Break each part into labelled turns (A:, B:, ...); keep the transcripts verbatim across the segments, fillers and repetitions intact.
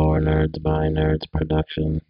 A: For Nerds by Nerds production.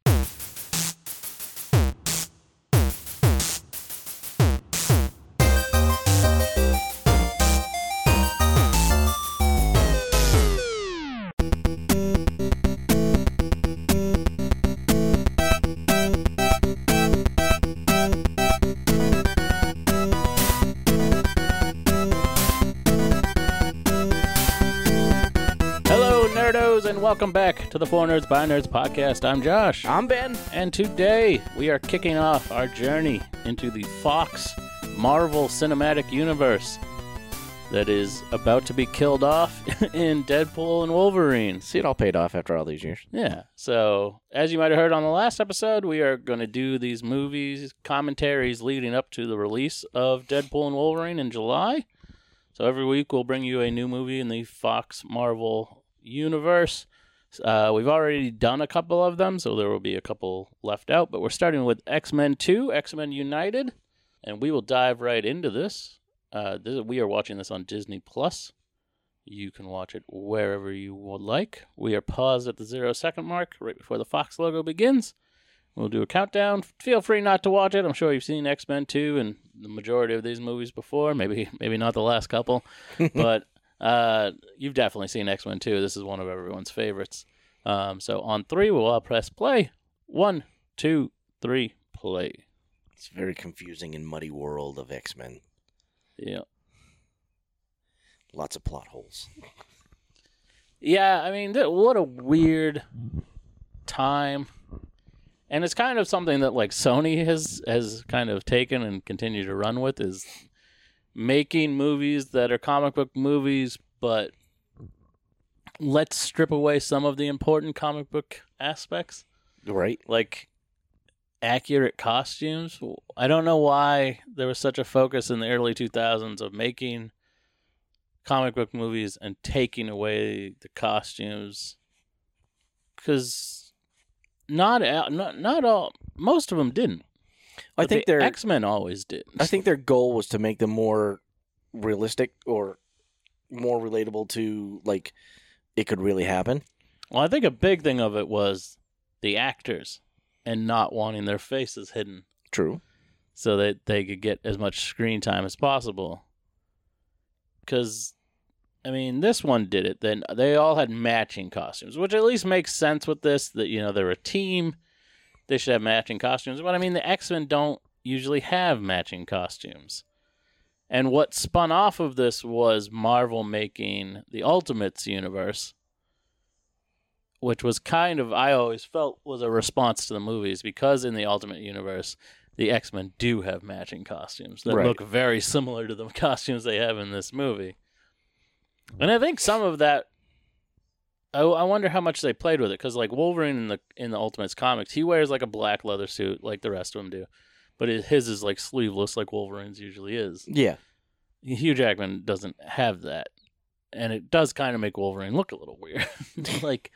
B: And welcome back to the For Nerds by Nerds podcast. I'm Josh.
C: I'm Ben.
B: And today we are kicking off our journey into the Fox Marvel Cinematic Universe that is about to be killed off in Deadpool and Wolverine.
C: See, it all paid off after all these years.
B: Yeah. So, as you might have heard on the last episode, we are going to do these movies, commentaries leading up to the release of Deadpool and Wolverine in July. So every week we'll bring you a new movie in the Fox Marvel universe. Uh, we've already done a couple of them, so there will be a couple left out, but we're starting with X-Men two, X-Men United, and we will dive right into this. Uh, this we are watching this on Disney Plus. You can watch it wherever you would like. We are paused at the zero second mark, right before the Fox logo begins. We'll do a countdown. Feel free not to watch it. I'm sure you've seen X-Men two and the majority of these movies before. Maybe, maybe not the last couple, but Uh, you've definitely seen X-Men two. This is one of everyone's favorites. Um, so on three, we'll all press play. One, two, three, play.
C: It's a very confusing and muddy world of X-Men.
B: Yeah.
C: Lots of plot holes.
B: Yeah, I mean, th- what a weird time. And it's kind of something that, like, Sony has, has kind of taken and continued to run with, is making movies that are comic book movies, but let's strip away some of the important comic book aspects.
C: Right.
B: Like accurate costumes. I don't know why there was such a focus in the early two thousands of making comic book movies and taking away the costumes. Because not, not, not all, most of them didn't.
C: I
B: But
C: think
B: the
C: their
B: X-Men always did.
C: I think their goal was to make them more realistic or more relatable to, like, it could really happen.
B: Well, I think a big thing of it was the actors and not wanting their faces hidden.
C: True.
B: So that they could get as much screen time as possible. Because, I mean, this one did it. Then they all had matching costumes, which at least makes sense with this, that, you know, they're a team. They should have matching costumes. But, I mean, the X-Men don't usually have matching costumes. And what spun off of this was Marvel making the Ultimates universe, which was kind of, I always felt, was a response to the movies, because in the Ultimate universe, the X-Men do have matching costumes that
C: Right.
B: look very similar to the costumes they have in this movie. And I think some of that, I, I wonder how much they played with it, because like Wolverine in the in the Ultimates comics, he wears like a black leather suit like the rest of them do, but it, his is like sleeveless like Wolverine's usually is.
C: Yeah.
B: Hugh Jackman doesn't have that, and it does kind of make Wolverine look a little weird. like,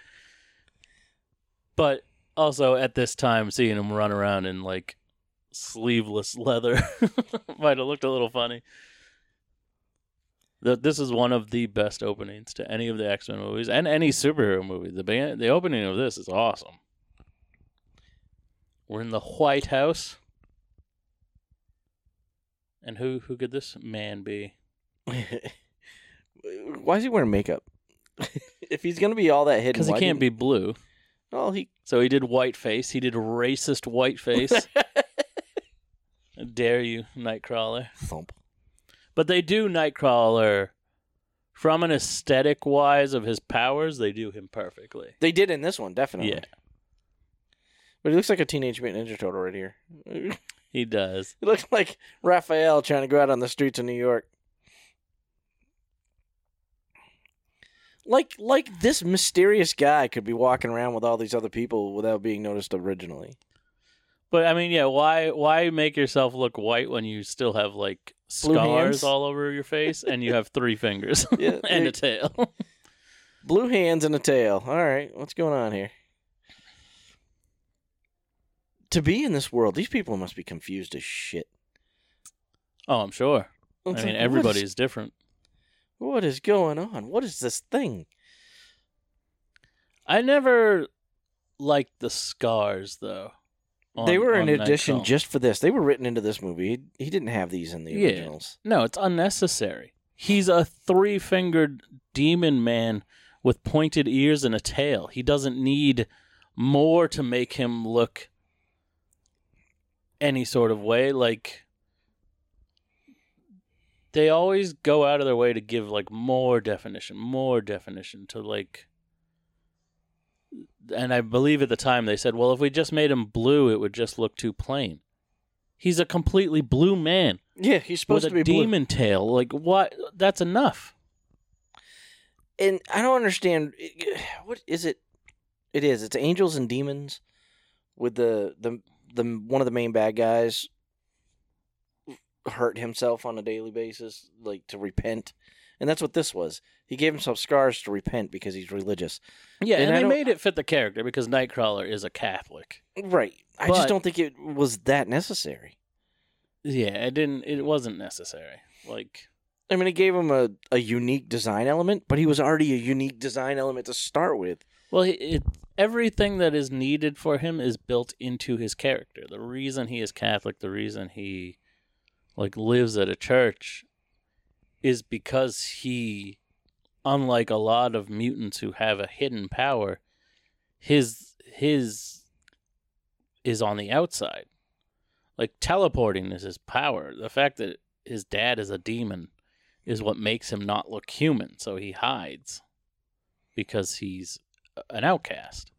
B: but also at this time, seeing him run around in like sleeveless leather might have looked a little funny. The, this is one of the best openings to any of the X-Men movies and any superhero movie. The band, the opening of this is awesome. We're in the White House. And who who could this man be?
C: Why is he wearing makeup? If he's going to be all that hidden,
B: Because he
C: why
B: can't
C: didn't-
B: be blue.
C: Oh, he...
B: So he did whiteface. He did racist whiteface. How dare you, Nightcrawler.
C: Thump.
B: But they do Nightcrawler, from an aesthetic-wise of his powers, they do him perfectly.
C: They did in this one, definitely.
B: Yeah.
C: But he looks like a Teenage Mutant Ninja Turtle right here.
B: He does.
C: He looks like Raphael trying to go out on the streets of New York. Like, like this mysterious guy could be walking around with all these other people without being noticed originally.
B: But, I mean, yeah, why why make yourself look white when you still have, like,
C: Blue
B: scars
C: hands.
B: all over your face and you have three fingers
C: Yeah,
B: and
C: they-
B: a tail?
C: Blue hands and a tail. All right, what's going on here? To be in this world, these people must be confused as shit.
B: Oh, I'm sure.
C: It's
B: I mean,
C: like,
B: everybody
C: what is,
B: is different.
C: what is going on? What is this thing?
B: I never liked the scars, though. on-
C: they were
B: on
C: an addition
B: Nightcrawler.
C: just for this. They were written into this movie. He, he didn't have these in the
B: Yeah.
C: originals.
B: No, it's unnecessary. He's a three-fingered demon man with pointed ears and a tail. He doesn't need more to make him look any sort of way. Like, they always go out of their way to give, like, more definition, more definition to, like... And I believe at the time they said, well, if we just made him blue, it would just look too plain. He's a completely blue man
C: Yeah, he's supposed
B: with
C: to
B: a
C: be blue.
B: demon tail. Like, what? That's enough.
C: And I don't understand. What is it? It is. It's angels and demons with the, the, the one of the main bad guys hurt himself on a daily basis, like to repent. And that's what this was. He gave himself scars to repent because he's religious.
B: Yeah,
C: And
B: and,
C: I
B: they
C: don't-
B: made it fit the character because Nightcrawler is a Catholic.
C: Right. I
B: But-
C: just don't think it was that necessary.
B: Yeah, it didn't. It wasn't necessary. Like,
C: I mean, it gave him a, a unique design element, but he was already a unique design element to start with.
B: well, it, it everything that is needed for him is built into his character. The reason he is Catholic, the reason he like lives at a church, is because he, unlike a lot of mutants who have a hidden power, his his is on the outside. Like, teleporting is his power. The fact that his dad is a demon is what makes him not look human, so he hides because he's an outcast.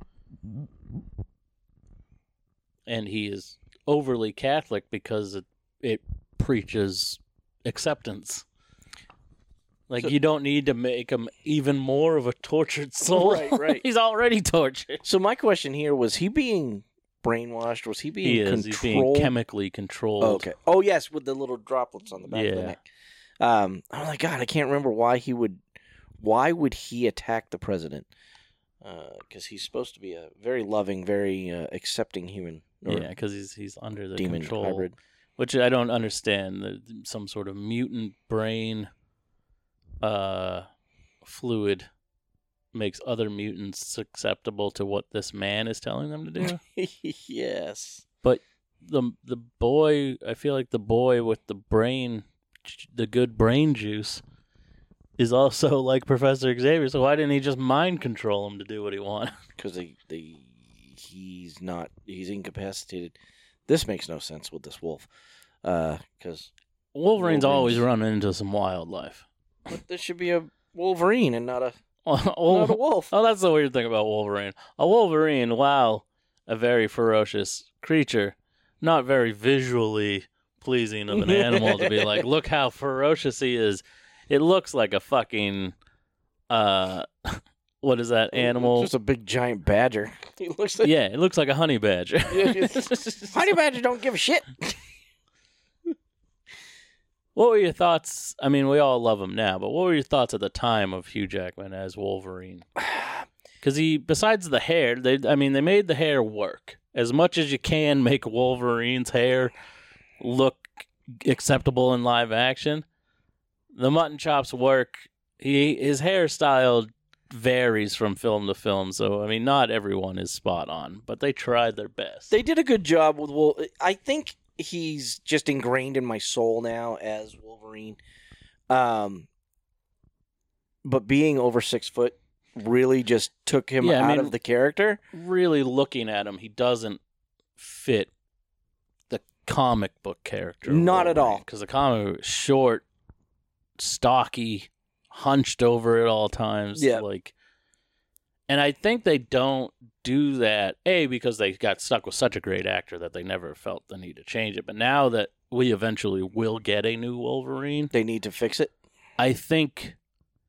B: And he is overly Catholic because it, it preaches acceptance. Like,
C: So-
B: you don't need to make him even more of a tortured soul.
C: Right, right.
B: He's already tortured.
C: So my question here, was he being brainwashed? Was he being
B: He is.
C: controlled?
B: He's being chemically controlled.
C: Oh, okay. Oh, yes, with the little droplets on the back of the
B: Yeah.
C: neck. Um, oh my God, I can't remember why he would. Why would he attack the president? Because he's supposed to be a very loving, very uh, accepting human. Or
B: Yeah, because he's he's under the
C: demon
B: control,
C: hybrid.
B: which I don't understand. The, some sort of mutant brain uh, fluid makes other mutants susceptible to what this man is telling them to do.
C: Yes.
B: the The boy, I feel like the boy with the brain, the good brain juice, is also like Professor Xavier. So why didn't he just mind control him to do what he wanted?
C: Because they, they, he's not. He's incapacitated. This makes no sense with this wolf. Because
B: Wolverine's
C: Wolverine's-
B: always running into some wildlife.
C: this should be a Wolverine and not a
B: Oh,
C: not a wolf.
B: Oh, that's the weird thing about Wolverine. A Wolverine, while a very ferocious creature, not very visually pleasing of an animal to be like, look how ferocious he is. It looks like a fucking, uh, what is that animal?
C: Just a big giant badger. He looks like
B: Yeah, it looks like a honey badger.
C: honey badgers don't give a shit.
B: What were your thoughts? I mean, we all love him now, but what were your thoughts at the time of Hugh Jackman as Wolverine? Because he, besides the hair, they, I mean, they made the hair work as much as you can. Make Wolverine's hair look acceptable in live action. The mutton chops work. He his hairstyle varies from film to film, so I mean, not everyone is spot on, but they tried their best.
C: They did a good job with Wolf. I think he's just ingrained in my soul now as Wolverine. Um, but being over six foot really just took him
B: Yeah, I
C: out
B: mean-
C: of the character.
B: Really looking at him, he doesn't fit the comic book character.
C: Not at all.
B: Because the comic book is short, stocky, hunched over at all times.
C: Yeah.
B: Like, and I think they don't do that, A, because they got stuck with such a great actor that they never felt the need to change it. But now that we eventually will get a new Wolverine,
C: They need to fix it.
B: I think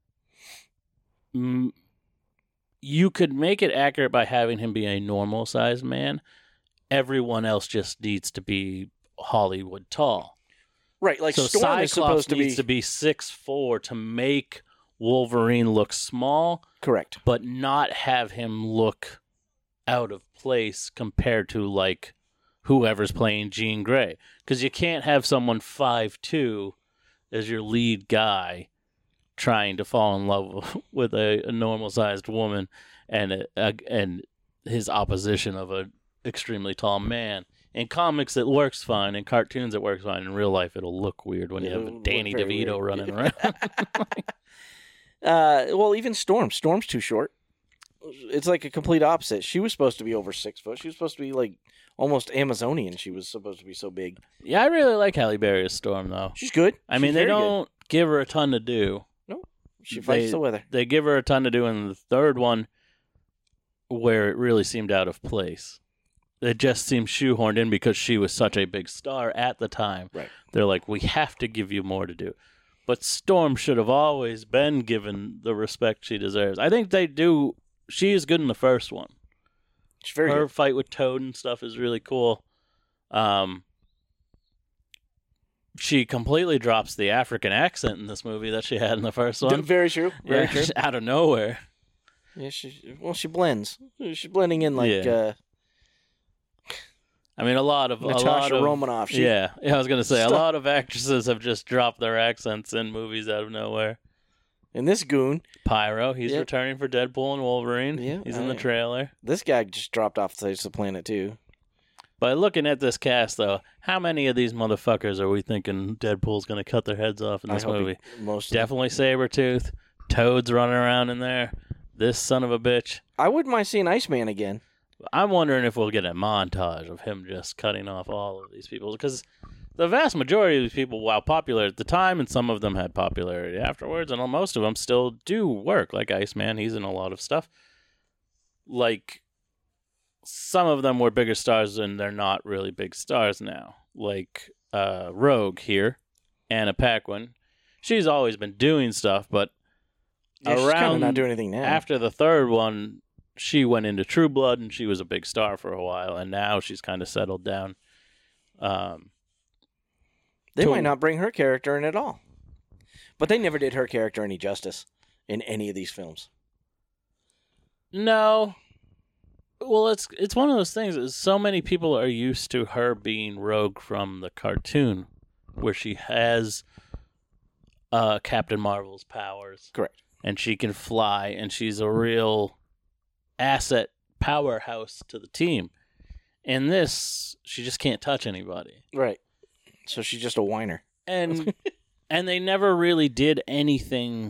B: mm, you could make it accurate by having him be a normal sized man. Everyone else just needs to be Hollywood tall.
C: Right, like
B: so
C: Storm
B: Cyclops
C: is supposed to
B: needs
C: be
B: to be six foot four to make Wolverine look small,
C: correct.
B: but not have him look out of place compared to like whoever's playing Jean Grey. Because you can't have someone five two as your lead guy trying to fall in love with a, a normal-sized woman and uh, and his opposition of a extremely tall man. In comics, it works fine. In cartoons, it works fine. In real life, it'll look weird when you
C: It'll
B: have
C: look
B: Danny
C: very
B: DeVito
C: weird.
B: running around.
C: Uh, well, even Storm. Storm's too short. It's like a complete opposite. She was supposed to be over six foot. She was supposed to be like almost Amazonian. She was supposed to be so big.
B: Yeah, I really like Halle Berry as Storm, though.
C: She's good.
B: I mean,
C: She's
B: they
C: very good.
B: don't give her a ton to do.
C: She fights
B: they-
C: the weather.
B: They give her a ton to do in the third one, where it really seemed out of place. It just seemed shoehorned in because she was such a big star at the time.
C: Right.
B: They're like, we have to give you more to do. But Storm should have always been given the respect she deserves. I think they do. She is good in the first one.
C: She's very
B: Her
C: good.
B: fight with Toad and stuff is really cool. Um, she completely drops the African accent in this movie that she had in the first one.
C: Very true. Very
B: Yeah,
C: true.
B: out of nowhere.
C: Yeah, she well, she blends. She's blending in like
B: Yeah.
C: uh,
B: I mean, a lot of a lot
C: Natasha
B: of
C: Romanoff. She,
B: yeah, yeah. I was gonna say a
C: Stuff.
B: lot of actresses have just dropped their accents in movies out of nowhere.
C: And this goon,
B: Pyro, he's
C: Yep.
B: returning for Deadpool and Wolverine.
C: Yeah,
B: he's in the
C: I-
B: trailer.
C: this guy just dropped off the face of the planet too.
B: By looking at this cast, though, how many of these motherfuckers are we thinking Deadpool's gonna cut their heads off in
C: I
B: this
C: hope he-
B: movie?
C: most of
B: Definitely Sabretooth. Toad's running around in there. This son of a bitch.
C: I wouldn't mind seeing Iceman again.
B: I'm wondering if we'll get a montage of him just cutting off all of these people, because the vast majority of these people, while popular at the time, and some of them had popularity afterwards, and most of them still do work. Like Iceman, he's in a lot of stuff. Like, some of them were bigger stars, and they're not really big stars now. Like uh, Rogue here, Anna Paquin. She's always been doing stuff, but
C: Yeah, she's kind of
B: around
C: not doing anything now.
B: after the third one, she went into True Blood, and she was a big star for a while, and now she's kind of settled down. Um,
C: they
B: to-
C: might not bring her character in at all. But they never did her character any justice in any of these films.
B: no, well, it's it's one of those things. Is so many people are used to her being Rogue from the cartoon, where she has uh, Captain Marvel's powers,
C: Correct.
B: and she can fly, and she's a real asset powerhouse to the team. In this, she just can't touch anybody.
C: Right. So she's just a whiner.
B: And and they never really did anything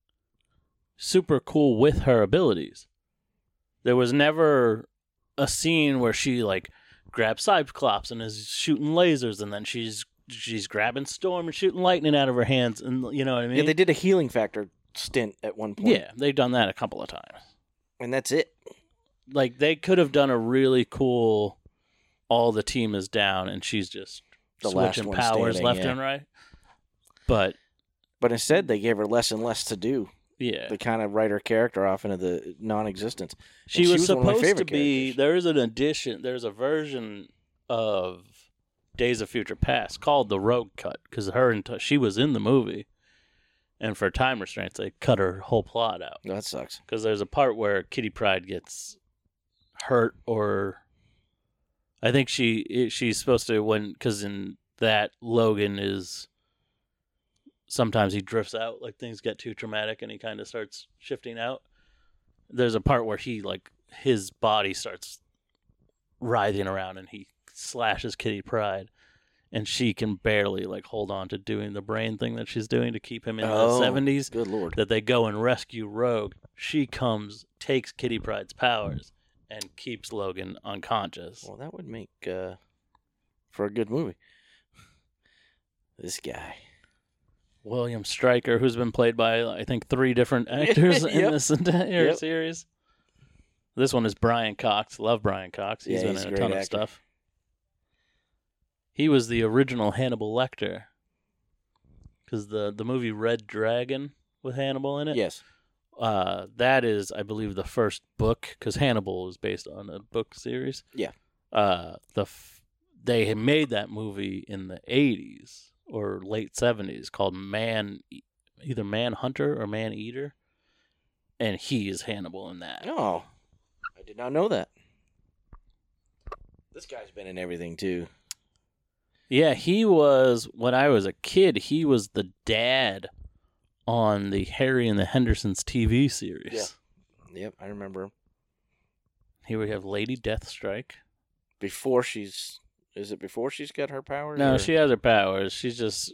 B: super cool with her abilities. There was never a scene where she like grabs Cyclops and is shooting lasers, and then she's she's grabbing Storm and shooting lightning out of her hands, and you know what I mean?
C: Yeah, they did a healing factor stint at one point.
B: Yeah, they've done that a couple of times.
C: And that's it.
B: Like, they could have done a really cool, all the team is down, and she's just
C: The last
B: switching
C: one
B: powers
C: standing,
B: left
C: yeah.
B: and right. But,
C: But instead, they gave her less and less to do.
B: yeah.
C: They kind of write her character off into the non-existence.
B: She
C: And
B: was,
C: she was one of my
B: supposed to
C: favorite
B: be.
C: characters.
B: There is an addition. There's a version of Days of Future Past called the Rogue Cut, because her and she was in the movie, and for time restraints, they cut her whole plot out.
C: That sucks.
B: Because there's a part where Kitty Pryde gets hurt, or I think she she's supposed to when because in that Logan is sometimes he drifts out, like things get too traumatic, and he kind of starts shifting out. There's a part where he like his body starts writhing around, and he slashes Kitty Pryde, and she can barely like hold on to doing the brain thing that she's doing to keep him in
C: Oh.
B: the seventies.
C: Good lord.
B: That they go and rescue Rogue. She comes, takes Kitty Pryde's powers, and keeps Logan unconscious.
C: Well, that would make uh, for a good movie. This guy.
B: William Stryker, who's been played by I think three different actors in
C: Yep.
B: this entire
C: Yep.
B: series. This one is Brian Cox. Love Brian Cox. He's
C: Yeah,
B: been
C: he's a
B: in a
C: great
B: ton of
C: actor.
B: stuff. He was the original Hannibal Lecter. Because the, the movie Red Dragon with Hannibal in it.
C: Yes.
B: Uh, that is, I believe, the first book, because Hannibal is based on a book series.
C: Yeah.
B: Uh, the f- they had made that movie in the eighties or late seventies called Man, either Man Hunter or Man Eater, and he is Hannibal in that.
C: Oh, I did not know that. This guy's been in everything too.
B: Yeah, he was, when I was a kid, he was the dad on the Harry and the Hendersons T V series.
C: Yeah. Yep, I remember him.
B: Here we have Lady Deathstrike.
C: Before she's, is it before she's got her powers?
B: No,
C: or?
B: she has her powers. She's just.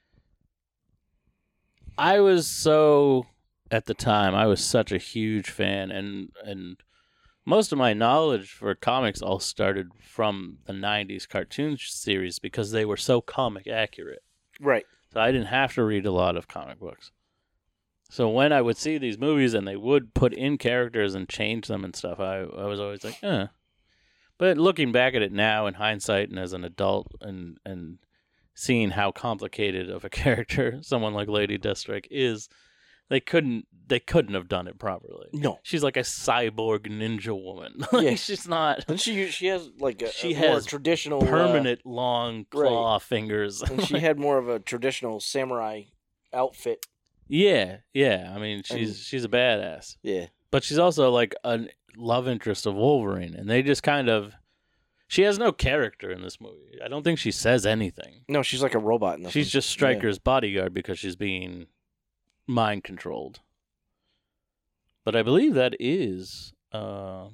B: I was so at the time. I was such a huge fan, and and most of my knowledge for comics all started from the nineties cartoon series because they were so comic accurate.
C: Right.
B: So I didn't have to read a lot of comic books. So when I would see these movies and they would put in characters and change them and stuff, I I was always like, eh. But looking back at it now in hindsight and as an adult and and seeing how complicated of a character someone like Lady Deathstrike is, they couldn't they couldn't have done it properly.
C: No.
B: She's like a cyborg ninja woman. Like,
C: Yeah.
B: she's not.
C: And she she has like a,
B: She
C: a more
B: has
C: traditional
B: permanent long claw fingers.
C: Uh, and she had more of a traditional samurai outfit.
B: Yeah, yeah. I mean, she's
C: And-
B: she's a badass.
C: Yeah.
B: But she's also like a love interest of Wolverine, and they just kind of. She has no character in this movie. I don't think she says anything.
C: No, she's like a robot in this
B: She's
C: one.
B: just Stryker's bodyguard because she's being mind controlled. But I believe that is. Uh,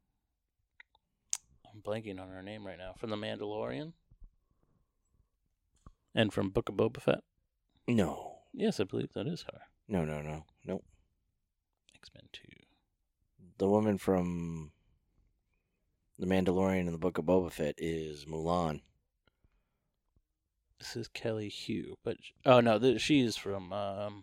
B: I'm blanking on her name right now. From The Mandalorian, and from Book of Boba Fett.
C: Yeah. No.
B: Yes, I believe that is her.
C: No, no, no. Nope.
B: X-Men two.
C: The woman from The Mandalorian and the Book of Boba Fett is Mulan.
B: This is Kelly Hugh, but oh no, th- she's from um,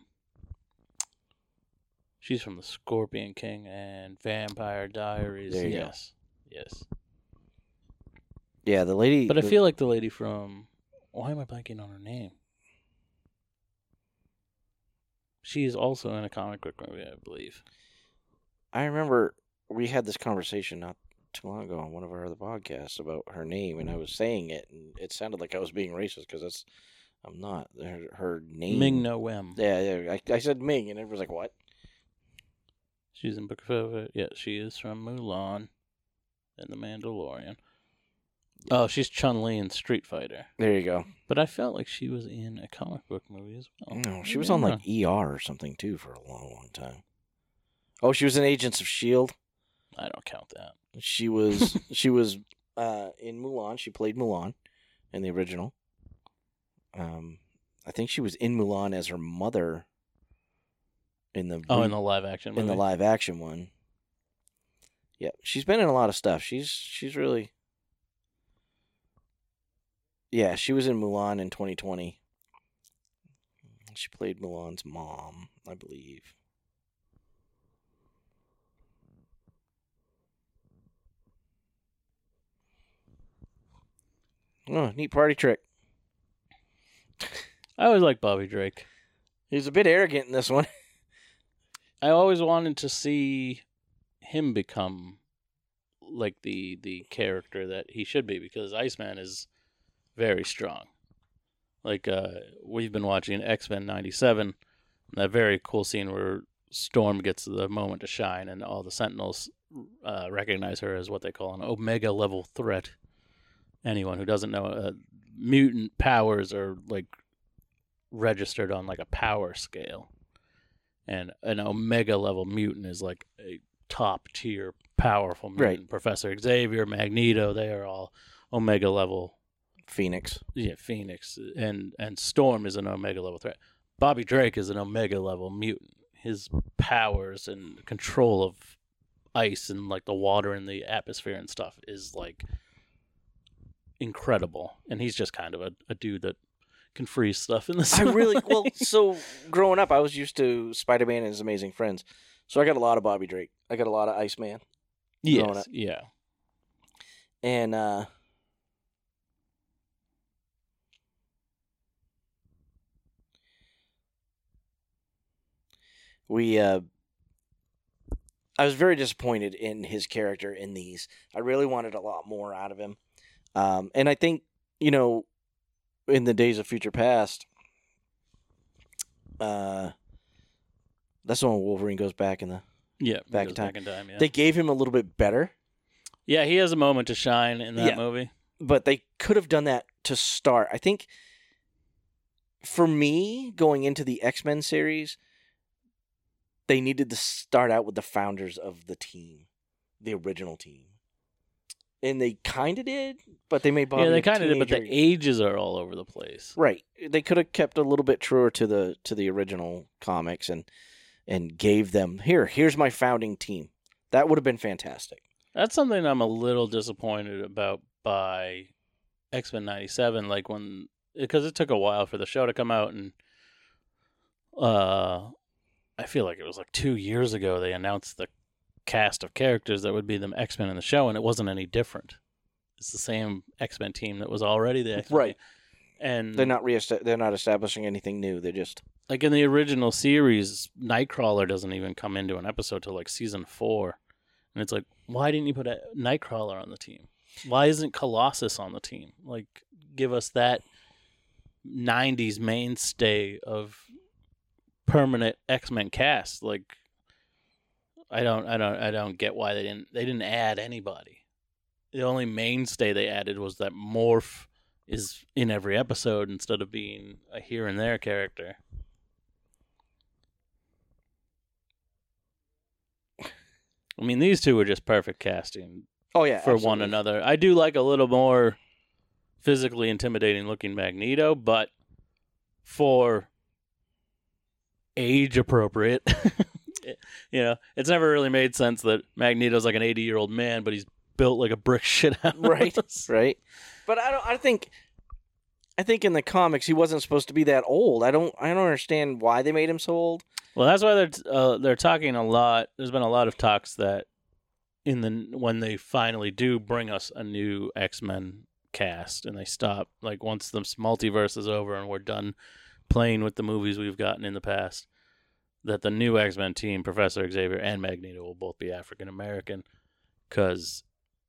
B: she's from the Scorpion King and Vampire Diaries.
C: There you go.
B: Yes, yes.
C: Yeah, the lady.
B: But I
C: the-
B: feel like the lady from. Why am I blanking on her name? She is also in a comic book movie, I believe.
C: I remember we had this conversation not too long ago on one of our other podcasts about her name, and I was saying it, and it sounded like I was being racist because that's I'm not. Her, her name.
B: Ming No Wem.
C: Yeah, yeah. I, I said Ming, and everyone's like, "What?"
B: She's in Book of Boba. Yeah, she is from Mulan and The Mandalorian. Oh, she's Chun-Li in Street Fighter.
C: There you go.
B: But I felt like she was in a comic book movie as well.
C: No, she
B: Maybe
C: was
B: I'm
C: on
B: wrong.
C: like E R or something too for a long, long time. Oh, she was in Agents of Shield.
B: I don't count that.
C: She was she was uh, in Mulan. She played Mulan in the original. Um, I think she was in Mulan as her mother in the
B: Oh,
C: re-
B: in the live action movie.
C: in the live action one. Yeah, she's been in a lot of stuff. She's she's really. Yeah, she was in Mulan in twenty twenty. She played Mulan's mom, I believe. Oh, neat party trick.
B: I always like Bobby Drake.
C: He's a bit arrogant in this one.
B: I always wanted to see him become like the the character that he should be because Iceman is very strong. Like uh, we've been watching X-Men ninety-seven, that very cool scene where Storm gets the moment to shine, and all the Sentinels uh, recognize her as what they call an Omega level threat. Anyone who doesn't know, uh, mutant powers are like registered on like a power scale, and an Omega level mutant is like a top tier powerful mutant.
C: Right.
B: Professor Xavier, Magneto, they are all Omega level.
C: Phoenix.
B: Yeah, Phoenix and and Storm is an Omega level threat. Bobby Drake is an Omega level mutant. His powers and control of ice and like the water in the atmosphere and stuff is like incredible. And he's just kind of a, a dude that can freeze stuff in the
C: I
B: sun.
C: really well. So growing up, I was used to Spider-Man and His Amazing Friends, so I got a lot of Bobby Drake. I got a lot of Iceman, growing
B: yes,
C: up.
B: yeah.
C: and uh, we. Uh, I was very disappointed in his character in these. I really wanted a lot more out of him, um, and I think you know, in the Days of Future Past. Uh, that's the one where Wolverine goes back in the.
B: Yeah, he
C: Back
B: goes
C: in time.
B: Back in time, yeah.
C: They gave him a little bit better,
B: yeah, he has a moment to shine in that
C: Yeah.
B: movie.
C: but they could have done that to start. I think for me, going into the X-Men series, they needed to start out with the founders of the team, the original team. and they kind of did, but they made Bobby
B: yeah, they
C: a
B: kind of did, but the
C: teenager.
B: ages are all over the place.
C: Right. They could have kept a little bit truer to the to the original comics and and gave them here. Here's my founding team. That would have been fantastic.
B: That's something I'm a little disappointed about by X-Men ninety-seven. Like when, because it took a while for the show to come out, and uh, I feel like it was like two years ago they announced the cast of characters that would be the X-Men in the show, and it wasn't any different. It's the same X-Men team that was already the X-Men
C: Right.
B: team. And
C: They're not re they're not establishing anything new. They're just
B: like in the original series, Nightcrawler doesn't even come into an episode till like season four. And it's like, why didn't you put a Nightcrawler on the team? Why isn't Colossus on the team? Like, give us that nineties mainstay of permanent X-Men cast. Like, I don't, I don't, I don't get why they didn't, they didn't add anybody. The only mainstay they added was that Morph is in every episode instead of being a here and there character. I mean, these two were just perfect casting
C: oh yeah
B: for
C: absolutely.
B: one another. I do like a little more physically intimidating looking Magneto, but for age appropriate, you know, it's never really made sense that Magneto's like an eighty year old man, but he's built like a brick shit house.
C: Right, right. But I don't. I think. I think in the comics he wasn't supposed to be that old. I don't. I don't understand why they made him so old.
B: Well, that's why they're uh, they're talking a lot. There's been a lot of talks that in the when they finally do bring us a new X-Men cast, and they stop like once the multiverse is over and we're done playing with the movies we've gotten in the past, that the new X-Men team, Professor Xavier and Magneto, will both be African American, because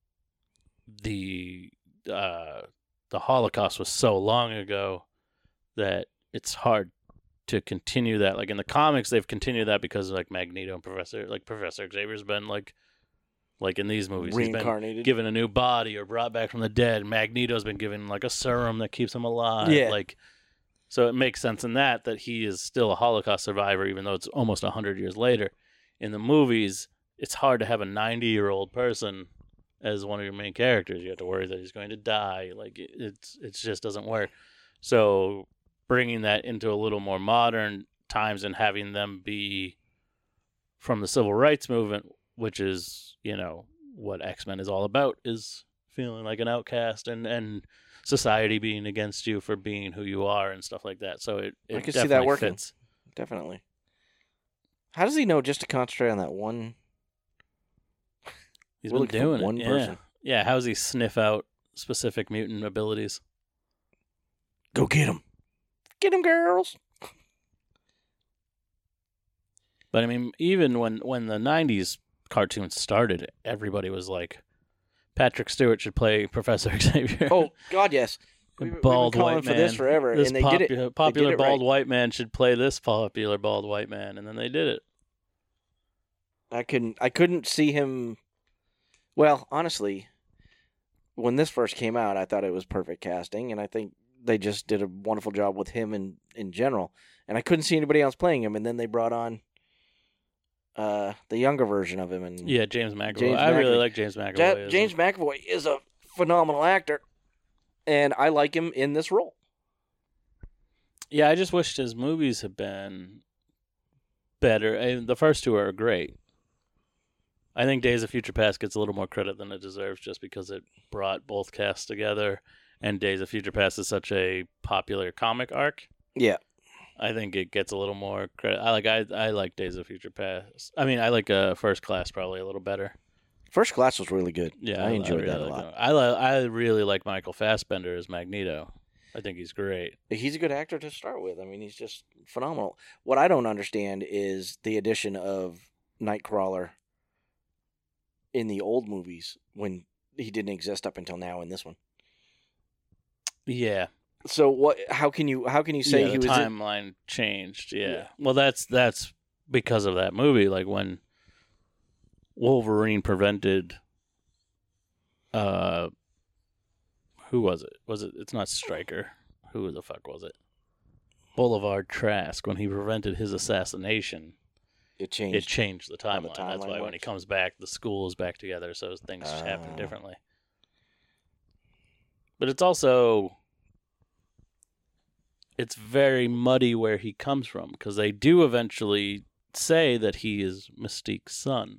B: the uh, the Holocaust was so long ago that it's hard to continue that. Like in the comics, they've continued that because like Magneto and Professor, like Professor Xavier's been like, like in these movies, he's been
C: Reincarnated.
B: given a new body or brought back from the dead. Magneto's been given like a serum that keeps him alive.
C: Yeah.
B: Like, so it makes sense in that that he is still a Holocaust survivor, even though it's almost a hundred years later. In the movies, it's hard to have a ninety-year-old person as one of your main characters. You have to worry that he's going to die. Like it, it's it just doesn't work. So bringing that into a little more modern times and having them be from the civil rights movement, which is, you know, what X-Men is all about, is feeling like an outcast and, and society being against you for being who you are and stuff like that. So it, it
C: I can see
B: definitely
C: that working.
B: fits.
C: Definitely. How does he know just to concentrate on that one?
B: He's
C: We're
B: been
C: looking for
B: doing
C: one
B: it.
C: person.
B: Yeah. Yeah. How does he sniff out specific mutant abilities?
C: Go get him. Get him, girls.
B: But I mean, even when, when the nineties cartoons started, everybody was like, Patrick Stewart should play Professor Xavier.
C: Oh, God, yes. We, we've
B: Bald
C: been calling
B: white
C: for
B: man.
C: this forever,
B: This
C: and they
B: popu-
C: did it.
B: Popular
C: they did it
B: bald
C: right.
B: white man should play this popular bald white man, and then they did it.
C: I couldn't. I couldn't see him. Well, honestly, when this first came out, I thought it was perfect casting, and I think they just did a wonderful job with him in in general. And I couldn't see anybody else playing him. And then they brought on uh, the younger version of him, and
B: Yeah, James McAvoy.
C: James
B: I really
C: McAvoy.
B: like James McAvoy.
C: Ja-
B: as
C: James
B: a-
C: McAvoy is a phenomenal actor, and I like him in this role.
B: Yeah, I just wished his movies had been better. I mean, the first two are great. I think Days of Future Past gets a little more credit than it deserves just because it brought both casts together, and Days of Future Past is such a popular comic arc.
C: Yeah.
B: I think it gets a little more credit. I like I I like Days of Future Past. I mean, I like uh, First Class probably a little better.
C: First Class was really good.
B: Yeah,
C: I enjoyed
B: really
C: that a
B: like
C: lot.
B: that. I li- I really like Michael Fassbender as Magneto. I think he's great.
C: He's a good actor to start with. I mean, he's just phenomenal. What I don't understand is the addition of Nightcrawler in the old movies when he didn't exist up until now in this one.
B: Yeah,
C: So what? How can you? How can you say
B: yeah,
C: he
B: the
C: was? in-
B: timeline changed. Yeah.
C: Yeah.
B: Well, that's that's because of that movie. Like when Wolverine prevented, uh, who was it? Was it? It's not Stryker. Who the fuck was it? Boulevard Trask. When he prevented his assassination,
C: It changed.
B: it changed the
C: How the
B: timeline. That's
C: timeline
B: why when he
C: works.
B: comes back, the school is back together, so things happen
C: Ah.
B: differently. But it's also, it's very muddy where he comes from, because they do eventually say that he is Mystique's son.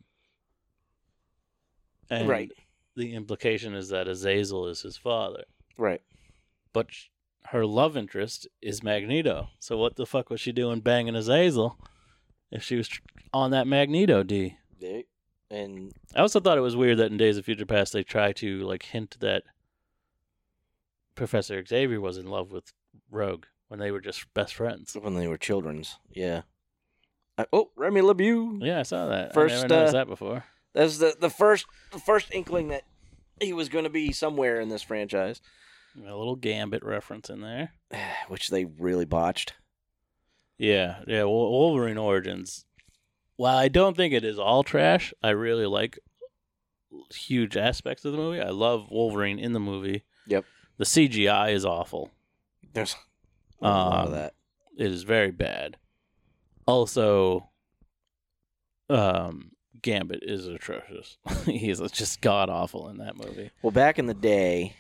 B: And
C: Right.
B: the implication is that Azazel is his father.
C: Right.
B: But her love interest is Magneto. So what the fuck was she doing banging Azazel if she was on that Magneto D?
C: They, and
B: I also thought it was weird that in Days of Future Past they try to like hint that Professor Xavier was in love with Rogue when they were just best friends.
C: when they were children's, yeah. I, oh, Remy LeBeau.
B: Yeah, I saw that.
C: First,
B: I never noticed
C: uh,
B: that before.
C: That's the the first the first inkling that he was going to be somewhere in this franchise,
B: A little Gambit reference in there.
C: which they really botched.
B: Yeah, yeah. Wol- Wolverine Origins. While I don't think it is all trash, I really like huge aspects of the movie. I love Wolverine in the movie.
C: Yep.
B: The C G I is awful.
C: There's a lot of
B: Um,
C: that.
B: It is very bad. Also, um, Gambit is atrocious. He is just god awful in that movie.
C: Well, back in the day,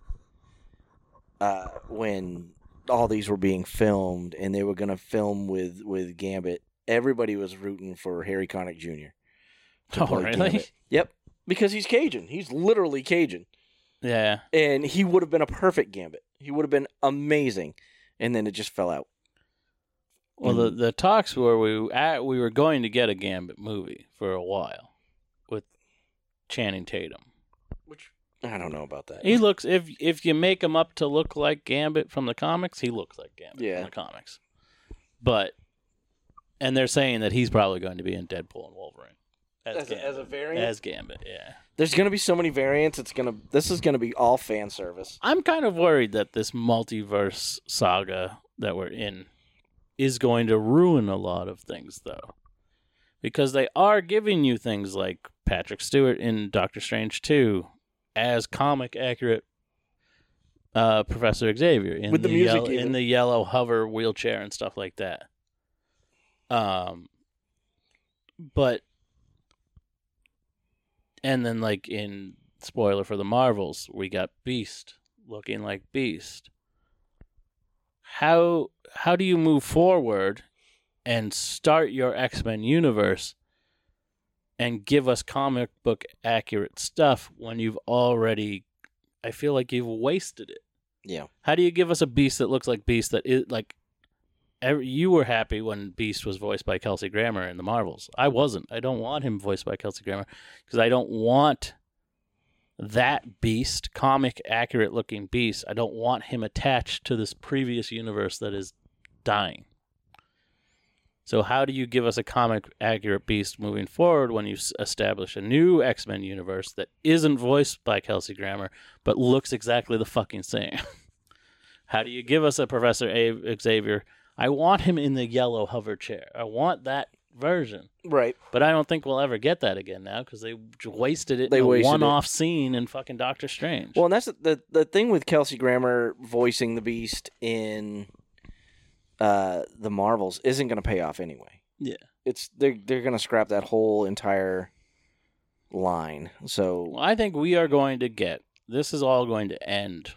C: uh, when all these were being filmed and they were going to film with, with Gambit, everybody was rooting for Harry Connick Junior to
B: Oh,
C: play
B: really?
C: Gambit. Yep, because he's Cajun. He's literally Cajun.
B: Yeah.
C: And he would have been a perfect Gambit. He would have been amazing. And then it just fell out.
B: Well, the, the talks were we at, we were going to get a Gambit movie for a while with Channing Tatum.
C: Which I don't know about that.
B: He looks if if you make him up to look like Gambit from the comics, he looks like Gambit
C: Yeah.
B: from the comics. But and they're saying that he's probably going to be in Deadpool and Wolverine
C: As a-
B: Gambit.
C: as a variant?
B: As Gambit, yeah.
C: There's going to be so many variants. It's going to. This is going to be all fan service.
B: I'm kind of worried that this multiverse saga that we're in is going to ruin a lot of things, though. Because they are giving you things like Patrick Stewart in Doctor Strange two as comic accurate uh, Professor Xavier in
C: With the music
B: yellow,
C: even.
B: in the yellow hover wheelchair and stuff like that. Um, but and then like in spoiler for the Marvels, we got Beast looking like Beast. How how do you move forward and start your X-Men universe and give us comic book accurate stuff when you've already, I feel like you've wasted it.
C: Yeah.
B: How do you give us a Beast that looks like Beast that is like every, you were happy when Beast was voiced by Kelsey Grammer in the Marvels. I wasn't. I don't want him voiced by Kelsey Grammer because I don't want that Beast, comic accurate looking Beast. I don't want him attached to this previous universe that is dying. So how do you give us a comic accurate Beast moving forward when you s- establish a new X-Men universe that isn't voiced by Kelsey Grammer but looks exactly the fucking same? How do you give us a Professor A- Xavier? I want him in the yellow hover chair. I want that version.
C: Right.
B: But I don't think we'll ever get that again now because they j- wasted it
C: They
B: in a
C: wasted it.
B: one-off scene in fucking Doctor Strange.
C: Well, and that's the, the the thing with Kelsey Grammer voicing the Beast in uh, the Marvels isn't going to pay off anyway.
B: Yeah.
C: It's they're they're going to scrap that whole entire line. So
B: Well, I think we are going to get, this is all going to end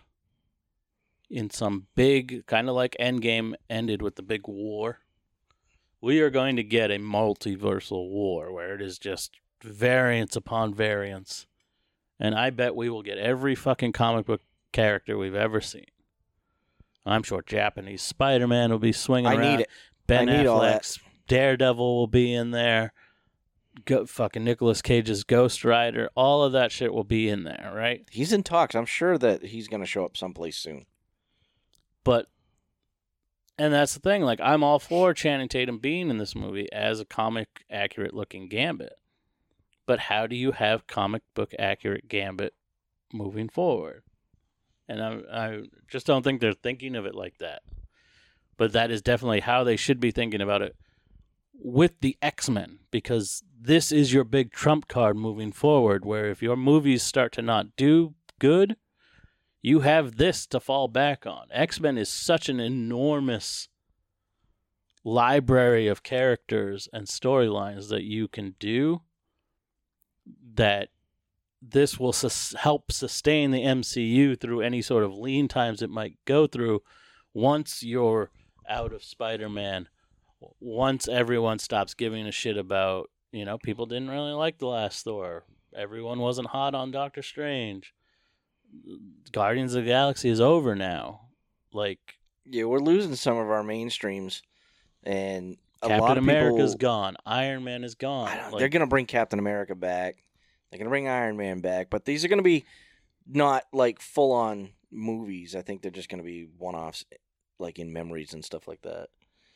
B: in some big, kind of like Endgame ended with the big war. We are going to get a multiversal war where it is just variance upon variance. And I bet we will get every fucking comic book character we've ever seen. I'm sure Japanese Spider-Man will be swinging
C: I
B: around.
C: need it.
B: Ben
C: I need all
B: Affleck's Daredevil will be in there. Go, fucking Nicolas Cage's Ghost Rider. All of that shit will be in there, right?
C: He's in talks. I'm sure that he's going to show up someplace soon.
B: But, and that's the thing, like, I'm all for Channing Tatum being in this movie as a comic accurate looking Gambit. But how do you have comic book accurate Gambit moving forward? And I, I just don't think they're thinking of it like that. But that is definitely how they should be thinking about it with the X-Men, because this is your big trump card moving forward, where if your movies start to not do good, you have this to fall back on. X-Men is such an enormous library of characters and storylines that you can do that this will sus- help sustain the M C U through any sort of lean times it might go through once you're out of Spider-Man, once everyone stops giving a shit about, you know, people didn't really like the last Thor. Everyone wasn't hot on Doctor Strange. Guardians of the Galaxy is over now. Like,
C: yeah, we're losing some of our mainstreams, and a
B: Captain
C: lot of
B: America's
C: people,
B: gone. Iron Man is gone.
C: I don't-
B: Like,
C: they're going to bring Captain America back. They're going to bring Iron Man back, but these are going to be not like full on movies. I think they're just going to be one offs, like in memories and stuff like that.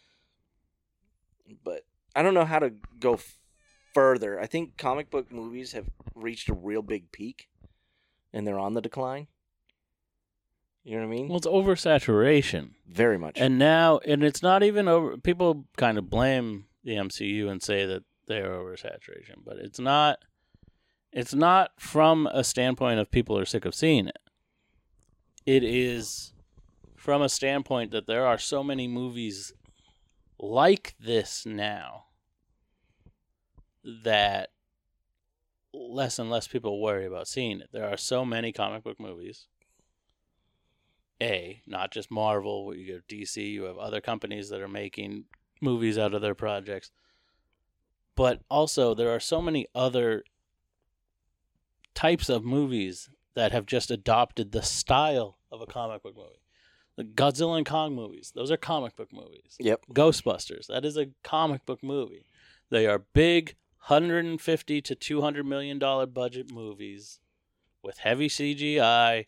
C: But I don't know how to go f- further. I think comic book movies have reached a real big peak, and they're on the decline. You know what I mean?
B: well, it's oversaturation.
C: Very much.
B: And now, and it's not even over. People kind of blame the M C U and say that they're oversaturation, but it's not. It's not from a standpoint of people are sick of seeing it. It is from a standpoint that there are so many movies like this now that less and less people worry about seeing it. There are so many comic book movies. A, not just Marvel, you have D C, you have other companies that are making movies out of their projects. But also, there are so many other types of movies that have just adopted the style of a comic book movie. The Godzilla and Kong movies, those are comic book movies.
C: Yep.
B: Ghostbusters, that is a comic book movie. They are big one hundred fifty to two hundred million dollars budget movies with heavy C G I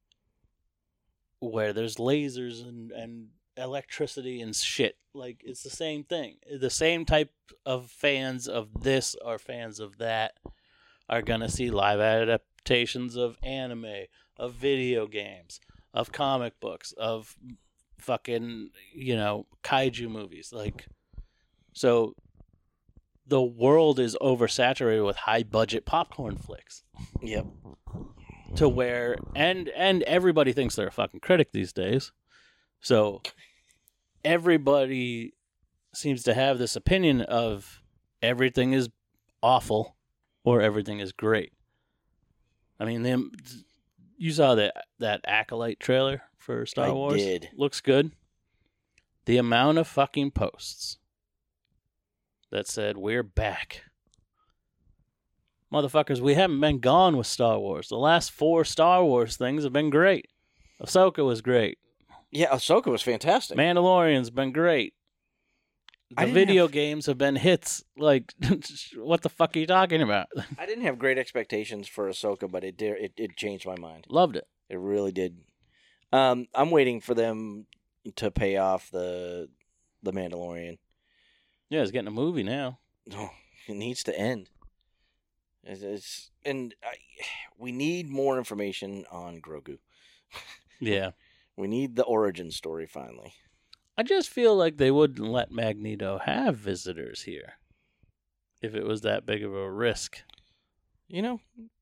B: where there's lasers and, and electricity and shit. Like, it's the same thing. The same type of fans of this or fans of that are going to see live adaptations of anime, of video games, of comic books, of fucking, you know, kaiju movies. Like, so the world is oversaturated with high budget popcorn flicks.
C: Yep.
B: To where, and and everybody thinks they're a fucking critic these days. So everybody seems to have this opinion of everything is awful or everything is great. I mean, them, you saw that that Acolyte trailer for Star
C: I
B: Wars?
C: did.
B: Looks good. The amount of fucking posts that said, we're back. Motherfuckers, we haven't been gone with Star Wars. The last four Star Wars things have been great. Ahsoka was great.
C: Yeah, Ahsoka was fantastic.
B: Mandalorian's been great.
C: I
B: The
C: didn't
B: video
C: have-
B: games have been hits. Like, what the fuck are you talking about?
C: I didn't have great expectations for Ahsoka, but it did. It, it changed my mind.
B: Loved it.
C: It really did. Um, I'm waiting for them to pay off the the Mandalorian.
B: Yeah, it's getting a movie now.
C: Oh, it needs to end. It's, it's and I, we need more information on Grogu.
B: Yeah.
C: We need the origin story finally.
B: I just feel like they wouldn't let Magneto have visitors here if it was that big of a risk.
C: You know,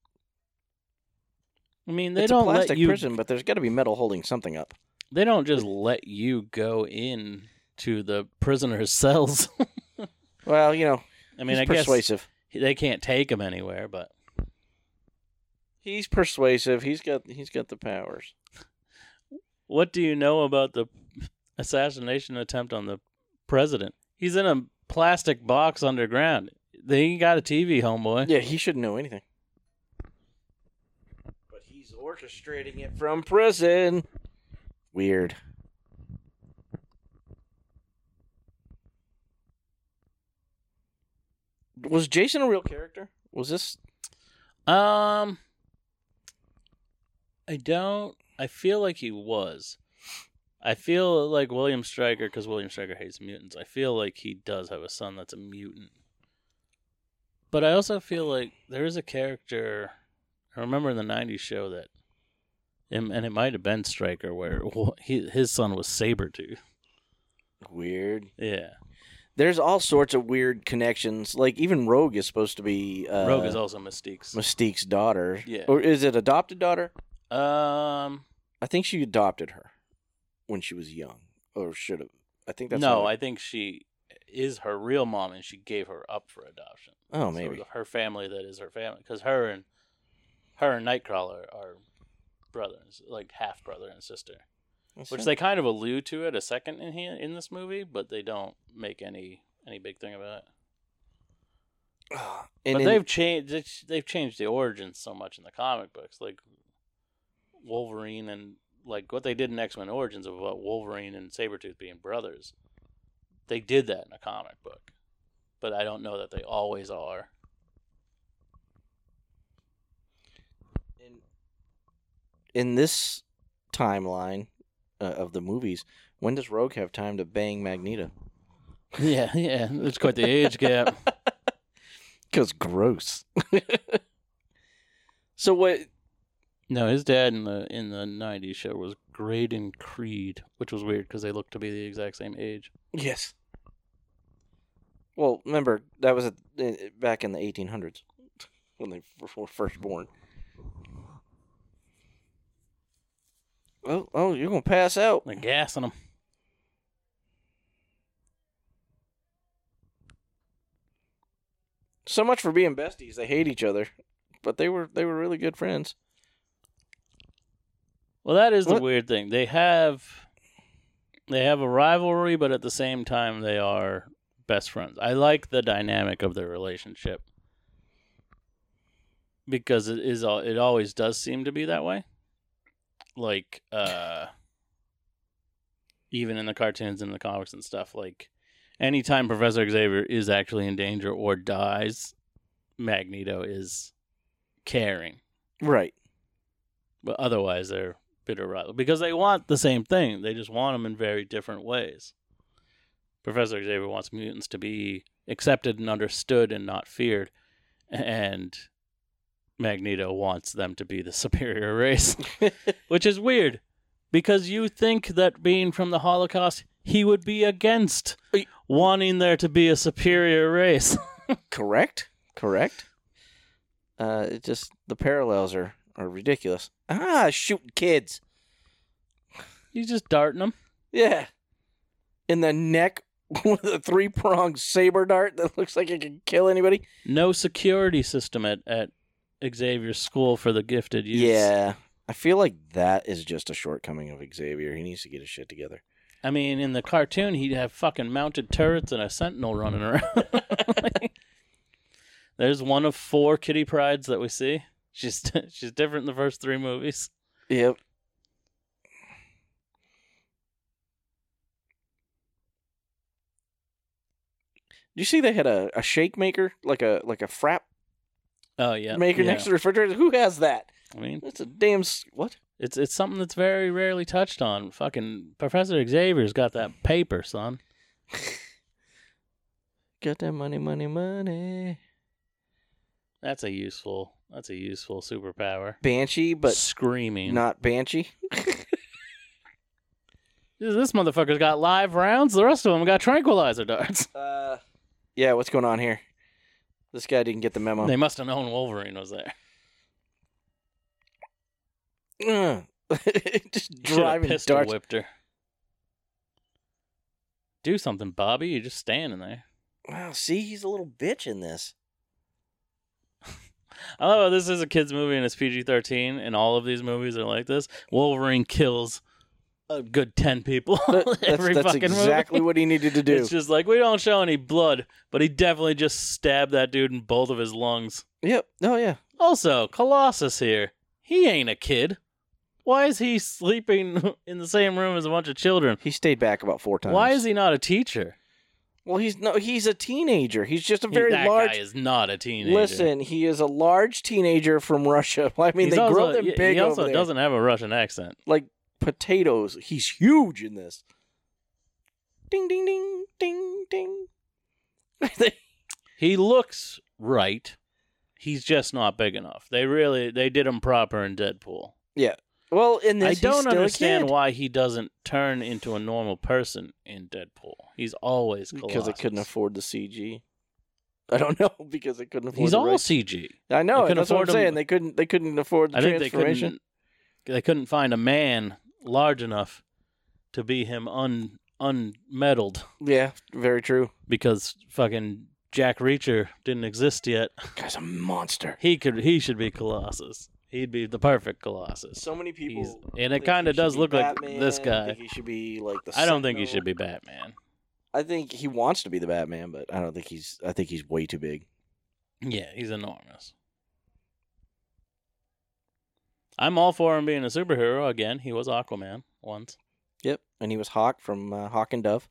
B: I mean, they
C: it's
B: don't
C: a plastic
B: let you.
C: prison, but there's got to be metal holding something up.
B: They don't just let you go in to the prisoners' cells.
C: Well, you know,
B: I mean,
C: he's
B: I guess
C: persuasive.
B: they can't take him anywhere, but
C: He's persuasive. He's got he's got the powers.
B: what do you know about the assassination attempt on the president? He's in a plastic box underground. They ain't got a T V, homeboy.
C: Yeah, he shouldn't know anything. But he's orchestrating it from prison. Weird. Was Jason a real character? Was this?
B: Um, I don't. I feel like he was. I feel like William Stryker, because William Stryker hates mutants. I feel like he does have a son that's a mutant. But I also feel like there is a character. I remember in the nineties show that, and and it might have been Stryker, where he, his son was Sabretooth.
C: Weird.
B: Yeah.
C: There's all sorts of weird connections. Like, even Rogue is supposed to be uh,
B: Rogue is also Mystique's.
C: Mystique's daughter.
B: Yeah.
C: Or is it adopted daughter?
B: Um.
C: I think she adopted her when she was young. Or should have. I think that's
B: no,
C: how-
B: I think she is her real mom, and she gave her up for adoption.
C: Oh,
B: So
C: maybe.
B: her family that is her family, because her and her and Nightcrawler are brothers, like half brother and sister.
C: That's
B: Which
C: it.
B: they kind of allude to it a second in here in this movie, but they don't make any any big thing about it.
C: And
B: but
C: in-
B: they've changed they've changed the origins so much in the comic books, like Wolverine and like what they did in X-Men Origins about Wolverine and Sabretooth being brothers. They did that in a comic book, but I don't know that they always are.
C: in, in this timeline uh, of the movies, when does Rogue have time to bang Magneto?
B: Yeah, yeah, it's quite the age gap.
C: Because gross. So what?
B: No, his dad in the in the nineties show was Graydon Creed, which was weird because they look to be the exact same age.
C: Yes. Well, remember that was at, uh, back in the eighteen hundreds when they f- were first born. Oh, oh, you're gonna pass out.
B: They're gassing him.
C: So much for being besties. They hate each other, but they were they were really good friends.
B: Well, that is the
C: What?
B: weird thing. They have they have a rivalry, but at the same time they are best friends. I like the dynamic of their relationship because it is all it always does seem to be that way. Like uh even in the cartoons and the comics and stuff, like anytime Professor Xavier is actually in danger or dies, Magneto is caring.
C: Right.
B: But otherwise, they're bitter rivals because they want the same thing. They just want them in very different ways. Professor Xavier wants mutants to be accepted and understood and not feared, and Magneto wants them to be the superior race, which is weird because you think that being from the Holocaust, he would be against wanting there to be a superior race.
C: Correct. Correct. Uh, it just the parallels are, are ridiculous. Ah, shooting kids.
B: He's just darting them.
C: Yeah. In the neck with a three pronged saber dart that looks like it can kill anybody.
B: No security system at, at Xavier's school for the gifted use.
C: Yeah. I feel like that is just a shortcoming of Xavier. He needs to get his shit together.
B: I mean, in the cartoon, he'd have fucking mounted turrets and a sentinel running around. There's one of four Kitty Prydes that we see. She's she's different in the first three movies.
C: Yep. Did you see they had a, a shake maker, like a like a frap
B: Oh yeah,
C: maker
B: yeah.
C: next to the refrigerator? Who has that?
B: I mean,
C: That's a damn s- what?
B: it's it's something that's very rarely touched on. Fucking Professor Xavier's got that paper, son.
C: Got that money, money, money.
B: That's a useful. That's a useful superpower.
C: Banshee, but
B: Screaming.
C: not Banshee.
B: This motherfucker's got live rounds. The rest of them got tranquilizer darts.
C: Uh, yeah. What's going on here? This guy didn't get the memo.
B: They must have known Wolverine was there.
C: Ugh. Just
B: Should've
C: driving
B: pistol
C: darts.
B: whipped her. Do something, Bobby. You're just standing there.
C: Wow. See, he's a little bitch in this.
B: I love how this is a kid's movie and it's P G thirteen, and all of these movies are like this. Wolverine kills a good ten people
C: That-
B: every
C: that's that's
B: fucking
C: exactly
B: movie.
C: what he needed to do.
B: It's just like, we don't show any blood, but he definitely just stabbed that dude in both of his lungs.
C: Yep. Oh yeah.
B: Also, Colossus here. He ain't a kid. Why is he sleeping in the same room as a bunch of children?
C: He stayed back about four times.
B: Why is he not a teacher?
C: Well, he's no. He's a teenager. He's just a
B: He-
C: very
B: that
C: large.
B: guy is not a teenager.
C: Listen, he is a large teenager from Russia. I mean,
B: He's
C: they
B: also,
C: grow them
B: he-
C: big
B: He also
C: over there,
B: doesn't have a Russian accent.
C: like potatoes. He's huge in this. Ding, ding, ding, ding, ding.
B: He looks right. He's just not big enough. They really they did him proper in Deadpool.
C: Well, in this,
B: I
C: he's
B: don't
C: still a
B: understand
C: kid.
B: why he doesn't turn into a normal person in Deadpool. He's always
C: Because
B: Colossus.
C: they couldn't afford the C G. I don't know because they couldn't afford.
B: He's
C: the
B: all
C: rights.
B: C G.
C: I know.
B: they couldn't
C: That's what I'm
B: afford him-
C: saying. They couldn't. They couldn't afford the
B: I think they
C: transformation.
B: couldn't. They couldn't find a man large enough to be him un unmeddled
C: Yeah, very true.
B: because fucking Jack Reacher didn't exist yet.
C: Guy's a monster.
B: He could. He should be Colossus. He'd be the perfect Colossus.
C: So many people,
B: He's, and it
C: think
B: kind
C: he
B: of
C: should
B: does
C: be
B: look
C: Batman,
B: like this guy.
C: Think he should be like the.
B: I don't think he
C: Sentinel.
B: should be Batman.
C: I think he wants to be the Batman, but I don't think he's. I think he's way too big.
B: Yeah, he's enormous. I'm all for him being a superhero again. He was Aquaman once.
C: Yep, and he was Hawk from uh, Hawk and Dove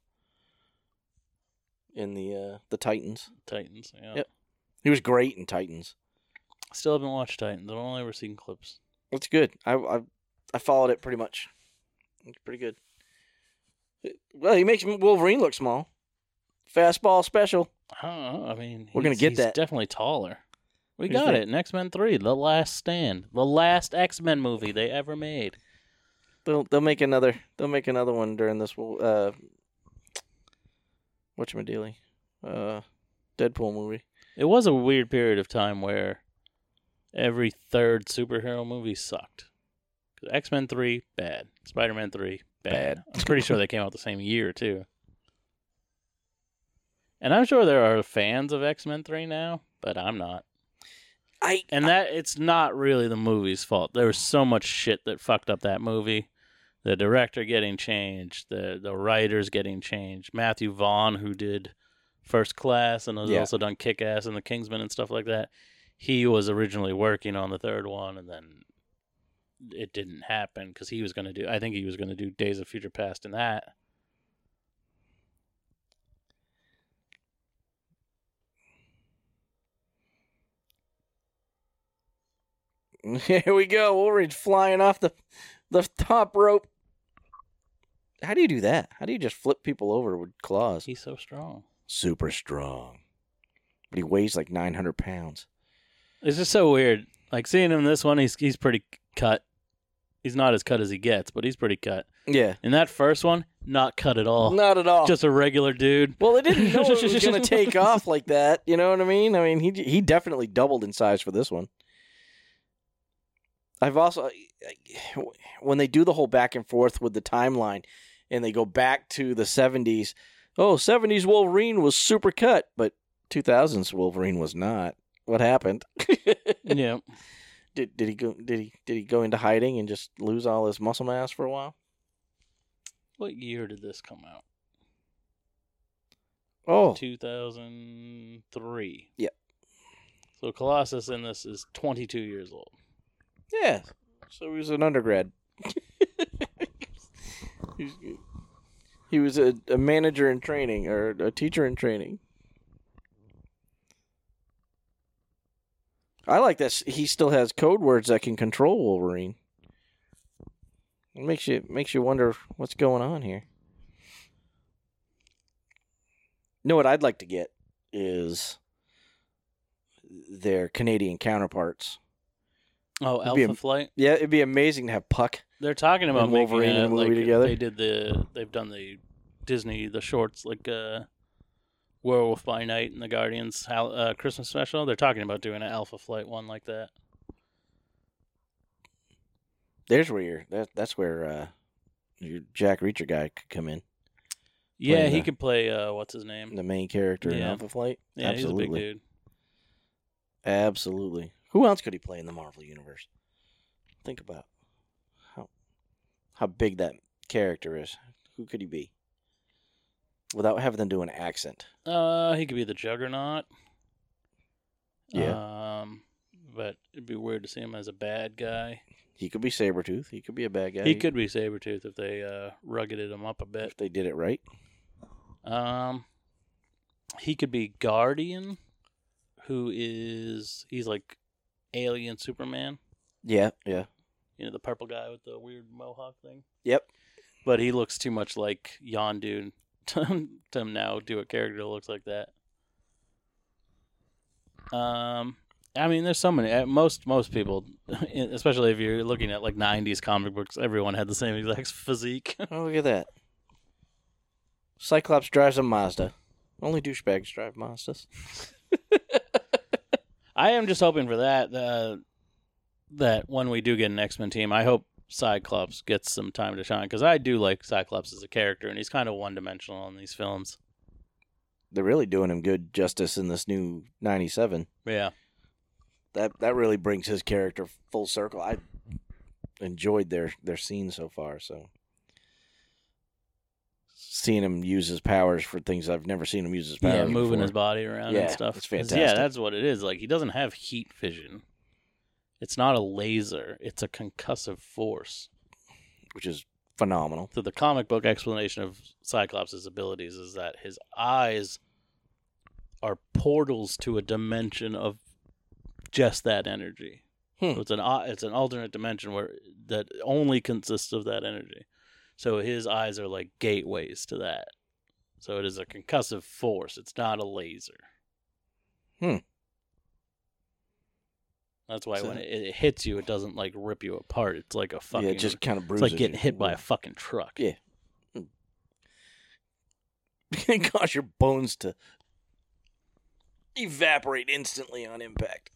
C: in the uh, the Titans.
B: Titans. Yeah.
C: Yep. He was great in Titans.
B: Still haven't watched Titans. I've only ever seen clips.
C: It's good. I I, I followed it pretty much. It's pretty good. Well, he makes Wolverine look small. Fastball special.
B: I don't know. I mean,
C: We're gonna
B: he's-
C: get
B: he's
C: that.
B: definitely taller. We
C: What do you
B: got
C: think?
B: it in X-Men three, The Last Stand. The last X-Men movie they ever made.
C: They'll they'll make another they'll make another one during this uh whatchamadiddly? Uh Deadpool movie.
B: It was a weird period of time where every third superhero movie sucked. X-Men three, bad. Spider-Man three, bad.
C: Bad.
B: I'm pretty sure they came out the same year, too. And I'm sure there are fans of X-Men three now, but I'm not.
C: I
B: And that it's not really the movie's fault. There was so much shit that fucked up that movie. The director getting changed, the the writers getting changed. Matthew Vaughn, who did First Class and has
C: Yeah.
B: also done Kick-Ass and The Kingsman and stuff like that, he was originally working on the third one, and then it didn't happen because he was going to do. I think he was going to do Days of Future Past in that.
C: Here we go. Wolverine's flying off the the top rope. How do you do that? How do you just flip people over with claws?
B: He's so strong.
C: Super strong. But he weighs like nine hundred pounds.
B: It's just so weird. Like seeing him in this one, he's he's pretty cut. He's not as cut as he gets, but he's pretty cut.
C: Yeah.
B: In that first one, not cut at all.
C: Not at all.
B: Just a regular dude.
C: well, they didn't know it was going to take off like that. You know what I mean? I mean, he he definitely doubled in size for this one. I've also, when they do the whole back and forth with the timeline, and they go back to the seventies. Oh, seventies Wolverine was super cut, but two thousands Wolverine was not. What happened?
B: Yeah.
C: Did did he go? Did he did he go into hiding and just lose all his muscle mass for a while?
B: What year did this come out?
C: Oh,
B: two thousand three.
C: Yep.
B: So Colossus in this is twenty-two years old.
C: yeah. So he was an undergrad. He's, he was a, a manager in training or a teacher in training. I like that he still has code words that can control Wolverine. It makes you makes you wonder what's going on here. You know what I'd like to get is their Canadian counterparts.
B: Oh,
C: It'd be
B: Alpha
C: a-
B: Flight.
C: Yeah, it'd be amazing to have Puck.
B: They're talking about
C: and
B: making
C: Wolverine
B: a,
C: in a movie
B: like,
C: together.
B: They did the. They've done the Disney the shorts like uh, Werewolf by Night and the Guardians uh, Christmas special. They're talking about doing an Alpha Flight one like that.
C: There's where you're. That, that's where uh, your Jack Reacher guy could come in.
B: Yeah,
C: Playing
B: he
C: the-
B: could play. Uh, what's his name?
C: The main character in
B: Yeah.
C: Alpha Flight.
B: Yeah,
C: Absolutely.
B: he's a big dude.
C: Absolutely. Who else could he play in the Marvel universe? Think about how how big that character is. Who could he be? Without having to do an accent.
B: Uh, he could be the Juggernaut.
C: Yeah.
B: Um, but it'd be weird to see him as a bad guy.
C: He could be Sabretooth. He could be a bad guy.
B: He could be Sabretooth if they uh ruggeded him up a bit.
C: if they did it right.
B: Um, he could be Guardian, who is he's like alien Superman.
C: Yeah, yeah.
B: You know, the purple guy with the weird mohawk thing.
C: Yep.
B: But he looks too much like Yondu to, to now do a character that looks like that. Um, I mean, there's so many. uh, Most most people, especially if you're looking at like nineties comic books, everyone had the same exact physique.
C: Oh, look at that. Cyclops drives a Mazda. Only douchebags drive Mazdas.
B: I am just hoping for that. Uh, that when we do get an X-Men team, I hope Cyclops gets some time to shine because I do like Cyclops as a character, and he's kind of one-dimensional in these films.
C: They're really doing him good justice in this new ninety-seven.
B: Yeah,
C: that that really brings his character full circle. I enjoyed their their scene so far. So seeing him use his powers for things I've never seen him use his powers.
B: Yeah, moving
C: before.
B: his body around
C: Yeah,
B: and stuff.
C: it's
B: 'Cause,
C: fantastic.
B: Yeah, that's what it is. Like, he doesn't have heat vision. It's not a laser. It's a concussive force.
C: Which is phenomenal.
B: So the comic book explanation of Cyclops' abilities is that his eyes are portals to a dimension of just that energy.
C: Hmm.
B: So it's an uh, it's an alternate dimension where that only consists of that energy. So his eyes are like gateways to that. So it is a concussive force. It's not a laser.
C: Hmm.
B: That's why
C: So-
B: when it, it hits you, it doesn't like rip you apart. It's like a fucking.
C: Yeah, it just kind of
B: it's
C: bruises.
B: like getting
C: you.
B: hit by a fucking truck.
C: Yeah. It cause your bones to evaporate instantly on impact.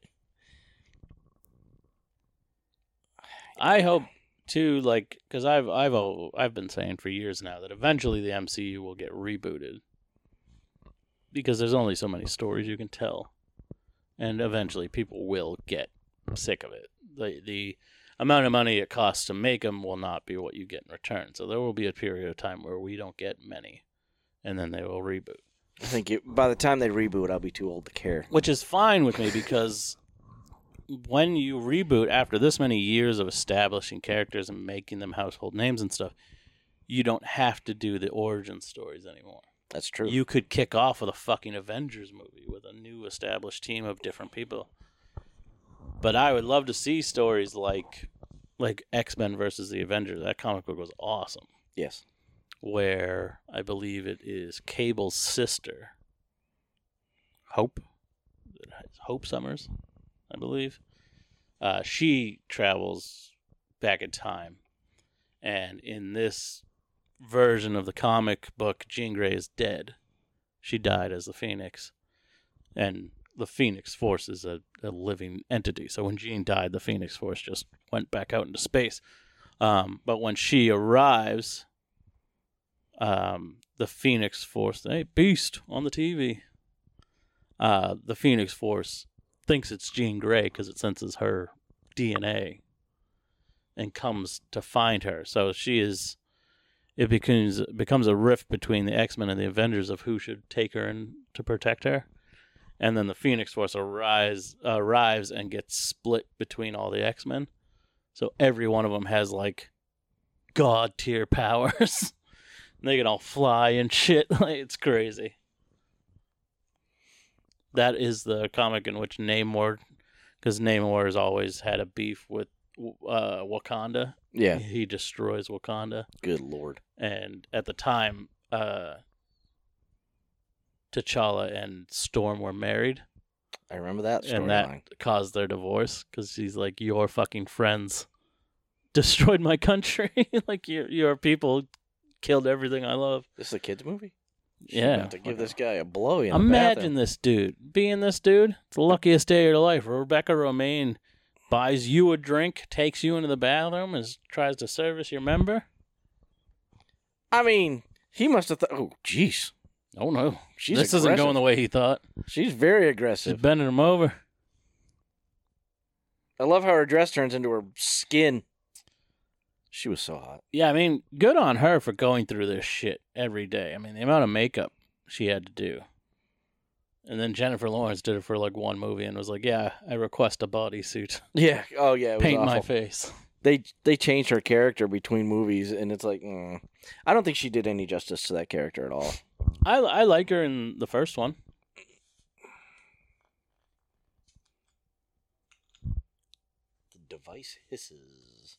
B: I hope too, like, because I've I've al- I've been saying for years now that eventually the M C U will get rebooted because there's only so many stories you can tell, and eventually people will get sick of it. the The amount of money it costs to make them will not be what you get in return. So there will be a period of time where we don't get many, and then they will reboot,
C: I think it, by the time they reboot, I'll be too old to care.
B: which is fine with me because when you reboot after this many years of establishing characters and making them household names and stuff, you don't have to do the origin stories anymore.
C: That's true.
B: You could kick off with a fucking Avengers movie with a new established team of different people. But I would love to see stories like like X-Men versus the Avengers. That comic book was awesome.
C: Yes.
B: Where I believe it is Cable's sister, Hope, Hope Summers, I believe. Uh, she travels back in time, and in this version of the comic book, Jean Grey is dead. She died as the Phoenix, and the Phoenix Force is a, a living entity. So when Jean died, the Phoenix Force just went back out into space. Um, but when she arrives, um, the Phoenix Force, hey, Beast on the T V. Uh, the Phoenix Force thinks it's Jean Grey because it senses her D N A and comes to find her. So she is. It becomes becomes a rift between the X-Men and the Avengers of who should take her and to protect her. And then the Phoenix Force arrives, arrives and gets split between all the X-Men. So every one of them has like god tier powers. They can all fly and shit. Like, it's crazy. That is the comic in which Namor, because Namor has always had a beef with uh, Wakanda.
C: Yeah.
B: He destroys Wakanda.
C: Good Lord.
B: And at the time, uh, T'Challa and Storm were married.
C: I remember that
B: And that
C: storyline.
B: caused their divorce because she's like, your fucking friends destroyed my country. Like, your your people killed everything I love.
C: This is a kid's movie? She's
B: Yeah.
C: about to give this guy a blow in the
B: Imagine
C: bathroom.
B: this dude being this dude. It's the luckiest day of your life. Rebecca Romaine buys you a drink, takes you into the bathroom, and tries to service your member.
C: I mean, he must have thought, oh, jeez.
B: Oh no,
C: She's
B: this isn't
C: aggressive.
B: going the way he thought.
C: She's very
B: She's
C: aggressive.
B: bending him over.
C: I love how her dress turns into her skin. She was so hot.
B: Yeah, I mean, good on her for going through this shit every day. I mean, the amount of makeup she had to do. And then Jennifer Lawrence did it for like one movie and was like, yeah, I request a bodysuit.
C: Yeah. Oh, yeah. It was
B: Paint
C: awful.
B: my face.
C: They they changed her character between movies, and it's like, mm. I don't think she did any justice to that character at all.
B: I, I like her in the first one.
C: The device hisses.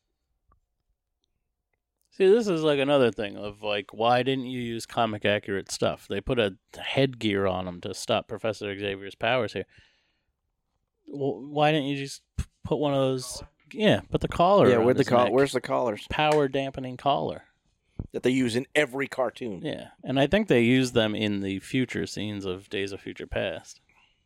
B: See, this is like another thing of like, why didn't you use comic accurate stuff? They put a headgear on him to stop Professor Xavier's powers here. Well, why didn't you just p- put one of those? Yeah, put the collar.
C: Yeah,
B: around
C: where'd the
B: his
C: col-
B: neck.
C: where's the collars
B: Power dampening collar?
C: that they use in every cartoon?
B: Yeah, and I think they use them in the future scenes of Days of Future Past.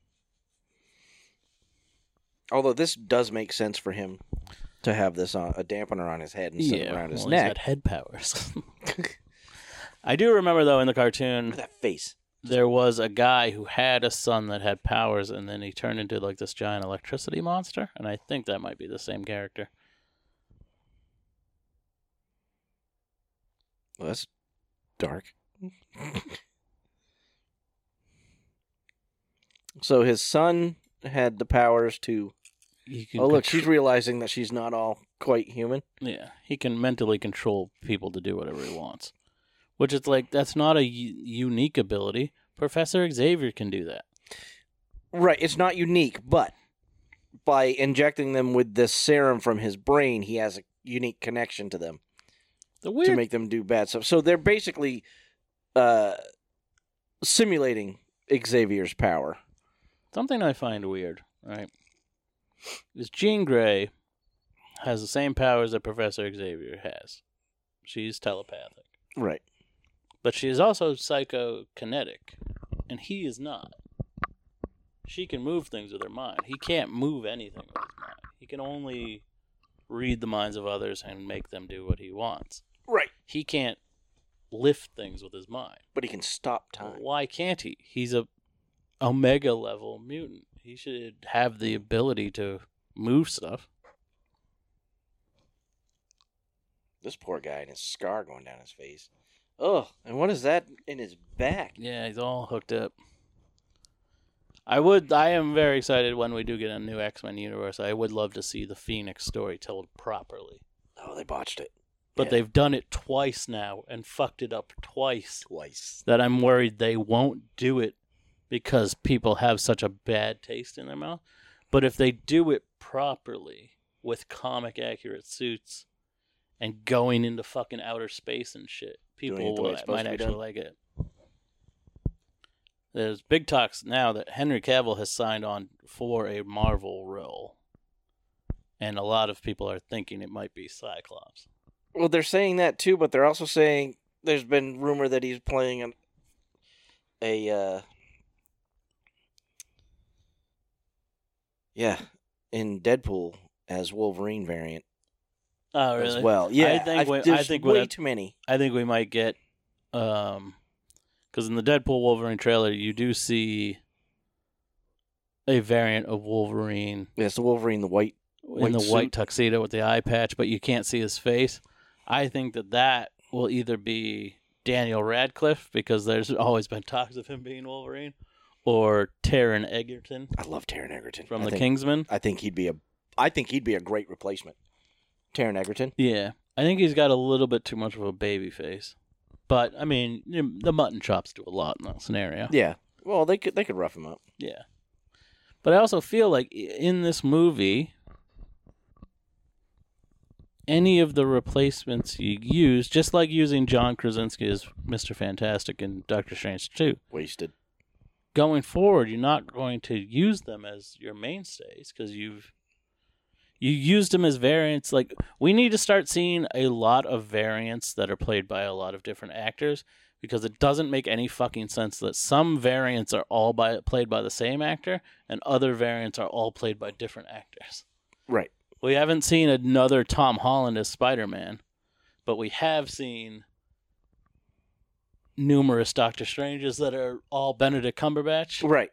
C: Although this does make sense for him to have this on a dampener on his head instead
B: yeah,
C: of around his
B: well, he's
C: neck.
B: got head powers. I do remember though in the cartoon
C: Look at that face.
B: there was a guy who had a son that had powers, and then he turned into like this giant electricity monster, and I think that might be the same character.
C: Well, that's dark. So his son had the powers to...
B: He can
C: Oh, look,
B: contr-
C: she's realizing that she's not all quite human.
B: Yeah, he can mentally control people to do whatever he wants. Which is like, that's not a u- unique ability. Professor Xavier can do that.
C: Right, it's not unique, but by injecting them with this serum from his brain, he has a unique connection to them
B: The weird
C: to make them do bad stuff. So they're basically uh, simulating Xavier's power.
B: Something I find weird, right, is Jean Grey has the same powers that Professor Xavier has. She's telepathic.
C: Right.
B: But she is also psychokinetic, and he is not. She can move things with her mind. He can't move anything with his mind. He can only read the minds of others and make them do what he wants.
C: Right.
B: He can't lift things with his mind.
C: But he can stop time.
B: Why can't he? He's a Omega level mutant. He should have the ability to move stuff.
C: This poor guy and his scar going down his face. Oh, and what is that in his back?
B: Yeah, he's all hooked up. I would. I am very excited when we do get a new X-Men universe. I would love to see the Phoenix story told properly.
C: Oh, they botched it.
B: But
C: Yeah.
B: they've done it twice now and fucked it up twice.
C: Twice.
B: That I'm worried they won't do it because people have such a bad taste in their mouth. But if they do it properly with comic accurate suits and going into fucking outer space and shit,
C: Doing
B: people
C: it the way
B: will,
C: it's supposed
B: might
C: to be
B: actually
C: done.
B: like it. There's big talks now that Henry Cavill has signed on for a Marvel role. And a lot of people are thinking it might be Cyclops.
C: Well, they're saying that too, but they're also saying there's been rumor that he's playing an, a, uh, yeah, in Deadpool as Wolverine variant
B: Oh, really?
C: as well. Yeah,
B: I think
C: I've-
B: we- I
C: there's
B: think
C: way
B: what-
C: too many.
B: I think we might get, um, because in the Deadpool Wolverine trailer, you do see a variant of Wolverine
C: Yeah, it's the Wolverine, the white.
B: in the
C: White
B: white
C: suit.
B: tuxedo with the eye patch, but you can't see his face. I think that that will either be Daniel Radcliffe, because there's always been talks of him being Wolverine, or Taron Egerton
C: I love Taron Egerton
B: from
C: I
B: the
C: think,
B: Kingsman.
C: I think he'd be a. I think he'd be a great replacement. Taron Egerton.
B: Yeah, I think he's got a little bit too much of a baby face. But, I mean, you know, the mutton chops do a lot in that scenario.
C: Yeah. Well, they could they could rough him up.
B: Yeah. But I also feel like in this movie, any of the replacements you use, just like using John Krasinski as Mister Fantastic and Doctor Strange two,
C: Wasted.
B: going forward, you're not going to use them as your mainstays because you've you used them as variants. Like, we need to start seeing a lot of variants that are played by a lot of different actors, because it doesn't make any fucking sense that some variants are all by played by the same actor and other variants are all played by different actors.
C: Right.
B: We haven't seen another Tom Holland as Spider-Man, but we have seen numerous Doctor Stranges that are all Benedict Cumberbatch.
C: Right.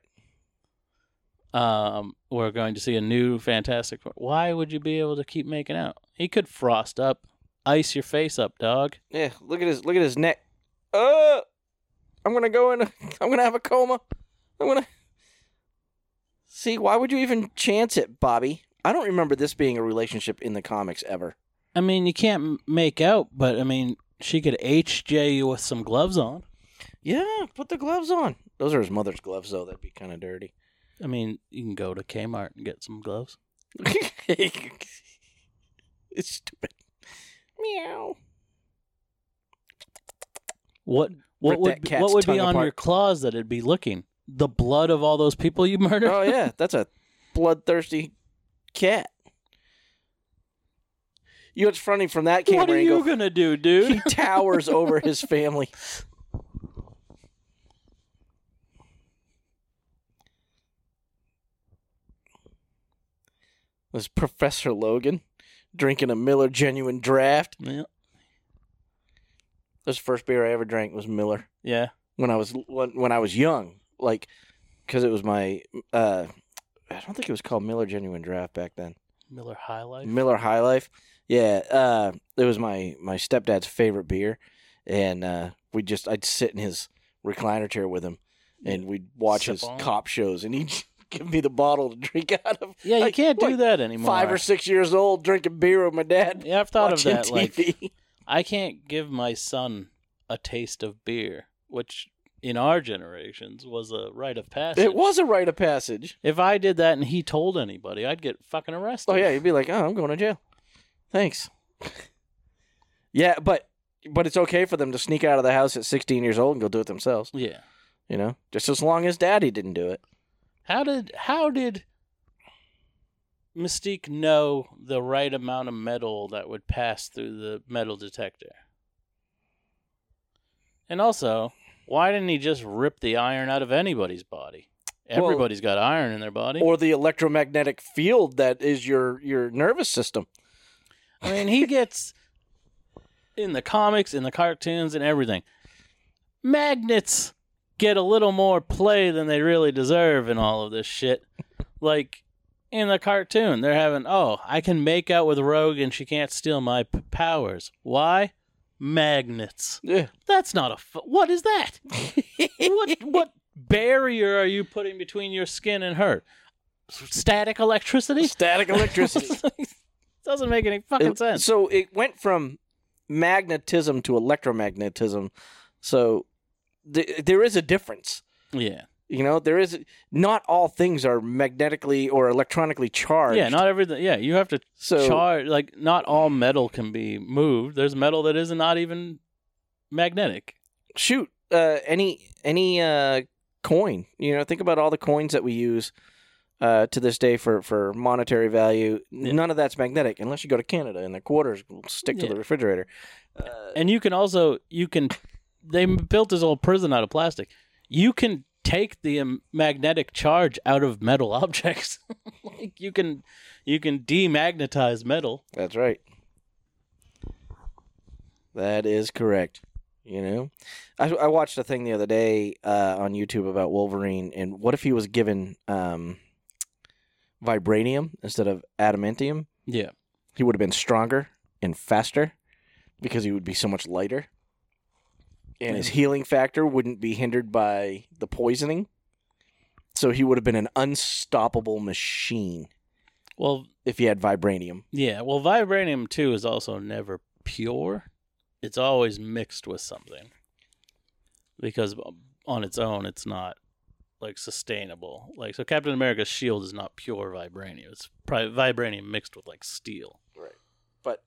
B: Um, we're going to see a new Fantastic Four. Why would you be able to keep making out? He could frost up, ice your face up, dog.
C: Yeah. Look at his look at his neck. Uh, I'm gonna go in. I'm gonna have a coma. I'm gonna. See, why would you even chance it, Bobby? I don't remember this being a relationship in the comics ever.
B: I mean, you can't m- make out, but I mean, she could H J you with some gloves on.
C: Yeah, put the gloves on. Those are his mother's gloves, though. That'd be kind of dirty.
B: I mean, you can go to Kmart and get some gloves.
C: It's stupid. Meow.
B: What what
C: Rip
B: would
C: that
B: be,
C: cat's
B: what would be
C: tongue
B: on
C: apart.
B: your claws that it'd be licking? The blood of all those people you murdered?
C: Oh yeah, that's a bloodthirsty cat. You know what's funny from that camera
B: What are
C: angle?
B: you gonna do, dude?
C: He towers over his family. Was Professor Logan drinking a Miller Genuine Draft?
B: Yeah.
C: This first beer I ever drank was Miller.
B: Yeah.
C: when I was when, when I was young, like because it was my. Uh, I don't think it was called Miller Genuine Draft back then.
B: Miller High Life.
C: Miller High Life. Yeah, uh, it was my my stepdad's favorite beer, and uh, we just I'd sit in his recliner chair with him, and we'd watch
B: Sip
C: his
B: on it.
C: cop shows, and he'd give me the bottle to drink out of.
B: Yeah, you
C: Like-
B: can't do
C: like
B: that anymore.
C: Five or six years old, drinking beer with my dad.
B: Yeah, I've thought of
C: watching
B: that. Like,
C: T V.
B: I can't give my son a taste of beer, which in our generations was a rite of passage.
C: It was a rite of passage.
B: If I did that and he told anybody, I'd get fucking arrested.
C: Oh yeah, you'd be like, oh, I'm going to jail. Thanks. Yeah, but but it's okay for them to sneak out of the house at sixteen years old and go do it themselves.
B: Yeah.
C: You know, just as long as Daddy didn't do it.
B: How did how did Mystique know the right amount of metal that would pass through the metal detector? And also, why didn't he just rip the iron out of anybody's body?
C: Well-
B: Everybody's got iron in their body.
C: Or the electromagnetic field that is your your nervous system.
B: I mean, he gets in the comics, in the cartoons, and everything. Magnets get a little more play than they really deserve in all of this shit. Like in the cartoon, they're having, oh, I can make out with Rogue and she can't steal my p- powers. Why? Magnets.
C: Yeah.
B: That's not a. F- what is that? what what barrier are you putting between your skin and her? Static electricity?
C: Static electricity.
B: Doesn't make any fucking
C: It-
B: sense.
C: So it went from magnetism to electromagnetism. So th- there is a difference.
B: Yeah.
C: You know, there is not all things are magnetically or electronically charged.
B: Yeah, not everything. Yeah, you have to
C: so
B: charge. Like, not all metal can be moved. There's metal that is not even magnetic.
C: shoot, uh, any any uh, coin. You know, think about all the coins that we use uh, to this day for, for monetary value.
B: Yeah.
C: None of that's magnetic unless you go to Canada and the quarters will stick to
B: Yeah.
C: the refrigerator. Uh,
B: And you can also, you can, they built this whole prison out of plastic. You can take the um, magnetic charge out of metal objects. Like, you can, you can demagnetize metal.
C: That's right. That is correct. You know, I, I watched a thing the other day uh, on YouTube about Wolverine, and what if he was given um, vibranium instead of adamantium?
B: Yeah.
C: He would have been stronger and faster because he would be so much lighter, and his healing factor wouldn't be hindered by the poisoning. So he would have been an unstoppable machine
B: Well,
C: if he had vibranium.
B: yeah. Well, vibranium too is also never pure. It's always mixed with something. Because on its own, it's not like sustainable. Like, so Captain America's shield is not pure vibranium. It's probably vibranium mixed with like steel.
C: Right. But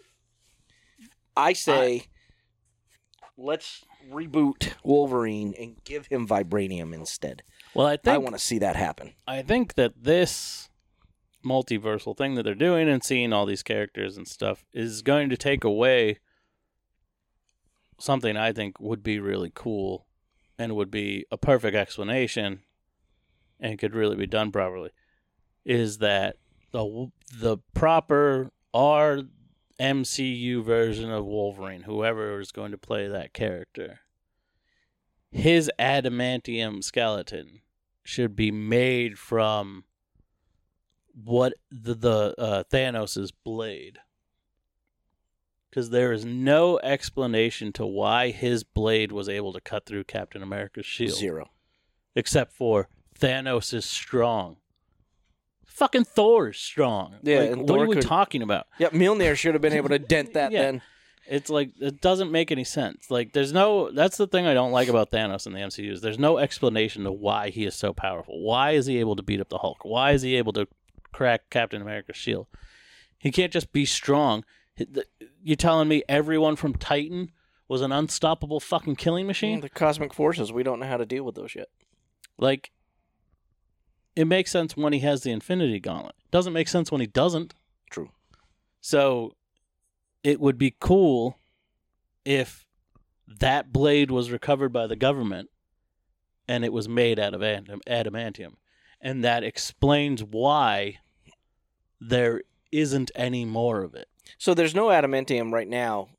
C: I say let's reboot Wolverine and give him vibranium instead.
B: Well, I
C: I
B: think
C: want to see that happen.
B: I think that this multiversal thing that they're doing and seeing all these characters and stuff is going to take away something I think would be really cool and would be a perfect explanation and could really be done properly, is that the the proper R M C U version of Wolverine, whoever is going to play that character, his adamantium skeleton should be made from what the, the uh, Thanos' blade. Because there is no explanation to why his blade was able to cut through Captain America's shield.
C: Zero.
B: Except for Thanos is strong. Fucking Thor is strong.
C: Yeah,
B: Like,
C: and
B: what
C: Thor
B: are we
C: could-
B: talking about?
C: Yeah, Mjolnir should have been able to dent that
B: Yeah.
C: then.
B: It's like, it doesn't make any sense. Like, there's no, that's the thing I don't like about Thanos in the M C U is there's no explanation to why he is so powerful. Why is he able to beat up the Hulk? Why is he able to crack Captain America's shield? He can't just be strong. You're telling me everyone from Titan was an unstoppable fucking killing machine?
C: The cosmic forces, we don't know how to deal with those yet.
B: Like, it makes sense when he has the Infinity Gauntlet. Doesn't make sense when he doesn't.
C: True.
B: So, it would be cool if that blade was recovered by the government and it was made out of adam- adamantium. And that explains why there isn't any more of it.
C: So there's no adamantium right now.
B: Yeah.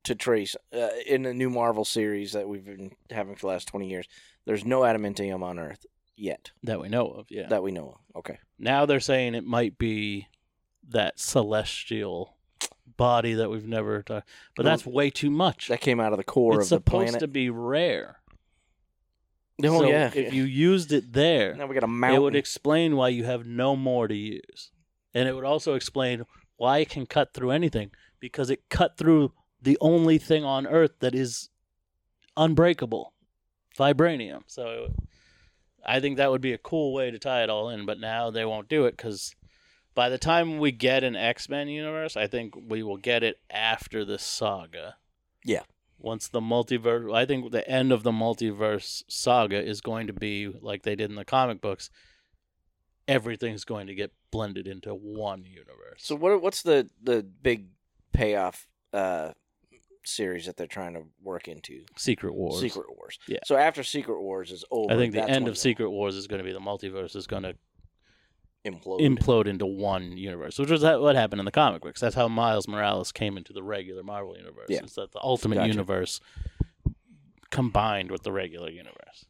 C: to trace uh, in the new Marvel series that we've been having for the last twenty years. There's no adamantium on Earth yet
B: That we know of, yeah.
C: that we know of. Okay.
B: Now they're saying it might be that celestial body that we've never talked. But that's way too much.
C: That came out of the core
B: it's
C: of the
B: supposed
C: planet.
B: to be rare.
C: Oh,
B: so
C: yeah.
B: if you used it there,
C: Now we got a mountain.
B: it would explain why you have no more to use. And it would also explain why it can cut through anything. Because it cut through the only thing on Earth that is unbreakable. Vibranium. So I think that would be a cool way to tie it all in. But now they won't do it because by the time we get an X-Men universe, I think we will get it after the saga.
C: Yeah.
B: Once the multiverse, I think the end of the multiverse saga is going to be like they did in the comic books. Everything's going to get blended into one universe.
C: So what? What's the, the big payoff uh, series that they're trying to work into?
B: Secret Wars.
C: Secret Wars.
B: Yeah.
C: So after Secret Wars is over,
B: I think the
C: that's
B: end
C: when
B: of Secret Wars is going to be the multiverse is going to
C: implode.
B: implode into one universe, which was what happened in the comic books. That's how Miles Morales came into the regular Marvel universe.
C: Yeah.
B: Is that the Ultimate
C: Gotcha.
B: Universe combined with the regular universe.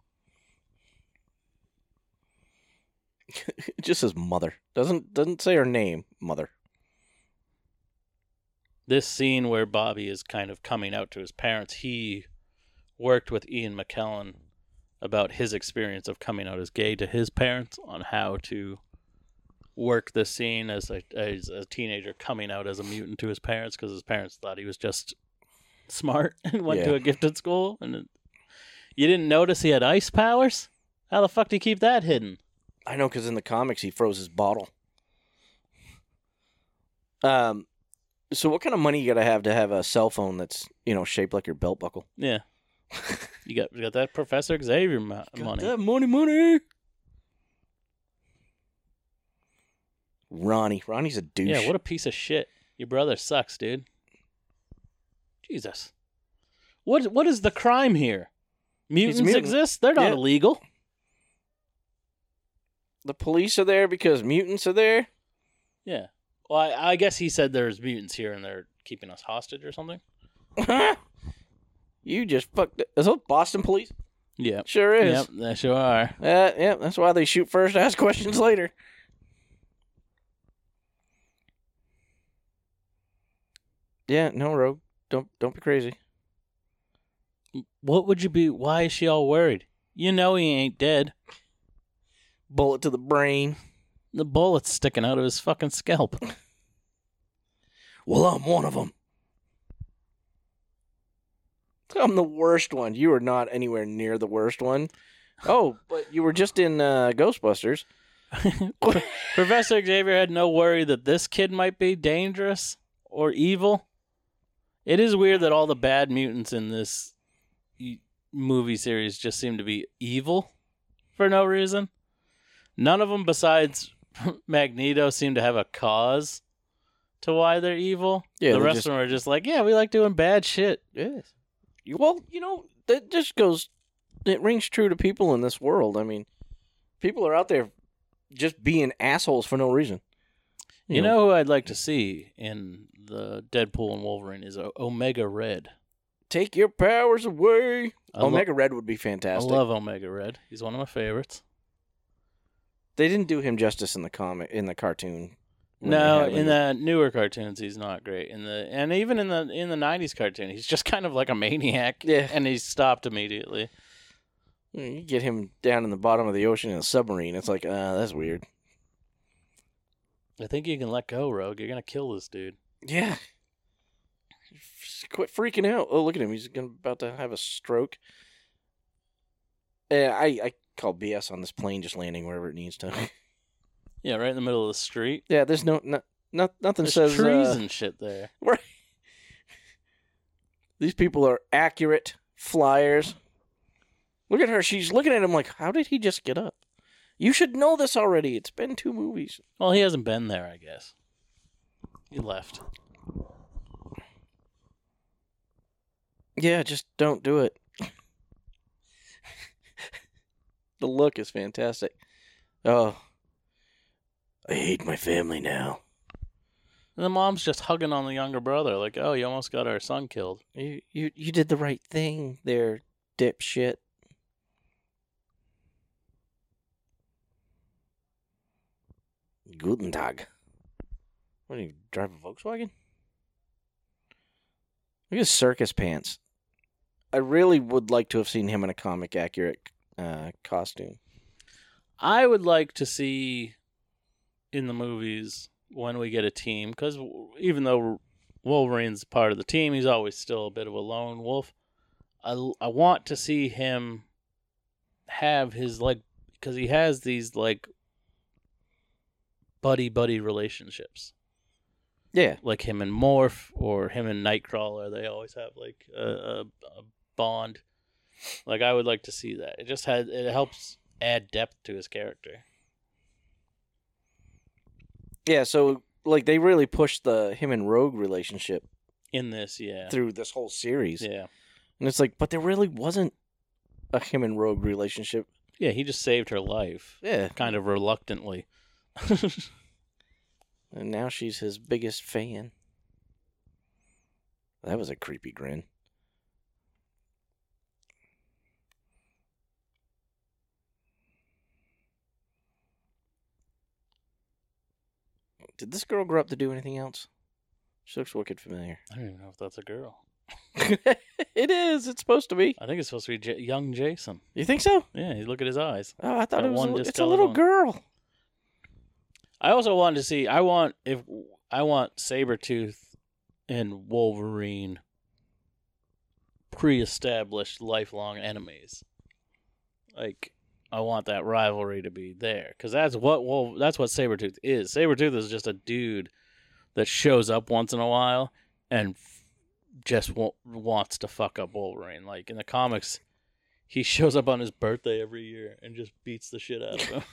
C: It just says mother. Doesn't doesn't say her name, mother.
B: This scene where Bobby is kind of coming out to his parents, he worked with Ian McKellen about his experience of coming out as gay to his parents on how to work the scene as a, as a teenager coming out as a mutant to his parents because his parents thought he was just smart and went
C: Yeah.
B: to a gifted school. And it, you didn't notice he had ice powers? How the fuck do you keep that hidden?
C: I know, because in the comics he froze his bottle. Um, so what kind of money you gotta have to have a cell phone that's, you know, shaped like your belt buckle?
B: Yeah. You got you got that Professor Xavier mo- money.
C: That money, money. Ronnie, Ronnie's a douche.
B: Yeah, what a piece of shit. Your brother sucks, dude. Jesus. What what is the crime here? Mutants
C: mutant.
B: exist? They're not
C: Yeah.
B: illegal.
C: The police are there because mutants are there.
B: Yeah. Well, I, I guess he said there's mutants here and they're keeping us hostage or something.
C: You just fucked it. Is that Boston police?
B: Yeah.
C: Sure is.
B: Yep, they sure are.
C: Uh, yeah, that's why they shoot first, ask questions later. Yeah, no, Rogue. Don't don't be crazy.
B: What would you be? Why is she all worried? You know he ain't dead.
C: Bullet to the brain.
B: The bullet's sticking out of his fucking scalp.
C: Well, I'm one of them. I'm the worst one. You are not anywhere near the worst one. Oh, but you were just in uh, Ghostbusters.
B: Professor Xavier had no worry that this kid might be dangerous or evil. It is weird that all the bad mutants in this y- movie series just seem to be evil for no reason. None of them besides Magneto seem to have a cause to why they're evil.
C: Yeah,
B: the
C: they're
B: rest
C: just-
B: of them are just like, yeah, we like doing bad shit.
C: Yes. Well, you know, that just goes, it rings true to people in this world. I mean, people are out there just being assholes for no reason.
B: You know who I'd like to see in the Deadpool and Wolverine is O- Omega Red.
C: Take your powers away.
B: I lo-
C: Omega Red would be
B: I
C: fantastic.
B: love Omega Red. He's one of my favorites.
C: They didn't do him justice in the comic, in the cartoon. when they
B: No,
C: had him
B: in the newer cartoons, he's not great. In the and even in the in the nineties cartoon, he's just kind of like a maniac.
C: Yeah.
B: and he's stopped immediately.
C: You get him down in the bottom of the ocean in a submarine. It's like, uh, that's weird.
B: I think you can let go, Rogue. You're gonna kill this dude.
C: Yeah. Just quit freaking out. Oh, look at him. He's gonna, about to have a stroke. Yeah, I, I call B S on this plane just landing wherever it needs to.
B: Yeah, right in the middle of the street.
C: Yeah, there's no, no, no nothing
B: There's
C: says
B: trees
C: uh,
B: and shit there.
C: right. These people are accurate flyers. Look at her. She's looking at him like, how did he just get up? You should know this already. It's been two movies.
B: Well, he hasn't been there, I guess. He left.
C: Yeah, just don't do it. The look is fantastic. Oh. I hate my family now.
B: And the mom's just hugging on the younger brother, like, "Oh, you almost got our son killed."
C: You you you did the right thing there, dipshit. Guten Tag. What do you drive a Volkswagen? Look at his circus pants. I really would like to have seen him in a comic accurate uh, costume.
B: I would like to see in the movies when we get a team, because even though Wolverine's part of the team, he's always still a bit of a lone wolf. I, I want to see him have his, like, because he has these, like, buddy-buddy relationships.
C: Yeah.
B: Like him and Morph or him and Nightcrawler. They always have, like, a, a, a bond. Like, I would like to see that. It just had, it helps add depth to his character.
C: Yeah, so, like, they really pushed the him and Rogue relationship
B: In this, yeah.
C: through this whole series.
B: Yeah.
C: And it's like, but there really wasn't a him and Rogue relationship.
B: Yeah, he just saved her life.
C: Yeah.
B: Kind of reluctantly.
C: And now she's his biggest fan. That was a creepy grin. Did this girl grow up to do anything else? She looks wicked familiar.
B: I don't even know if that's a girl.
C: It is. It's supposed to be.
B: I think it's supposed to be J- young Jason.
C: You think so?
B: Yeah, you look at his eyes.
C: Oh, I thought
B: That
C: it was.
B: one
C: A, it's a
B: discolored
C: little
B: one.
C: girl.
B: I also wanted to see. I want if I want Sabretooth and Wolverine pre-established lifelong enemies. Like, I want that rivalry to be there because that's what Wolf, that's what Sabretooth is. Sabretooth is just a dude that shows up once in a while and f- just w- wants to fuck up Wolverine. Like in the comics, he shows up on his birthday every year and just beats the shit out of him.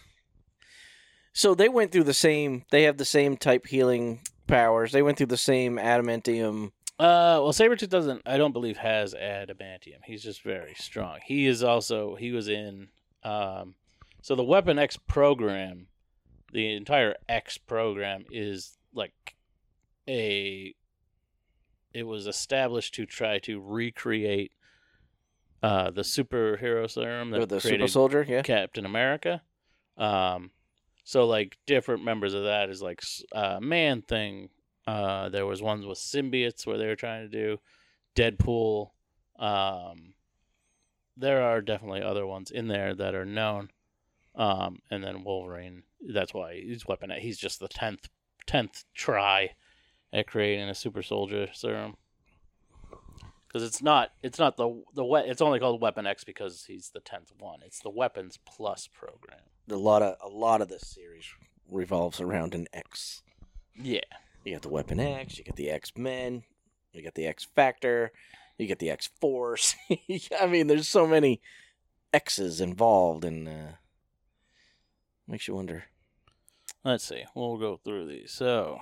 C: So they went through the same. They have the same type healing powers. They went through the same adamantium.
B: Uh, well, Sabretooth doesn't, I don't believe, has adamantium. He's just very strong. He is also, he was in, um, so the Weapon X program, the entire X program is like a, it was established to try to recreate uh, the superhero serum that
C: Or the
B: created
C: super soldier, yeah.
B: Captain America. Um, so like different members of that is like uh, Man-Thing. Uh, there was ones with symbiotes where they were trying to do Deadpool. Um, there are definitely other ones in there that are known. Um, and then Wolverine. That's why he's Weapon X. He's just the tenth tenth try at creating a super soldier serum. Because it's not it's not the the we- it's only called Weapon X because he's the tenth one. It's the Weapons Plus program.
C: A lot of a lot of this series revolves around an X.
B: Yeah.
C: You got the Weapon X, you got the X-Men, you got the X-Factor, you got the X-Force. I mean, there's so many X's involved, and uh, makes you wonder.
B: Let's see. We'll go through these. So,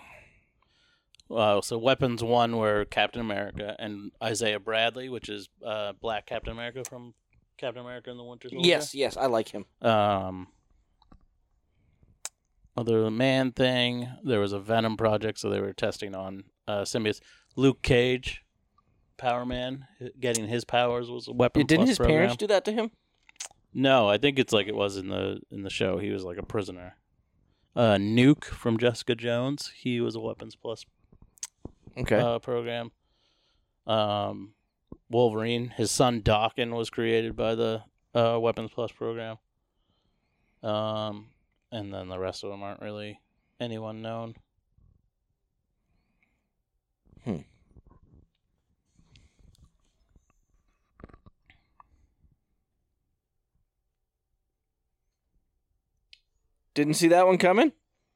B: uh, so Weapons One were Captain America and Isaiah Bradley, which is uh, Black Captain America from Captain America and the Winter Soldier.
C: Yes, yes, I like him.
B: Um, other Man-Thing. There was a Venom project, so they were testing on uh, symbiotes. Luke Cage, Power Man, getting his powers was a Weapon
C: Didn't
B: Plus
C: his
B: program.
C: parents do that to him?
B: No, I think it's like it was in the in the show. He was like a prisoner. Uh, Nuke from Jessica Jones. He was a Weapons Plus
C: Okay.
B: uh, program. Um, Wolverine. His son Daken was created by the uh, Weapons Plus program. Um, and then the rest of them aren't really anyone known.
C: Hmm. Didn't see that one coming?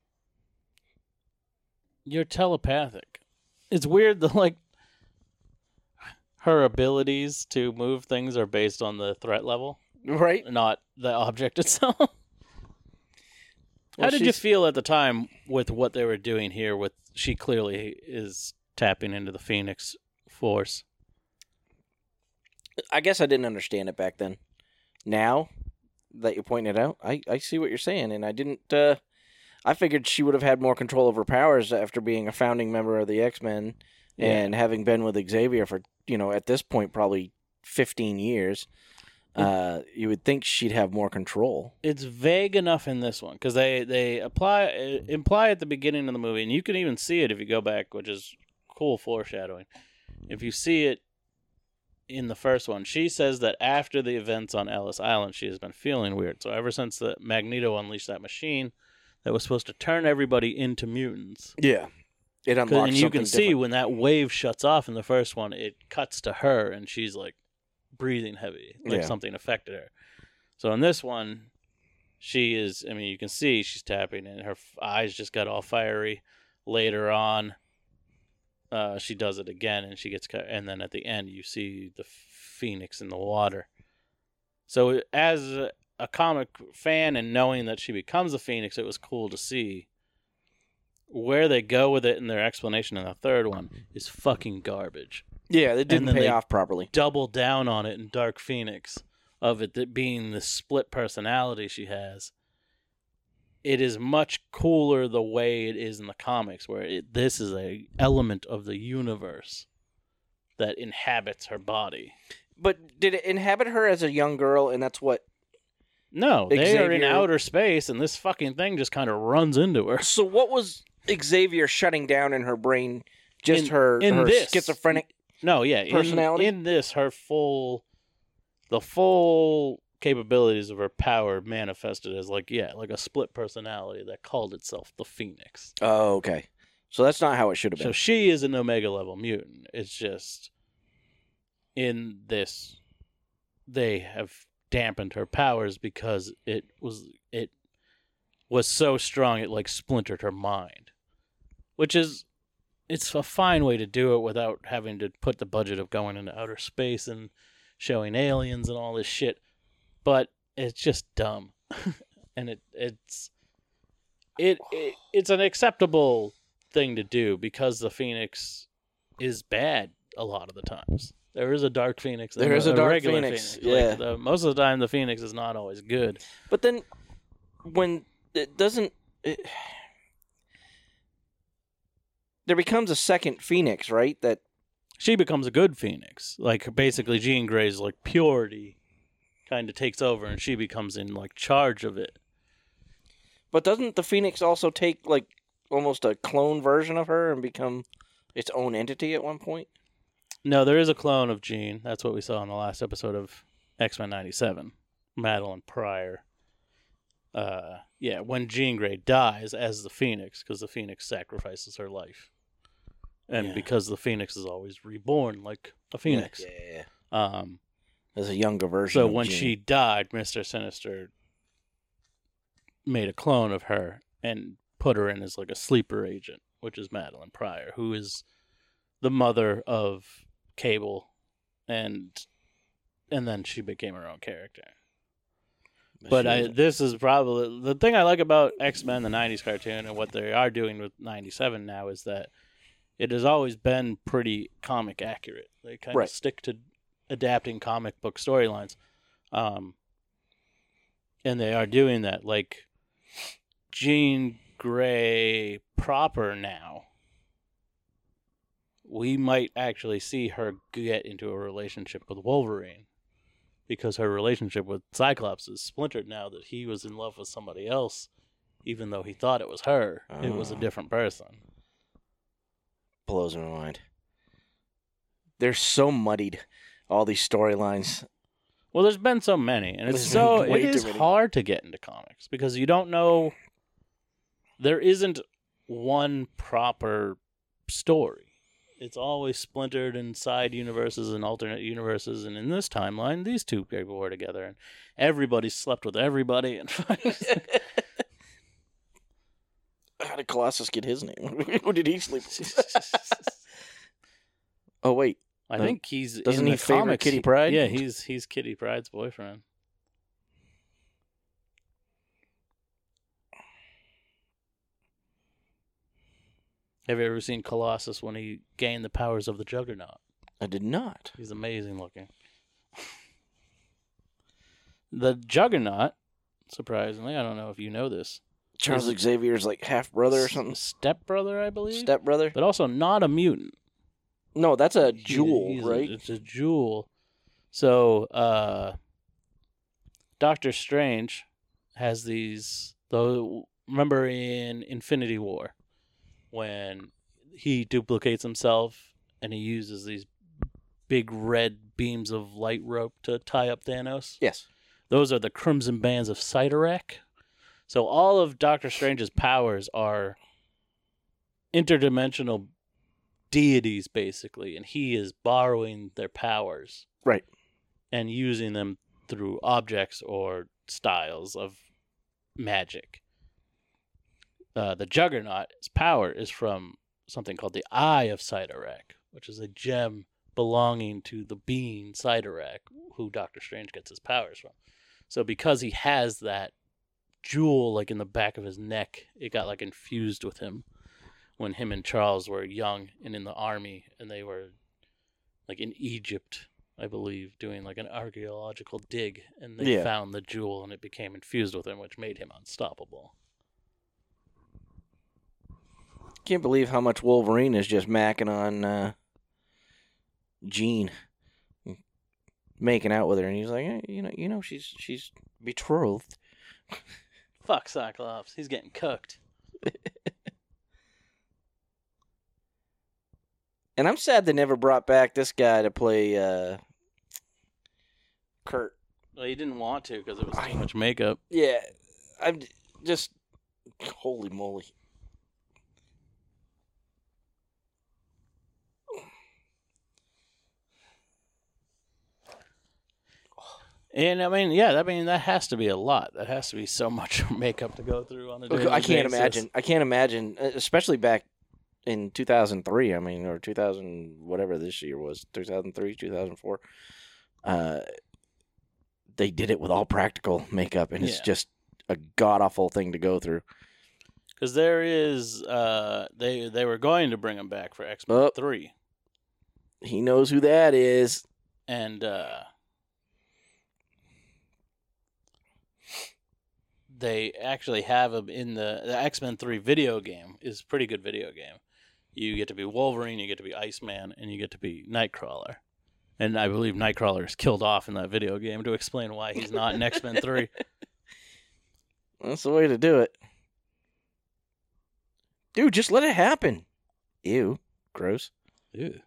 B: You're telepathic. It's weird that, like, her abilities to move things are based on the threat level,
C: Right?
B: not the object itself. How
C: Well,
B: did you
C: she's-
B: feel at the time with what they were doing here? With she clearly is tapping into the Phoenix Force.
C: I guess I didn't understand it back then. Now that you're pointing it out, I, I see what you're saying, and I didn't uh, I figured she would have had more control over her powers after being a founding member of the X-Men
B: Yeah.
C: and having been with Xavier for, you know, at this point, probably fifteen years. Uh, you would think she'd have more control.
B: It's vague enough in this one because they they apply uh, imply at the beginning of the movie, and you can even see it if you go back, which is cool foreshadowing. If you see it in the first one, she says that after the events on Ellis Island, she has been feeling weird. So ever since the Magneto unleashed that machine that was supposed to turn everybody into mutants,
C: Yeah. It
B: 'cause-
C: unlocks
B: and you
C: something
B: can see
C: different.
B: when that wave shuts off in the first one, it cuts to her, and she's like breathing heavy, like
C: Yeah.
B: something affected her. So in this one, she is, I mean, you can see she's tapping, and her f- eyes just got all fiery. Later on, uh, she does it again, and she gets cut. And then at the end, you see the phoenix in the water. So as a, a comic fan and knowing that she becomes a phoenix, it was cool to see. Where they go with it in their explanation in the third one is fucking garbage.
C: Yeah, it didn't
B: then
C: pay
B: they-
C: off properly.
B: Double down on it in Dark Phoenix, of it that being the split personality she has. It is much cooler the way it is in the comics, where it, this is a element of the universe that inhabits her body.
C: But did it inhabit her as a young girl, and that's what...
B: No, they are in
C: Xavier-
B: outer space, and this fucking thing just kind of runs into her.
C: So what was Xavier shutting down in her brain? Just
B: In-
C: her,
B: in
C: her
B: this.
C: schizophrenic...
B: No, yeah, in-
C: Personality?
B: In, this, her full, the full capabilities of her power manifested as like yeah, like a split personality that called itself the Phoenix.
C: Oh, okay. So that's not how it should have
B: So
C: been.
B: she is an Omega level mutant. It's just in this, they have dampened her powers because it was it was so strong it like splintered her mind, which is. It's a fine way to do it without having to put the budget of going into outer space and showing aliens and all this shit. But it's just dumb. and it it's it, it it's an acceptable thing to do because the Phoenix is bad a lot of the times. There is a Dark Phoenix. and
C: There is a Dark
B: regular
C: Phoenix,
B: Like,
C: yeah.
B: the, most of the time, the Phoenix is not always good.
C: But then, when it doesn't... It, there becomes a second Phoenix, right? That
B: She becomes a good Phoenix. Like, basically, Jean Grey's, like, purity kind of takes over, and she becomes in, like, charge of it.
C: But doesn't the Phoenix also take, like, almost a clone version of her and become its own entity at one point?
B: No, there is a clone of Jean. That's what we saw in the last episode of X-Men ninety-seven. Madeline Pryor. Uh, yeah, when Jean Grey dies as the Phoenix, because the Phoenix sacrifices her life. And
C: Yeah.
B: because the Phoenix is always reborn like a Phoenix.
C: Yeah, yeah, yeah.
B: Um,
C: As a younger version.
B: so
C: of
B: when
C: Jean.
B: she died, Mister Sinister made a clone of her and put her in as like a sleeper agent, which is Madeline Pryor, who is the mother of Cable, and and then she became her own character. But
C: She
B: I,
C: was-
B: this is probably the thing I like about X-Men, the nineties cartoon, and what they are doing with ninety-seven now is that it has always been pretty comic accurate. They kind
C: Right.
B: of stick to adapting comic book storylines. Um, and they are doing that. Like, Jean Grey proper now, we might actually see her get into a relationship with Wolverine. Because her relationship with Cyclops is splintered now that he was in love with somebody else, even though he thought it was her. It was a
C: Oh.
B: different person.
C: blows my mind. They're so muddied, all these storylines.
B: Well, there's been so many, and it's
C: There's
B: so
C: been way
B: it is
C: too many.
B: hard to get into comics because you don't know. There isn't one proper story. It's always splintered in side universes and alternate universes, and in this timeline, these two people were together, and everybody slept with everybody. And
C: How did Colossus get his name? Who did he sleep with? Oh, wait.
B: I
C: Uh,
B: think he's
C: doesn't
B: in
C: he
B: the
C: favor
B: comics,
C: Kitty
B: he-
C: Pryde?
B: Yeah, he's he's Kitty Pryde's boyfriend. Have you ever seen Colossus when he gained the powers of the Juggernaut?
C: I did not.
B: He's amazing looking. The Juggernaut, surprisingly, I don't know if you know this,
C: Charles
B: His-
C: Xavier's like half brother or something.
B: Step brother, I believe.
C: Step brother?
B: But also not a mutant.
C: No, that's a
B: He-
C: jewel,
B: he's a-
C: right?
B: it's a jewel. So, uh, Doctor Strange has these. Though, remember in Infinity War when he duplicates himself and he uses these big red beams of light rope to tie up Thanos?
C: Yes.
B: Those are the Crimson Bands of Cyttorak. So all of Doctor Strange's powers are interdimensional deities, basically, and he is borrowing their powers.
C: Right.
B: And using them through objects or styles of magic. Uh, the Juggernaut's power is from something called the Eye of Cyttorak, which is a gem belonging to the being Cyttorak, who Doctor Strange gets his powers from. So because he has that jewel like in the back of his neck, it got like infused with him when him and Charles were young and in the army, and they were like in Egypt, I believe, doing like an archaeological dig, and they
C: Yeah.
B: found the jewel and it became infused with him, which made him unstoppable.
C: Can't believe how much Wolverine is just macking on uh, Jean, making out with her, and he's like, hey, you know, you know, she's she's betrothed.
B: Fuck Cyclops, he's getting cooked.
C: And I'm sad they never brought back this guy to play uh, Kurt.
B: Well, he didn't want to because it was
C: I-
B: too much makeup.
C: Yeah, I'm just holy moly.
B: And I mean, yeah, I mean that has to be a lot. That has to be so much makeup to go through on a daily
C: I can't
B: basis.
C: imagine. I can't imagine, especially back in two thousand three. I mean, or two thousand, whatever this year was, two thousand three, two thousand four. Uh, they did it with all practical makeup, and it's
B: Yeah.
C: just a god awful thing to go through.
B: Because there is, uh, they they were going to bring him back for X Men
C: Oh.
B: three,
C: He knows who that is.
B: and uh, they actually have him in the the X Men three video game. Is a pretty good video game. You get to be Wolverine, you get to be Iceman, and you get to be Nightcrawler. And I believe Nightcrawler is killed off in that video game to explain why he's not in X Men three.
C: That's the way to do it. Dude, just let it happen. Ew. Gross.
B: Ew.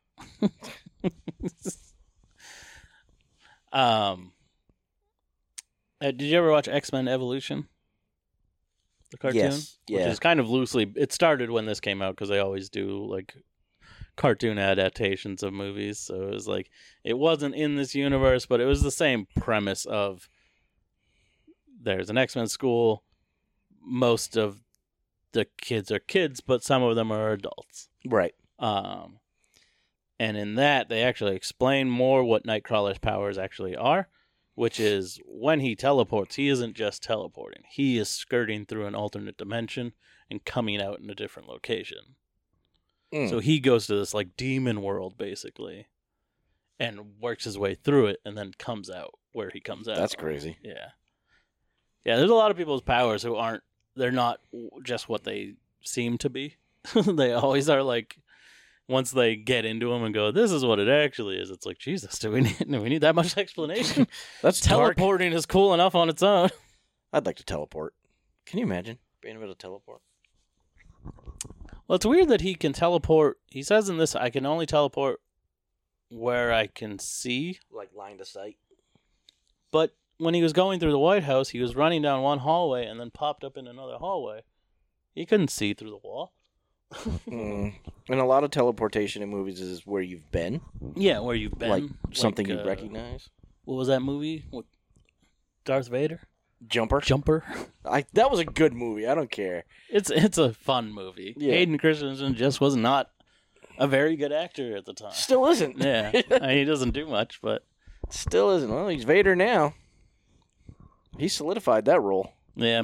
B: um, uh, did you ever watch X Men Evolution? The cartoon?
C: Yes.
B: Which
C: Yeah.
B: is kind of loosely. It started when this came out because they always do like cartoon adaptations of movies. So it was like, it wasn't in this universe, but it was the same premise of there's an X Men school. Most of the kids are kids, but some of them are adults.
C: Right.
B: Um, and in that, they actually explain more what Nightcrawler's powers actually are, which is when he teleports, he isn't just teleporting. He is skirting through an alternate dimension and coming out in a different location.
C: Mm.
B: So he goes to this like demon world, basically, and works his way through it and then comes out where he comes out.
C: That's crazy.
B: Yeah. Yeah, there's a lot of people's powers who aren't, they're not just what they seem to be. They always are like, once they get into them and go, this is what it actually is, it's like, Jesus, do we need, do we need that much explanation?
C: That's dark.
B: Teleporting is cool enough on its own.
C: I'd like to teleport. Can you imagine being able to teleport?
B: Well, it's weird that he can teleport. He says in this, I can only teleport where I can see.
C: Like line of sight.
B: But when he was going through the White House, he was running down one hallway and then popped up in another hallway. He couldn't see through the wall.
C: Mm. And a lot of teleportation in movies is where you've been.
B: Yeah, where you've been.
C: Like something
B: Like,
C: you
B: uh,
C: recognize.
B: What was that movie with Darth Vader?
C: Jumper.
B: Jumper.
C: I that was a good movie. I don't care.
B: It's it's a fun movie.
C: Yeah.
B: Hayden Christensen just was not a very good actor at the time.
C: Still isn't.
B: Yeah, I mean, he doesn't do much, but
C: Still isn't. Well, he's Vader now. He solidified that role.
B: yeah,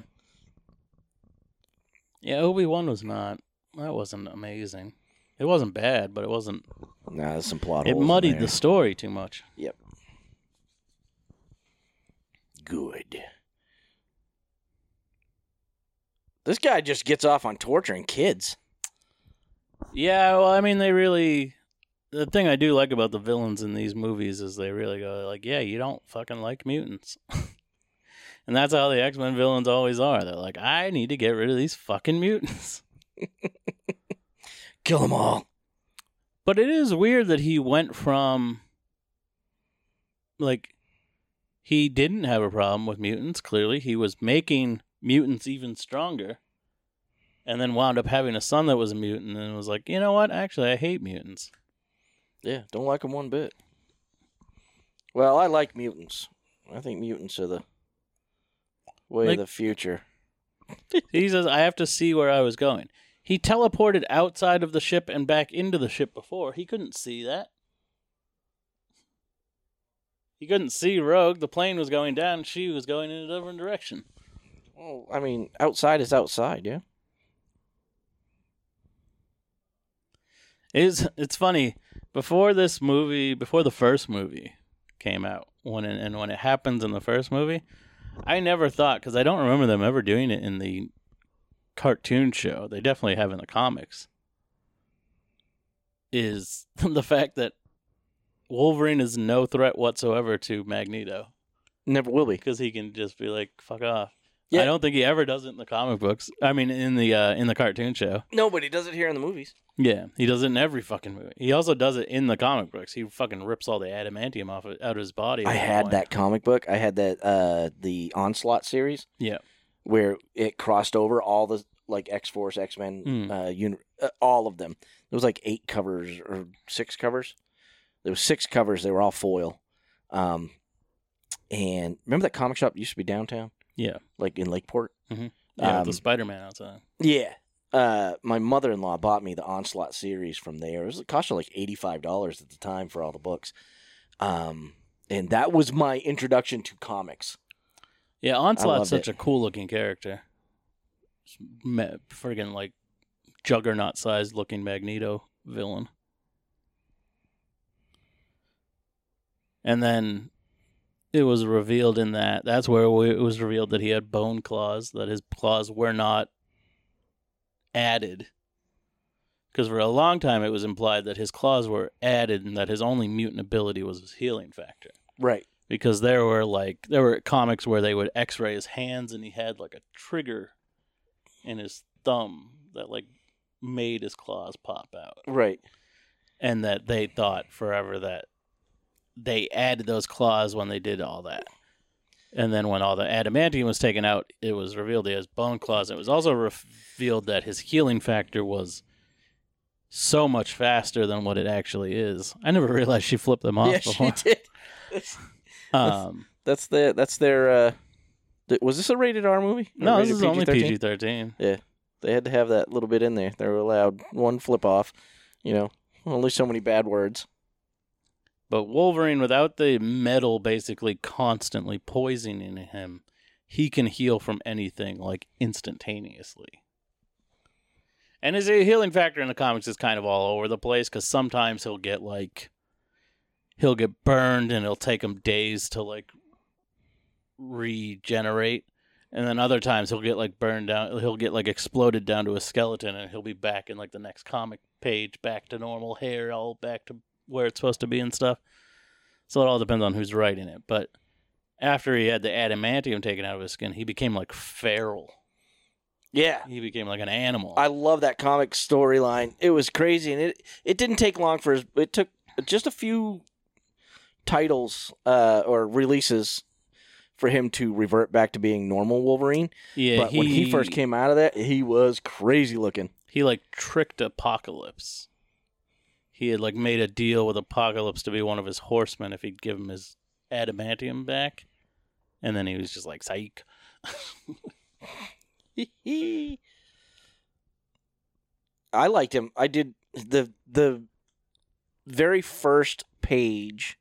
B: yeah. Obi-Wan was not. That wasn't amazing. It wasn't bad, but it wasn't.
C: Nah, there's some plot
B: It
C: holes in
B: muddied
C: there.
B: the story too much.
C: Yep. Good. This guy just gets off on torturing kids.
B: Yeah, well, I mean, they really. The thing I do like about the villains in these movies is they really go, like, yeah, you don't fucking like mutants. And that's how the X-Men villains always are. They're like, I need to get rid of these fucking mutants.
C: Kill them all.
B: But it is weird that he went from, like, he didn't have a problem with mutants, clearly. He was making mutants even stronger. And then wound up having a son that was a mutant and was like, you know what? Actually, I hate mutants.
C: Yeah, don't like them one bit. Well, I like mutants. I think mutants are the way
B: Like-
C: of the future.
B: He says, I have to see where I was going. He teleported outside of the ship and back into the ship before. He couldn't see that. He couldn't see Rogue. The plane was going down. She was going in a different direction.
C: Well, I mean, outside is outside, yeah?
B: It's, it's funny. Before this movie, before the first movie came out, when it, and when it happens in the first movie, I never thought, because I don't remember them ever doing it in the cartoon show. They definitely have in the comics. Is the fact that Wolverine is no threat whatsoever to Magneto.
C: Never will be.
B: Because he can just be like, fuck off.
C: Yeah.
B: I don't think he ever does it in the comic books. I mean, in the uh, in the cartoon show.
C: Nobody does it here in the movies.
B: Yeah, he does it in every fucking movie. He also does it in the comic books. He fucking rips all the adamantium off of, out of his body. at
C: I
B: one
C: had
B: point.
C: that comic book. I had that uh, the Onslaught series.
B: Yeah.
C: Where it crossed over all the like X-Force, X-Men,
B: Mm.
C: uh, uni- uh, all of them. There was like eight covers or six covers. There was six covers. They were all foil. Um, and remember that comic shop used to be downtown,
B: Yeah.
C: like in Lakeport.
B: Yeah, with
C: Um,
B: the Spider-Man outside.
C: Yeah. Uh, my mother-in-law bought me the Onslaught series from there. It was it cost her like eighty-five dollars at the time for all the books. Um, and that was my introduction to comics.
B: Yeah, Onslaught's
C: loved
B: such
C: it.
B: a cool-looking character. Me- friggin' like juggernaut-sized looking Magneto villain. And then it was revealed in that. That's where we, it was revealed that he had bone claws, that his claws were not added. Because for a long time it was implied that his claws were added and that his only mutant ability was his healing factor.
C: Right.
B: Because there were like there were comics where they would x-ray his hands and he had like a trigger in his thumb that like made his claws pop out.
C: Right.
B: And that they thought forever that they added those claws when they did all that. And then when all the adamantium was taken out, it was revealed he has bone claws. It was also revealed that his healing factor was so much faster than what it actually is. I never realized she flipped them off
C: Yeah,
B: before.
C: she did.
B: Um,
C: That's the that's their. Uh, th- was this a rated R movie? Or
B: no, this
C: rated
B: is only
C: P G thirteen?
B: P G thirteen.
C: They had to have that little bit in there. They were allowed one flip off. You know, only so many bad words.
B: But Wolverine, without the metal basically constantly poisoning him, he can heal from anything, like, instantaneously. And his healing factor in the comics is kind of all over the place, because sometimes he'll get, like, he'll get burned, and it'll take him days to, like, regenerate. And then other times he'll get, like, burned down, he'll get, like, exploded down to a skeleton, and he'll be back in, like, the next comic page, back to normal hair, all back to where it's supposed to be and stuff. So it all depends on who's writing it. But after he had the adamantium taken out of his skin, he became like feral.
C: Yeah.
B: He became like an animal.
C: I love that comic storyline. It was crazy, and it it didn't take long for his. It took just a few titles uh, or releases for him to revert back to being normal Wolverine.
B: yeah,
C: But when he first came out of that, he was crazy looking.
B: he like tricked Apocalypse. He had like made a deal with Apocalypse to be one of his horsemen if he'd give him his adamantium back. And then he was just like, psych.
C: I liked him. I did the the very first page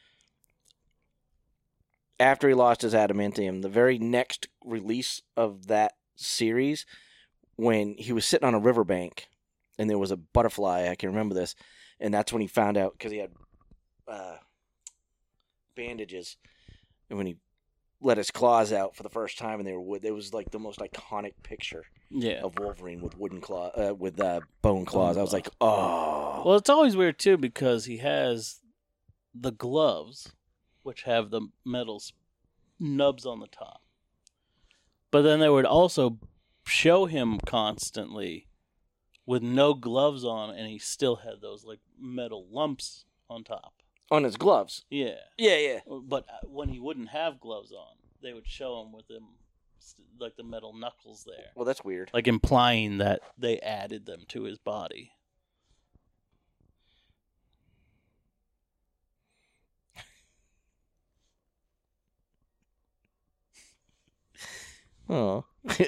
C: after he lost his adamantium, the very next release of that series, when he was sitting on a riverbank and there was a butterfly, I can remember this, and that's when he found out, because he had uh, bandages, and when he let his claws out for the first time, and they were wood. It was like the most iconic picture
B: Yeah.
C: of Wolverine with wooden claw, uh, with uh, bone claws.
B: Bone
C: I was
B: claws.
C: like, oh.
B: Well, it's always weird too because he has the gloves, which have the metal s- nubs on the top. But then they would also show him constantly with no gloves on, and he still had those like metal lumps on top.
C: On his gloves.
B: Yeah.
C: Yeah, yeah.
B: But when he wouldn't have gloves on, they would show him with them, like the metal knuckles there,
C: Well, that's weird.
B: like implying that they added them to his body.
C: Oh.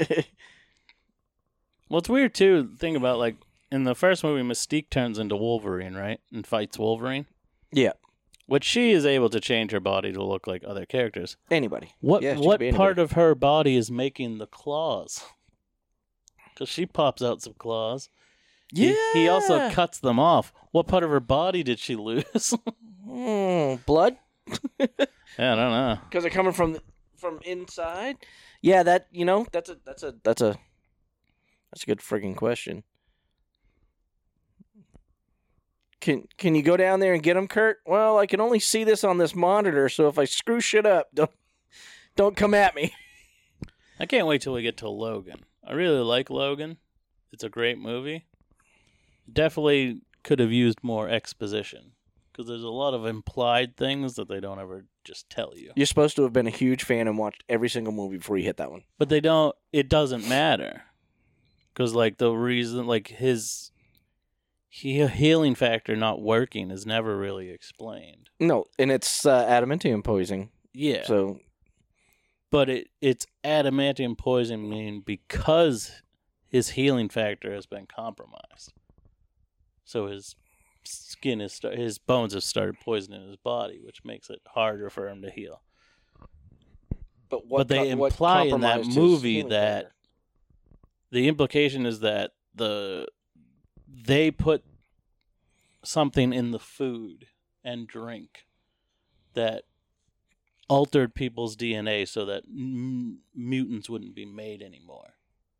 B: Well, it's weird too. Think about like in the first movie, Mystique turns into Wolverine, right, and fights Wolverine.
C: Yeah.
B: Which she is able to change her body to look like other characters.
C: Anybody.
B: What
C: Yeah, she
B: what
C: could be
B: part
C: anybody.
B: of her body is making the claws? Because she pops out some claws.
C: Yeah.
B: He, he also cuts them off. What part of her body did she lose?
C: Mm, blood?
B: Yeah, I don't know.
C: Because they're coming from from inside. Yeah, that you know that's a that's a that's a that's a good friggin' question. Can can you go down there and get him, Kurt? Well, I can only see this on this monitor, so if I screw shit up, don't don't come at me.
B: I can't wait till we get to Logan. I really like Logan. It's a great movie. Definitely could have used more exposition because there's a lot of implied things that they don't ever just tell you.
C: You're supposed to have been a huge fan and watched every single movie before you hit that one.
B: But they don't. It doesn't matter because like the reason, like his he, healing factor not working is never really explained.
C: No, and it's uh, adamantium poisoning.
B: Yeah.
C: So
B: But it it's adamantium poisoning because his healing factor has been compromised. So his skin is start, his bones have started poisoning his body, which makes it harder for him to heal.
C: But what?
B: But they
C: co- what
B: imply in that
C: compromised his
B: movie
C: healing
B: that
C: factor?
B: the implication is that the they put something in the food and drink that altered people's D N A so that m- mutants wouldn't be made anymore.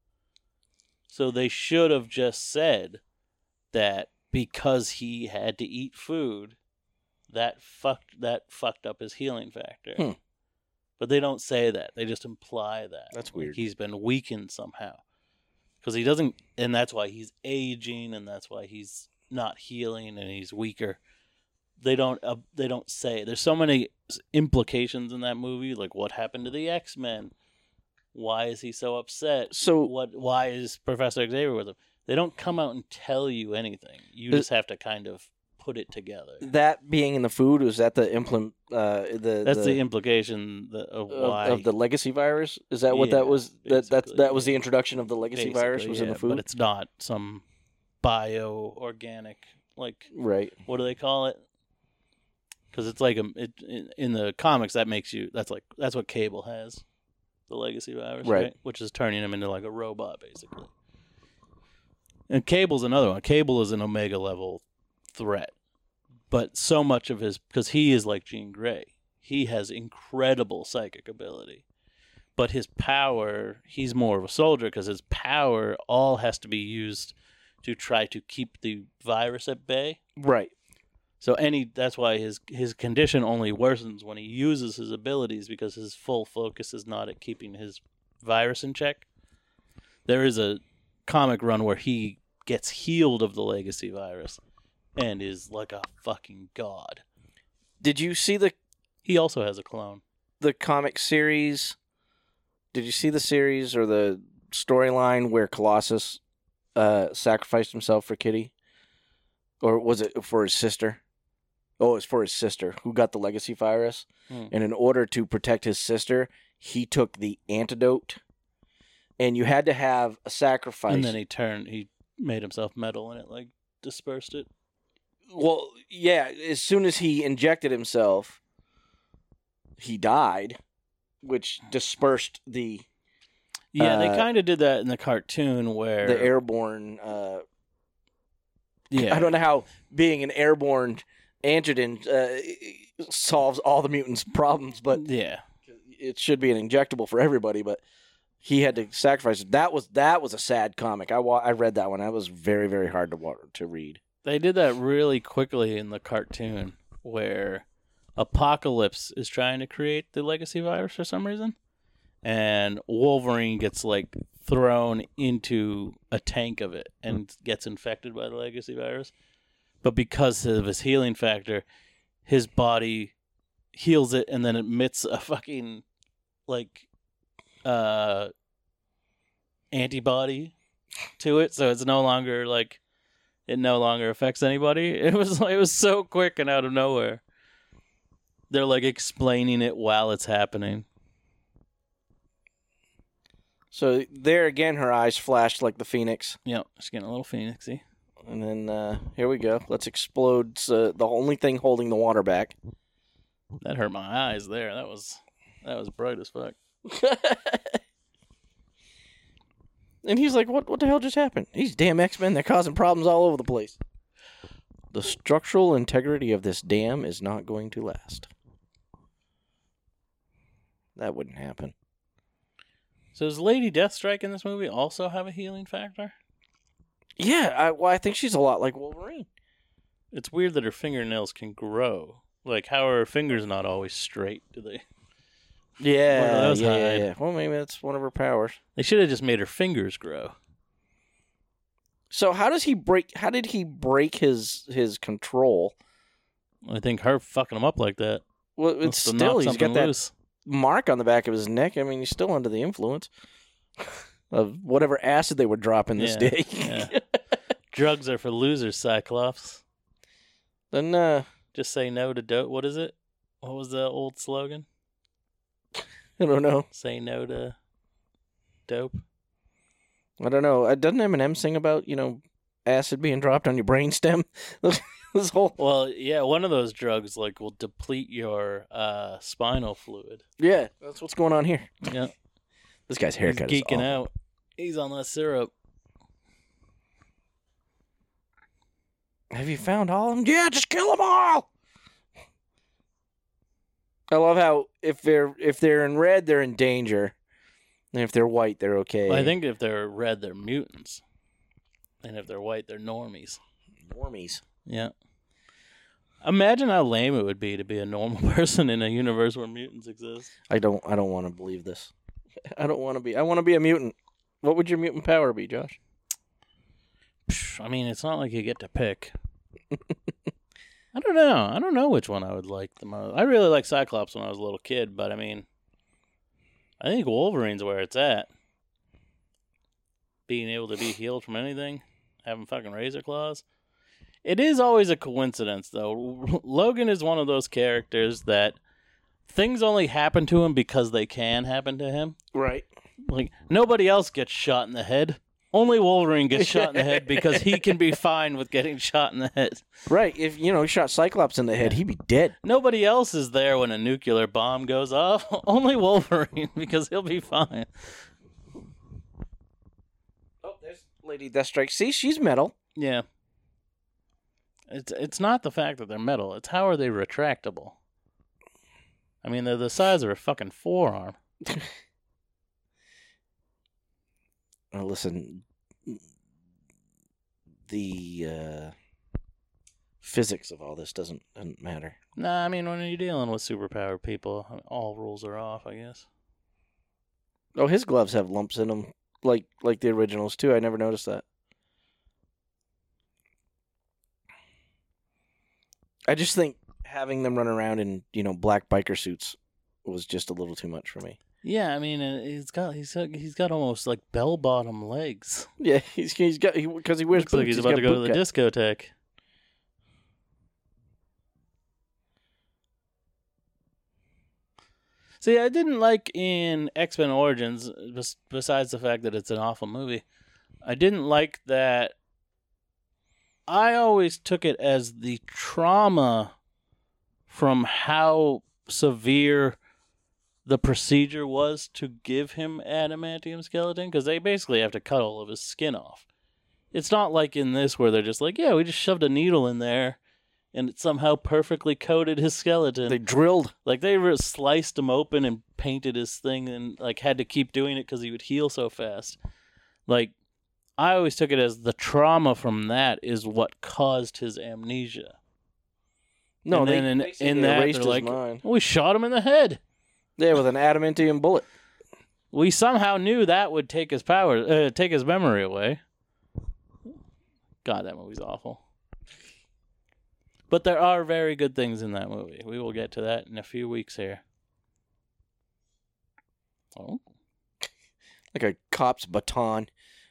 B: So they should have just said that because he had to eat food, that fucked that fucked up his healing factor.
C: Hmm.
B: But they don't say that. They just imply that.
C: That's
B: Like
C: weird.
B: he's been weakened somehow. Because he doesn't, and that's why he's aging, and that's why he's not healing, and he's weaker. They don't. Uh, they don't say. There's so many implications in that movie, like what happened to the X-Men. Why is he so upset?
C: So-
B: what? Why is Professor Xavier with him? They don't come out and tell you anything. You
C: Is-
B: just have to kind of put it together.
C: That being in the food, was that the implement? Uh, the
B: That's the,
C: the
B: implication that, of
C: of,
B: why
C: of the legacy virus. Is that what
B: Yeah,
C: that was? That that
B: basically,
C: that was the
B: yeah.
C: introduction of the legacy virus.
B: basically,
C: Was in
B: yeah,
C: the food,
B: but it's not some bio-organic, like
C: right?
B: what do they call it? Because it's like a it, in, in the comics that makes you that's like that's what Cable has, the legacy virus,
C: Right.
B: right? Which is turning him into like a robot, basically. And Cable's another one. Cable is an Omega level threat, but so much of his because he is like Jean Grey, he has incredible psychic ability, but his power he's more of a soldier because his power all has to be used to try to keep the virus at bay.
C: Right.
B: So any that's why his his condition only worsens when he uses his abilities because his full focus is not at keeping his virus in check. There is a comic run where he gets healed of the legacy virus and is like a fucking god.
C: Did you see the
B: He also has a clone.
C: the comic series? Did you see the series or the storyline where Colossus uh, sacrificed himself for Kitty, or was it for his sister? Oh, it was for his sister who got the legacy virus,
B: Hmm.
C: and in order to protect his sister, he took the antidote, and you had to have a sacrifice.
B: And then he turned he made himself metal and it like dispersed it.
C: Well, yeah, as soon as he injected himself, he died, which dispersed the
B: Yeah, they
C: Uh,
B: kind of did that in the cartoon where
C: the airborne. Uh,
B: yeah.
C: I don't know how being an airborne antigen uh, solves all the mutants' problems, but
B: yeah.
C: it should be an injectable for everybody, but he had to sacrifice it. That was that was a sad comic. I wa- I read that one. That was very very hard to wa- to read.
B: They did that really quickly in the cartoon where Apocalypse is trying to create the legacy virus for some reason, and Wolverine gets like thrown into a tank of it and gets infected by the legacy virus. But because of his healing factor, his body heals it and then emits a fucking like uh antibody to it, so it's no longer like it no longer affects anybody. It was it was so quick and out of nowhere. They're like explaining it while it's happening.
C: So there again, her eyes flashed like the Phoenix.
B: Yep, she's getting a little phoenixy.
C: And then uh, here we go. Let's explode uh, the only thing holding the water back.
B: That hurt my eyes there. That was that was bright as fuck.
C: And he's like, what, what the hell just happened? These damn X-Men, they're causing problems all over the place. The structural integrity of this dam is not going to last. That wouldn't happen.
B: So does Lady Deathstrike in this movie also have a healing factor?
C: Yeah, I, well, I think she's a lot like Wolverine.
B: It's weird that her fingernails can grow. Like, how are her fingers not always straight? Do they?
C: Yeah,
B: those
C: yeah, yeah,
B: hide?
C: yeah. Well, maybe that's one of her powers.
B: They should have just made her fingers grow.
C: So how does he break? How did he break his his control?
B: I think her fucking him up like that.
C: Well, it's
B: must have
C: still
B: knocked
C: he's got
B: something
C: that
B: loose.
C: mark on the back of his neck. I mean, he's still under the influence of whatever acid they were dropping this
B: Yeah,
C: day.
B: yeah. Drugs are for losers, Cyclops.
C: Then, uh,
B: Just say no to dope. What is it? What was the old slogan?
C: I don't know.
B: Say no to dope.
C: I don't know. Uh, Doesn't Eminem sing about, you know, acid being dropped on your brainstem? This whole
B: Well, yeah, one of those drugs like will deplete your uh, spinal fluid.
C: yeah, that's what's going on here.
B: Yeah,
C: This guy's haircut
B: he's
C: is
B: geeking
C: awful.
B: out. He's on that syrup.
C: Have you found all of them? Yeah, just kill them all. I love how if they're if they're in red, they're in danger, and if they're white, they're okay.
B: Well, I think if they're red, they're mutants, and if they're white, they're normies.
C: normies.
B: Yeah. Imagine how lame it would be to be a normal person in a universe where mutants exist.
C: I don't. I don't want to believe this. I don't want to be. I want to be a mutant. What would your mutant power be, Josh?
B: Psh, I mean, it's not like you get to pick. I don't know. I don't know which one I would like the most. I really like Cyclops when I was a little kid, but I mean, I think Wolverine's where it's at. Being able to be healed from anything, having fucking razor claws. It is always a coincidence, though. Logan is one of those characters that things only happen to him because they can happen to him.
C: Right.
B: Like, nobody else gets shot in the head. Only Wolverine gets shot in the head because he can be fine with getting shot in the head.
C: Right. If you know he shot Cyclops in the head, he'd be dead.
B: Nobody else is there when a nuclear bomb goes off. Only Wolverine, because he'll be fine.
C: Oh, there's Lady Deathstrike. See, she's metal.
B: Yeah. It's it's not the fact that they're metal. It's how are they retractable? I mean, they're the size of a fucking forearm.
C: Uh, listen, the uh, physics of all this doesn't doesn't matter.
B: Nah, I mean, when you're dealing with superpowered people, all rules are off, I guess.
C: Oh, his gloves have lumps in them, like like the originals too. I never noticed that. I just think having them run around in, you know, black biker suits was just a little too much for me.
B: Yeah, I mean, uh, he's got he's got, he's got almost like bell bottom legs.
C: Yeah, he's he's got because he, he wears
B: Looks
C: boots.
B: like he's about
C: got
B: to go to
C: boot
B: the
C: cut.
B: discotheque. See, I didn't like in X-Men Origins, bes- besides the fact that it's an awful movie, I didn't like that. I always took it as the trauma from how severe the procedure was to give him adamantium skeleton, because they basically have to cut all of his skin off. It's not like in this where they're just like, yeah, we just shoved a needle in there and it somehow perfectly coated his skeleton.
C: They drilled.
B: Like they re- sliced him open and painted his thing, and like had to keep doing it because he would heal so fast. Like I always took it as the trauma from that is what caused his amnesia.
C: No,
B: and
C: they,
B: then in,
C: basically
B: in that
C: erased
B: they're
C: his
B: like,
C: mind.
B: we shot him in the head.
C: Yeah, with an adamantium bullet.
B: We somehow knew that would take his power, uh, take his memory away. God, that movie's awful. But there are very good things in that movie. We will get to that in a few weeks here. Oh.
C: Like a cop's baton.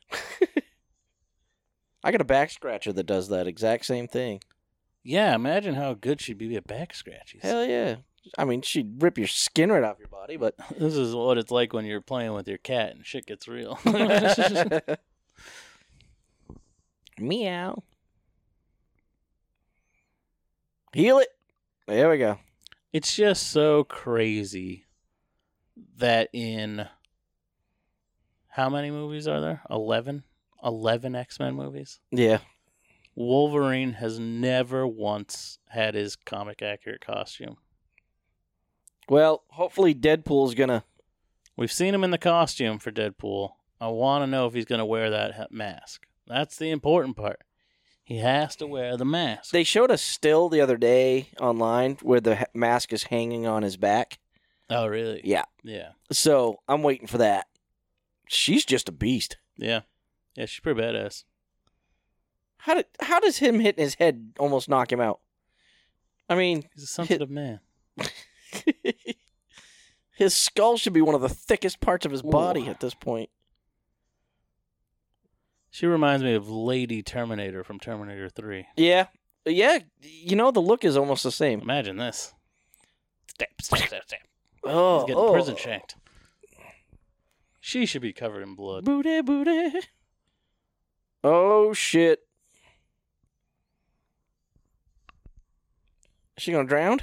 C: I got a back scratcher that does that exact same thing.
B: Yeah, imagine how good she'd be at back scratches.
C: Hell yeah. I mean, she'd rip your skin right off your body, but...
B: This is what it's like when you're playing with your cat and shit gets real.
C: Meow. Heal it. There we go.
B: It's just so crazy that in... How many movies are there? Eleven? Eleven X-Men movies?
C: Yeah.
B: Wolverine has never once had his comic accurate costume.
C: Well, hopefully Deadpool's gonna...
B: We've seen him in the costume for Deadpool. I want to know if he's going to wear that ha- mask. That's the important part. He has to wear the mask.
C: They showed a still the other day online where the ha- mask is hanging on his back.
B: Oh, really?
C: Yeah.
B: Yeah.
C: So, I'm waiting for that. She's just a beast.
B: Yeah. Yeah, she's pretty badass.
C: How did how does him hitting his head almost knock him out? I mean,
B: He's a sensitive man.
C: his skull should be one of the thickest parts of his body
B: Ooh.
C: at this point.
B: She reminds me of Lady Terminator from Terminator three.
C: Yeah. Yeah, you know, the look is almost the same.
B: Imagine this. Step, step, step, step.
C: Oh,
B: He's getting
C: oh.
B: prison shanked. She should be covered in blood.
C: Booty, booty. Oh, shit. Is she gonna drown?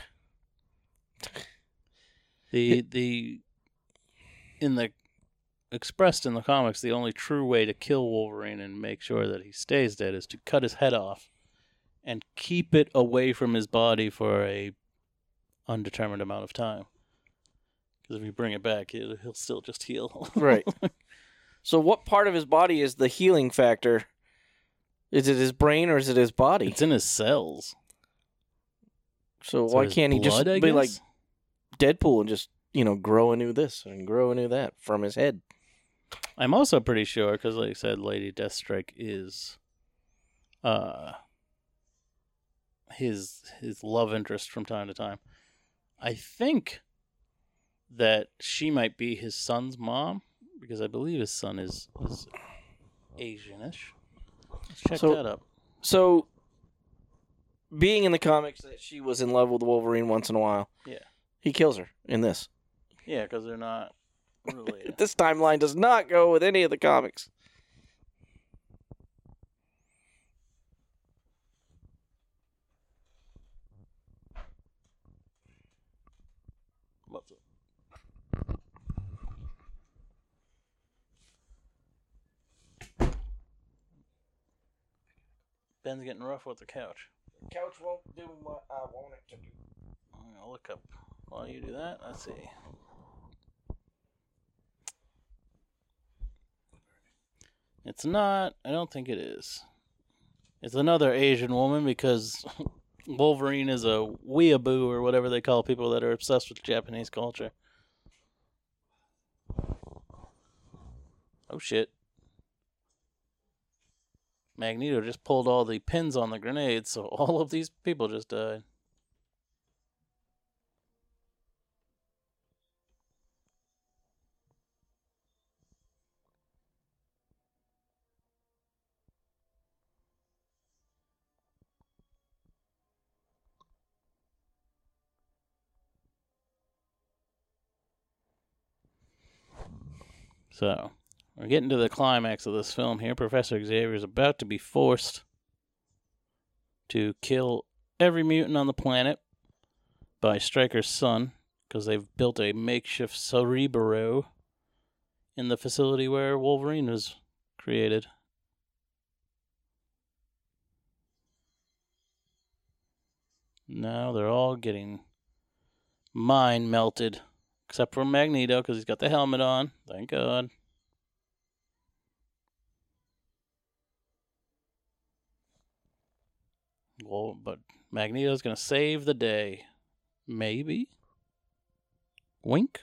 B: The the in the expressed in the comics, the only true way to kill Wolverine and make sure that he stays dead is to cut his head off and keep it away from his body for a undetermined amount of time. Because if you bring it back, he'll, he'll still just heal.
C: Right. So what part of his body is the healing factor? Is it his brain or is it his body?
B: It's in his cells.
C: So,
B: So
C: why
B: his
C: can't he just
B: blood, I
C: be like
B: guess?
C: Deadpool and just, you know, grow anew this and grow anew that from his head?
B: I'm also pretty sure, because like I said, Lady Deathstrike is uh, his his love interest from time to time. I think that she might be his son's mom, because I believe his son is, is Asianish. Let's check
C: So-
B: that up.
C: So, being in the comics that she was in love with Wolverine once in a while,
B: Yeah.
C: he kills her in this.
B: Yeah, because they're not related.
C: This timeline does not go with any of the comics.
B: What's up? Ben's getting rough with the couch.
C: Couch won't do what I want it to do.
B: I'm gonna look up while you do that. Let's see. It's not. I don't think it is. It's another Asian woman because Wolverine is a weeaboo or whatever they call people that are obsessed with Japanese culture. Oh shit. Magneto just pulled all the pins on the grenades, so all of these people just died. So, we're getting to the climax of this film here. Professor Xavier is about to be forced to kill every mutant on the planet by Stryker's son, because they've built a makeshift Cerebro in the facility where Wolverine was created. No, they're all getting mind melted. Except for Magneto, because he's got the helmet on. Thank God. Well, but Magneto's going to save the day. Maybe? Wink?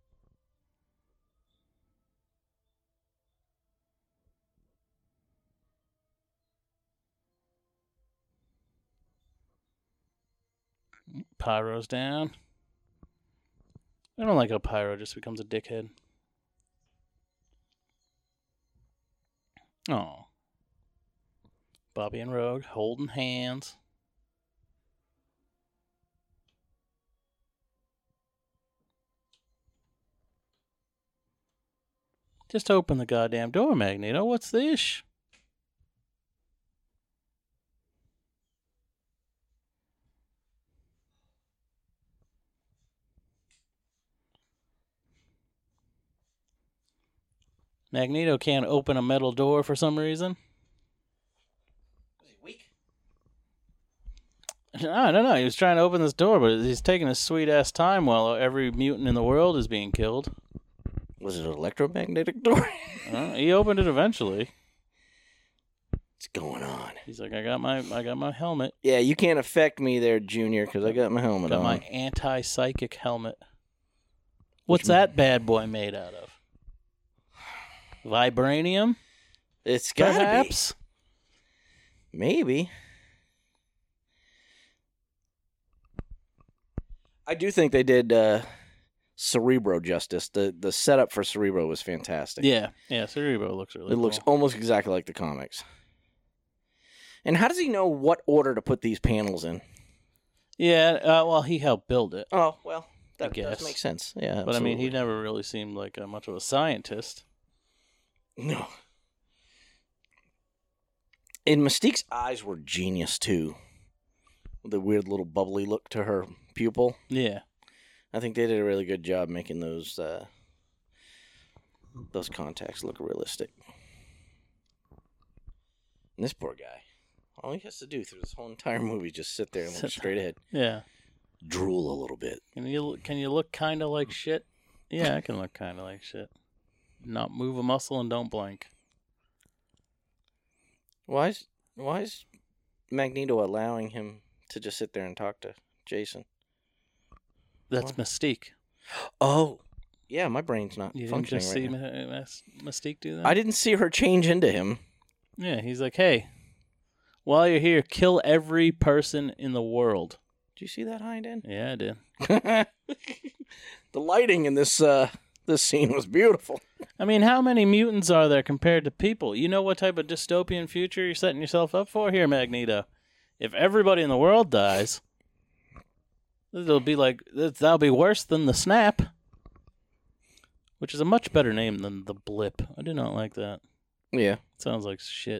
B: Pyro's down. I don't like how Pyro just becomes a dickhead. Oh. Bobby and Rogue holding hands. Just open the goddamn door, Magneto. What's the ish? Magneto can't open a metal door for some reason.
C: Was he weak?
B: I don't know. He was trying to open this door, but he's taking his sweet ass time while every mutant in the world is being killed.
C: Was it an electromagnetic door?
B: uh, he opened it eventually.
C: What's going on?
B: He's like, I got my, I got my helmet.
C: Yeah, you can't affect me there, Junior, because I got my helmet
B: Got
C: on.
B: my anti-psychic helmet. What's that bad boy made out of? Vibranium?
C: It's gotta
B: Perhaps?
C: be. Maybe. I do think they did uh, Cerebro justice. The the setup for Cerebro was fantastic.
B: Yeah, yeah. Cerebro looks really.
C: It looks
B: cool.
C: almost exactly like the comics. And how does he know what order to put these panels in?
B: Yeah, uh, well, he helped build it,
C: Oh, well, that
B: guess.
C: does make sense. Yeah,
B: but I mean, he
C: absolutely.
B: never really seemed like uh, much of a scientist.
C: No. And Mystique's eyes were genius, too. The weird little bubbly look to her pupil.
B: Yeah,
C: I think they did a really good job making those uh, those contacts look realistic. And this poor guy, all he has to do through this whole entire movie is just sit there and look
B: Sit
C: straight ahead,
B: yeah.
C: drool a little bit.
B: Can you can you look kind of like shit? Yeah, I can look kind of like shit. Not move a muscle and don't blink.
C: Why is why is Magneto allowing him to just sit there and talk to Jason?
B: That's
C: What?
B: Mystique.
C: Oh, yeah, my brain's not
B: You didn't
C: functioning
B: just
C: right
B: see
C: now.
B: My, My, Mystique do that?
C: I didn't see her change into him.
B: Yeah, he's like, hey, while you're here, kill every person in the world.
C: Did you see that hind end?
B: Yeah, I did.
C: The lighting in this uh, this scene was beautiful.
B: I mean, how many mutants are there compared to people? You know what type of dystopian future you're setting yourself up for here, Magneto? If everybody in the world dies, it'll be like that'll be worse than the Snap, which is a much better name than the Blip. I do not like that.
C: Yeah.
B: It sounds like shit.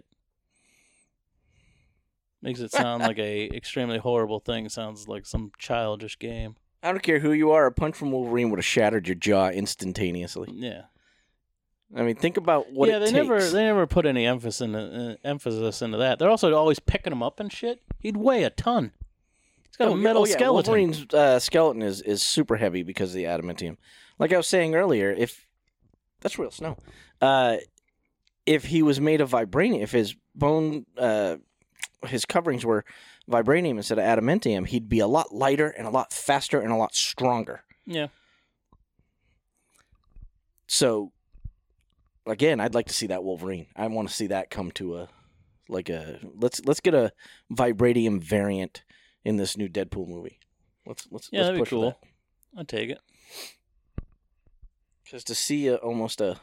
B: Makes it sound like a extremely horrible thing. Sounds like some childish game.
C: I don't care who you are, a punch from Wolverine would have shattered your jaw instantaneously.
B: Yeah.
C: I mean, think about what
B: yeah,
C: it
B: they
C: takes.
B: never they never put any emphasis into, uh, emphasis into that. They're also always picking him up and shit. He'd weigh a ton. He's got
C: Oh,
B: a
C: yeah,
B: metal
C: oh, yeah.
B: skeleton.
C: Wolverine's uh, skeleton is, is super heavy because of the adamantium. Like I was saying earlier, if that's real snow, uh, if he was made of vibranium, if his bone, uh, his coverings were vibranium instead of adamantium, he'd be a lot lighter and a lot faster and a lot stronger.
B: Yeah.
C: So, again, I'd like to see that Wolverine. I want to see that come to a like a let's let's get a vibranium variant in this new Deadpool movie. Let's let's
B: Yeah,
C: let's
B: that'd be
C: push for
B: cool.
C: that.
B: I'd take it.
C: Because to see a, almost a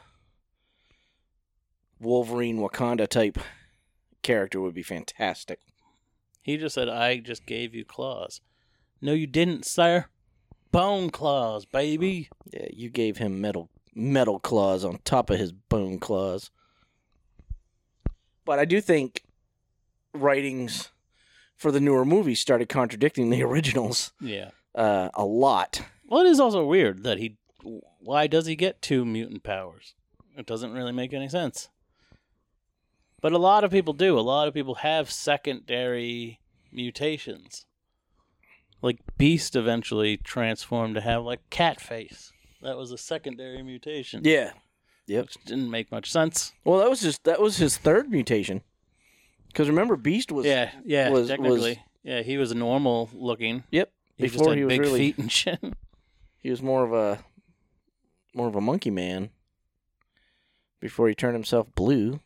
C: Wolverine Wakanda type character would be fantastic.
B: He just said, I just gave you claws. No, you didn't, sir. Bone claws, baby.
C: Yeah, you gave him metal metal claws on top of his bone claws. But I do think writings for the newer movies started contradicting the originals
B: Yeah.
C: uh, a lot.
B: Well, it is also weird that he... Why does he get two mutant powers? It doesn't really make any sense. But a lot of people do. A lot of people have secondary mutations. like Beast eventually transformed to have like cat face. That was a secondary mutation.
C: Yeah. Yep.
B: Which didn't make much sense.
C: Well, that was his that was his third mutation. Because remember, Beast was
B: yeah, yeah,
C: was,
B: technically,
C: was,
B: yeah, he was normal looking.
C: Yep.
B: He
C: Before
B: just had
C: he was
B: big
C: really,
B: feet and shit.
C: He was more of a more of a monkey man. Before he turned himself blue.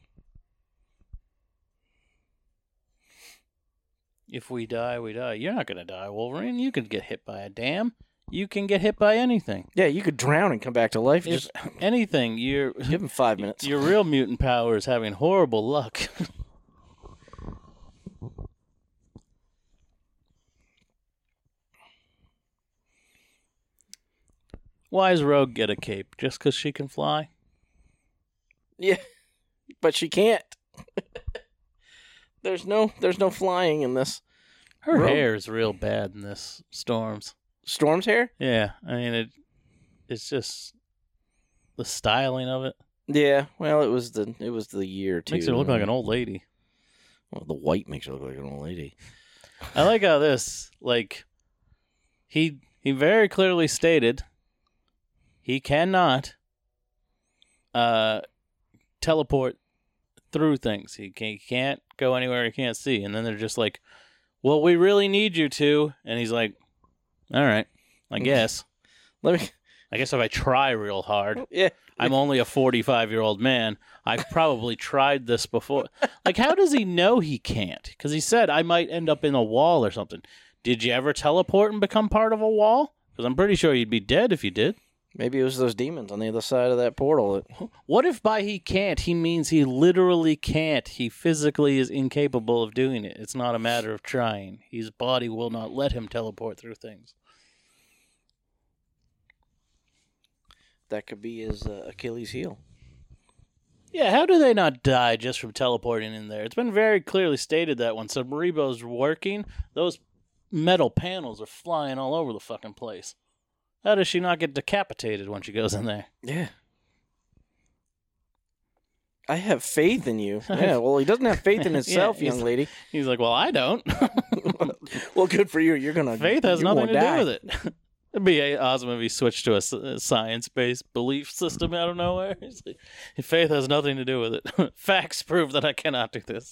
B: If we die, we die. You're not gonna die, Wolverine. You could get hit by a dam. You can get hit by anything.
C: Yeah, you could drown and come back to life.
B: If
C: Just
B: anything. You're
C: give him five minutes.
B: Your real mutant power is having horrible luck. Why does Rogue get a cape? Just because she can fly?
C: Yeah, but she can't. there's no, there's no flying in this.
B: Her
C: Rogue.
B: hair is real bad in this Storm's.
C: Storm's hair?
B: Yeah, I mean it. It's just the styling of it
C: Yeah. Well, it was the it was the year too.
B: makes her look like an old lady.
C: Well, the white makes her look like an old lady.
B: I like how this, like, he he very clearly stated he cannot uh teleport through things. He can't, he can't go anywhere he can't see. And then they're just like, well, we really need you to. And he's like, all right, I guess.
C: Let me.
B: I guess if I try real hard.
C: Yeah.
B: I'm only a forty-five-year-old man. I've probably tried this before. Like, how does he know he can't? Because he said, I might end up in a wall or something. Did you ever teleport and become part of a wall? Because I'm pretty sure you'd be dead if you did.
C: Maybe it was those demons on the other side of that portal. That...
B: What if by he can't, he means he literally can't? He physically is incapable of doing it. It's not a matter of trying. His body will not let him teleport through things.
C: That could be his uh, Achilles heel.
B: Yeah, how do they not die just from teleporting in there? It's been very clearly stated that when Cerebro's working, those metal panels are flying all over the fucking place. How does she not get decapitated when she goes in there?
C: Yeah. I have faith in you. Yeah, well, he doesn't have faith in himself,
B: Yeah,
C: young lady.
B: He's like, well, I don't.
C: Well, good for you. You're gonna.
B: Faith has
C: you're
B: nothing to
C: gonna die.
B: do with it. It'd be awesome if he switched to a, s- a science-based belief system out of nowhere. He's like, faith has nothing to do with it. Facts prove that I cannot do this.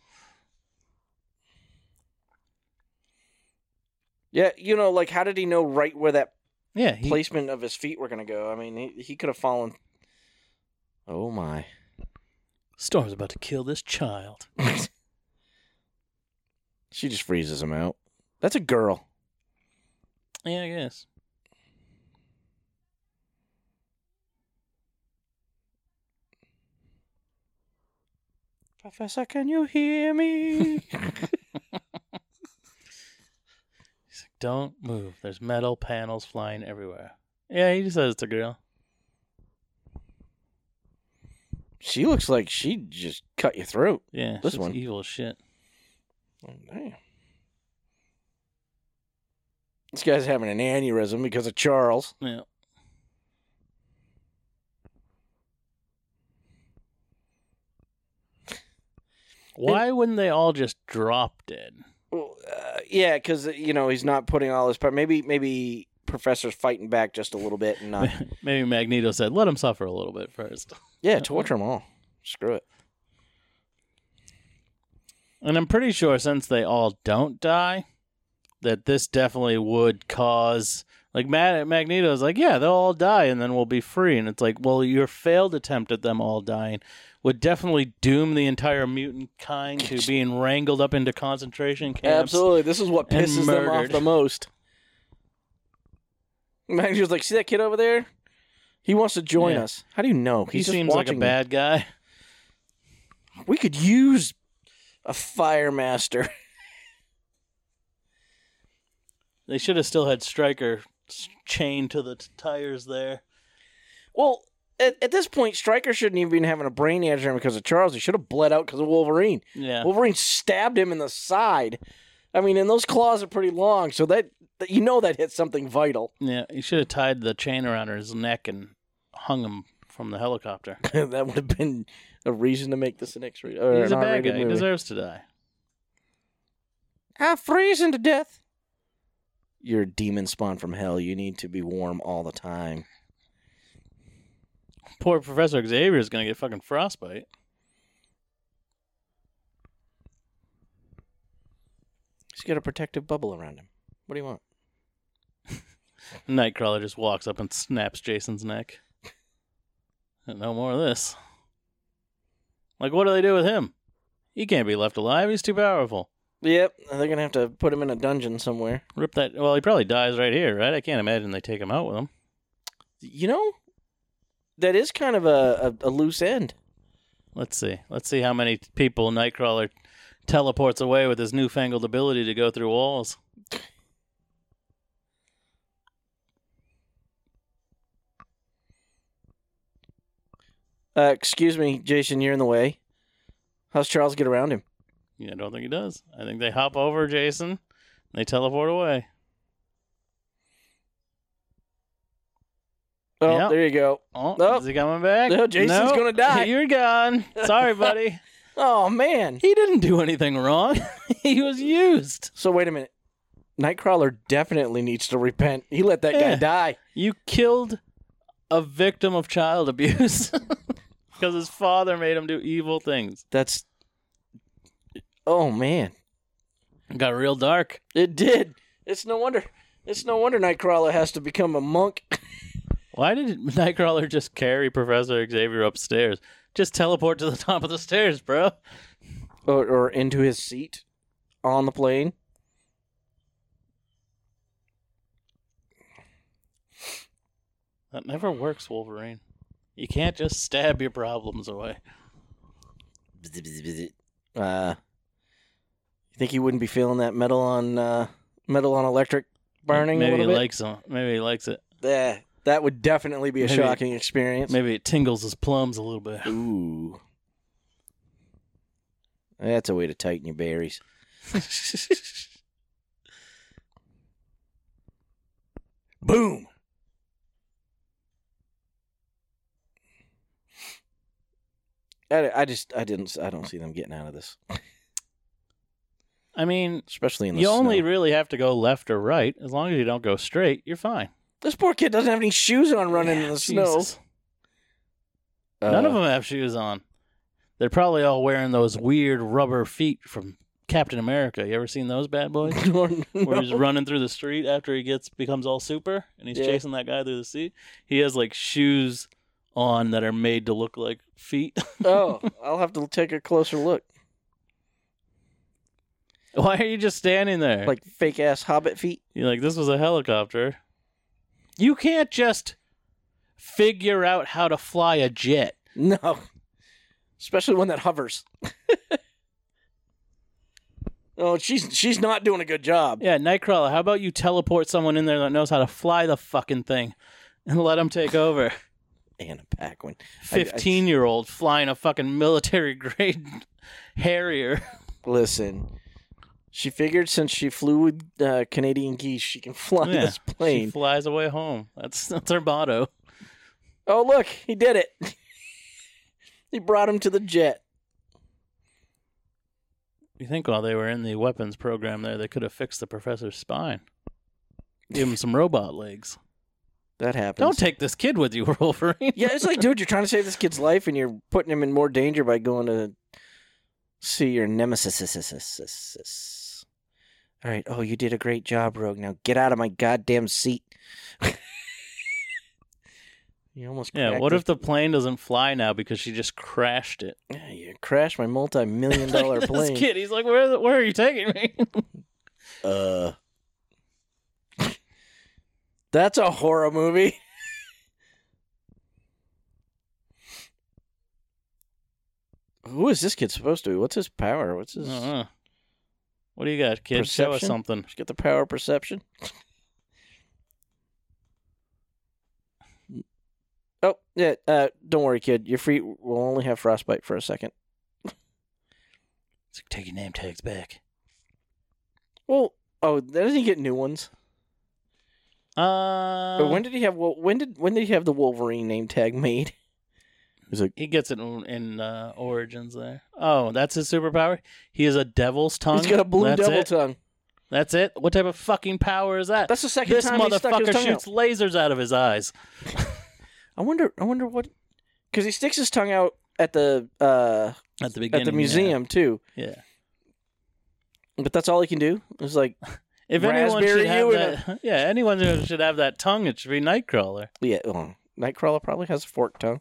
C: Yeah, you know, like, how did he know right where that
B: Yeah, he,
C: placement of his feet were going to go? I mean, he, he could have fallen. Oh, my.
B: Storm's about to kill this child.
C: She just freezes him out. That's a girl.
B: Yeah, I guess.
C: Professor, can you hear me?
B: He's like, don't move. There's metal panels flying everywhere. Yeah, he just says it's a girl.
C: She looks like she just cut your throat.
B: Yeah,
C: This
B: she's
C: one.
B: evil as shit.
C: Oh, damn. This guy's having an aneurysm because of Charles.
B: Yeah. Why wouldn't they all just drop dead?
C: Well, uh, yeah, because you know he's not putting all his part. Maybe, maybe Professor's fighting back just a little bit and not.
B: Maybe Magneto said, let him suffer a little bit first.
C: Yeah, torture them all. Screw it.
B: And I'm pretty sure since they all don't die, that this definitely would cause... Like, Mag- Magneto's like, yeah, they'll all die and then we'll be free. And it's like, well, your failed attempt at them all dying would definitely doom the entire mutant kind to being wrangled up into concentration camps.
C: Absolutely. This is what
B: and
C: pisses them off
B: murdered.
C: the most. Magneto's like, see that kid over there? He wants to join
B: Yeah.
C: us. How do you know?
B: He
C: He's just
B: seems like a
C: watching
B: bad guy.
C: them. We could use a fire master.
B: They should have still had Stryker s- chained to the t- tires there.
C: Well, at, at this point, Stryker shouldn't even be having a brain aneurysm because of Charles. He should have bled out because of Wolverine.
B: Yeah.
C: Wolverine stabbed him in the side. I mean, and those claws are pretty long, so that, that you know that hit something vital.
B: Yeah, he should have tied the chain around his neck and hung him from the helicopter.
C: That would have been a reason to make this an X-rated or
B: He's
C: an
B: a bad
C: R-rated
B: guy. He
C: movie.
B: deserves to die.
C: I'm freezing to death. you're a demon spawn from hell. You need to be warm all the time.
B: Poor Professor Xavier is going to get fucking frostbite.
C: He's got a protective bubble around him. What do you want?
B: Nightcrawler just walks up and snaps Jason's neck. No more of this. Like, what do they do with him? He can't be left alive. He's too powerful.
C: Yep, they're going to have to put him in a dungeon somewhere.
B: Rip that. Well, he probably dies right here, right? I can't imagine they take him out with him.
C: You know, that is kind of a, a, a loose end.
B: Let's see. Let's see how many people Nightcrawler teleports away with his newfangled ability to go through walls.
C: Uh, excuse me, Jason, you're in the way. How's Charles get around him?
B: Yeah, I don't think he does. I think they hop over Jason, and they teleport away.
C: Oh,
B: Yep.
C: there you go.
B: Oh,
C: Nope.
B: is he coming back?
C: No, Jason's
B: Nope.
C: gonna die.
B: You're gone. Sorry, buddy.
C: Oh, man.
B: He didn't do anything wrong. He was used.
C: So wait a minute. Nightcrawler definitely needs to repent. He let that
B: Yeah.
C: guy die.
B: You killed a victim of child abuse because his father made him do evil things.
C: That's... Oh, man.
B: It got real dark.
C: It did. It's no wonder. It's no wonder Nightcrawler has to become a monk.
B: Why did Nightcrawler just carry Professor Xavier upstairs? Just teleport to the top of the stairs, bro.
C: or, or into his seat on the plane.
B: That never works, Wolverine. You can't just stab your problems away.
C: Uh, you think he wouldn't be feeling that metal on uh, metal on electric burning
B: Maybe
C: a little
B: he
C: bit?
B: likes them. Maybe he likes it.
C: Yeah, that would definitely be a
B: Maybe-
C: shocking experience.
B: Maybe it tingles his plums a little bit.
C: Ooh. That's a way to tighten your berries. Boom. I, I just I didn't I don't see them getting out of this,
B: I mean,
C: especially in the
B: you
C: snow.
B: only really have to go left or right. As long as you don't go straight, you're fine.
C: This poor kid doesn't have any shoes on running in the snow.
B: Jesus. None
C: Uh,
B: of them have shoes on. They're probably all wearing those weird rubber feet from Captain America. You ever seen those bad boys?
C: no.
B: Where he's running through the street after he gets becomes all super and he's
C: Yeah.
B: chasing that guy through the sea. He has like shoes on that are made to look like feet.
C: Oh, I'll have to take a closer look.
B: Why are you just standing there?
C: Like fake ass hobbit feet.
B: You're like, this was a helicopter. You can't just figure out how to fly a jet.
C: No. Especially one that hovers. Oh, she's she's not doing a good job.
B: Yeah, Nightcrawler, how about you teleport someone in there that knows how to fly the fucking thing and let them take over?
C: Anna Paquin.
B: fifteen-year-old flying a fucking military-grade Harrier.
C: Listen, she figured since she flew with uh, Canadian geese, she can fly
B: Yeah,
C: this
B: She
C: plane.
B: flies away home. That's that's her motto.
C: Oh, look, he did it. He brought him to the jet.
B: You think while they were in the weapons program there, they could have fixed the professor's spine. Give him some robot legs.
C: That happens.
B: Don't take this kid with you, Wolverine.
C: Yeah, it's like, dude, you're trying to save this kid's life, and you're putting him in more danger by going to see your nemesis. All right. Oh, you did a great job, Rogue. Now get out of my goddamn seat. You almost
B: Yeah,
C: cracked
B: what
C: it.
B: if the plane doesn't fly now because she just crashed it?
C: Yeah, you crashed my multi-million dollar
B: This
C: plane?
B: kid, he's like, where, where are you taking me?
C: Uh, that's a horror movie. Who is this kid supposed to be? What's his power? What's his?
B: Uh-huh. What do you got, kid? Show us
C: Perception?
B: something.
C: Just get the power of perception. Oh yeah. Uh, don't worry, kid. Your feet will only have frostbite for a second.
B: It's like, take your name tags back.
C: Well, oh, doesn't he get new ones?
B: Uh,
C: Or when did he have? Well, when did when did he have the Wolverine name tag made? He's like,
B: he gets it in, in uh, Origins there. Oh, that's his superpower? He has a devil's tongue?
C: he's got a blue
B: That's
C: devil
B: it?
C: tongue.
B: That's it? What type of fucking power is that?
C: That's the second
B: this
C: time he stuck his
B: motherfucker
C: tongue
B: shoots
C: out.
B: lasers out of his eyes.
C: I wonder. I wonder what. Because he sticks his tongue out at the uh,
B: At the beginning.
C: at the museum too.
B: Yeah.
C: But that's all he can do. It's like,
B: If anyone
C: Raspberry
B: should have
C: you and
B: that, yeah, anyone who should have that tongue, it should be Nightcrawler.
C: yeah, well, Nightcrawler probably has a forked tongue.